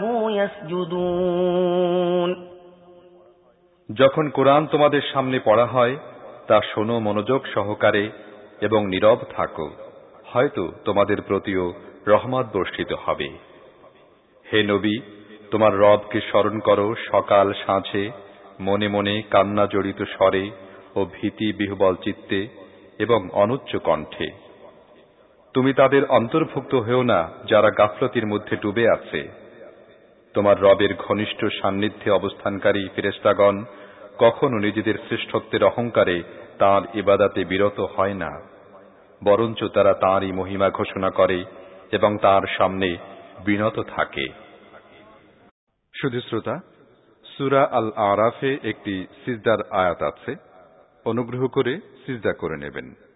يسجدون যখন কোরআন তোমাদের সামনে পড়া হয় তা শোনো মনোযোগ সহকারে এবং নীরব থাকো, হয়তো তোমাদের প্রতিও রহমত বর্ষিত হবে। হে নবী, তোমার রবকে স্মরণ করো সকাল সাঁঝে, মনে মনে কান্না জড়িত স্বরে ও ভীতি বিহ্বল চিত্তে এবং অনুচ্চ কণ্ঠে। তুমি তাদের অন্তর্ভুক্ত হও না যারা গাফলতির মধ্যে ডুবে আছে। তোমার রবের ঘনিষ্ঠ সান্নিধ্যে অবস্থানকারী ফেরেশতাগণ কখনো নিজেদের শ্রেষ্ঠত্বের অহংকারে তাঁর ইবাদাতে বিরত হয় না, বরঞ্চ তারা তাঁরই মহিমা ঘোষণা করে এবং তাঁর সামনে বিনত থাকে। শুধু শ্রোতা, সূরা আল আরাফে একটি সিজদার আয়াত আছে, অনুগ্রহ করে সিজদা করে নেবেন।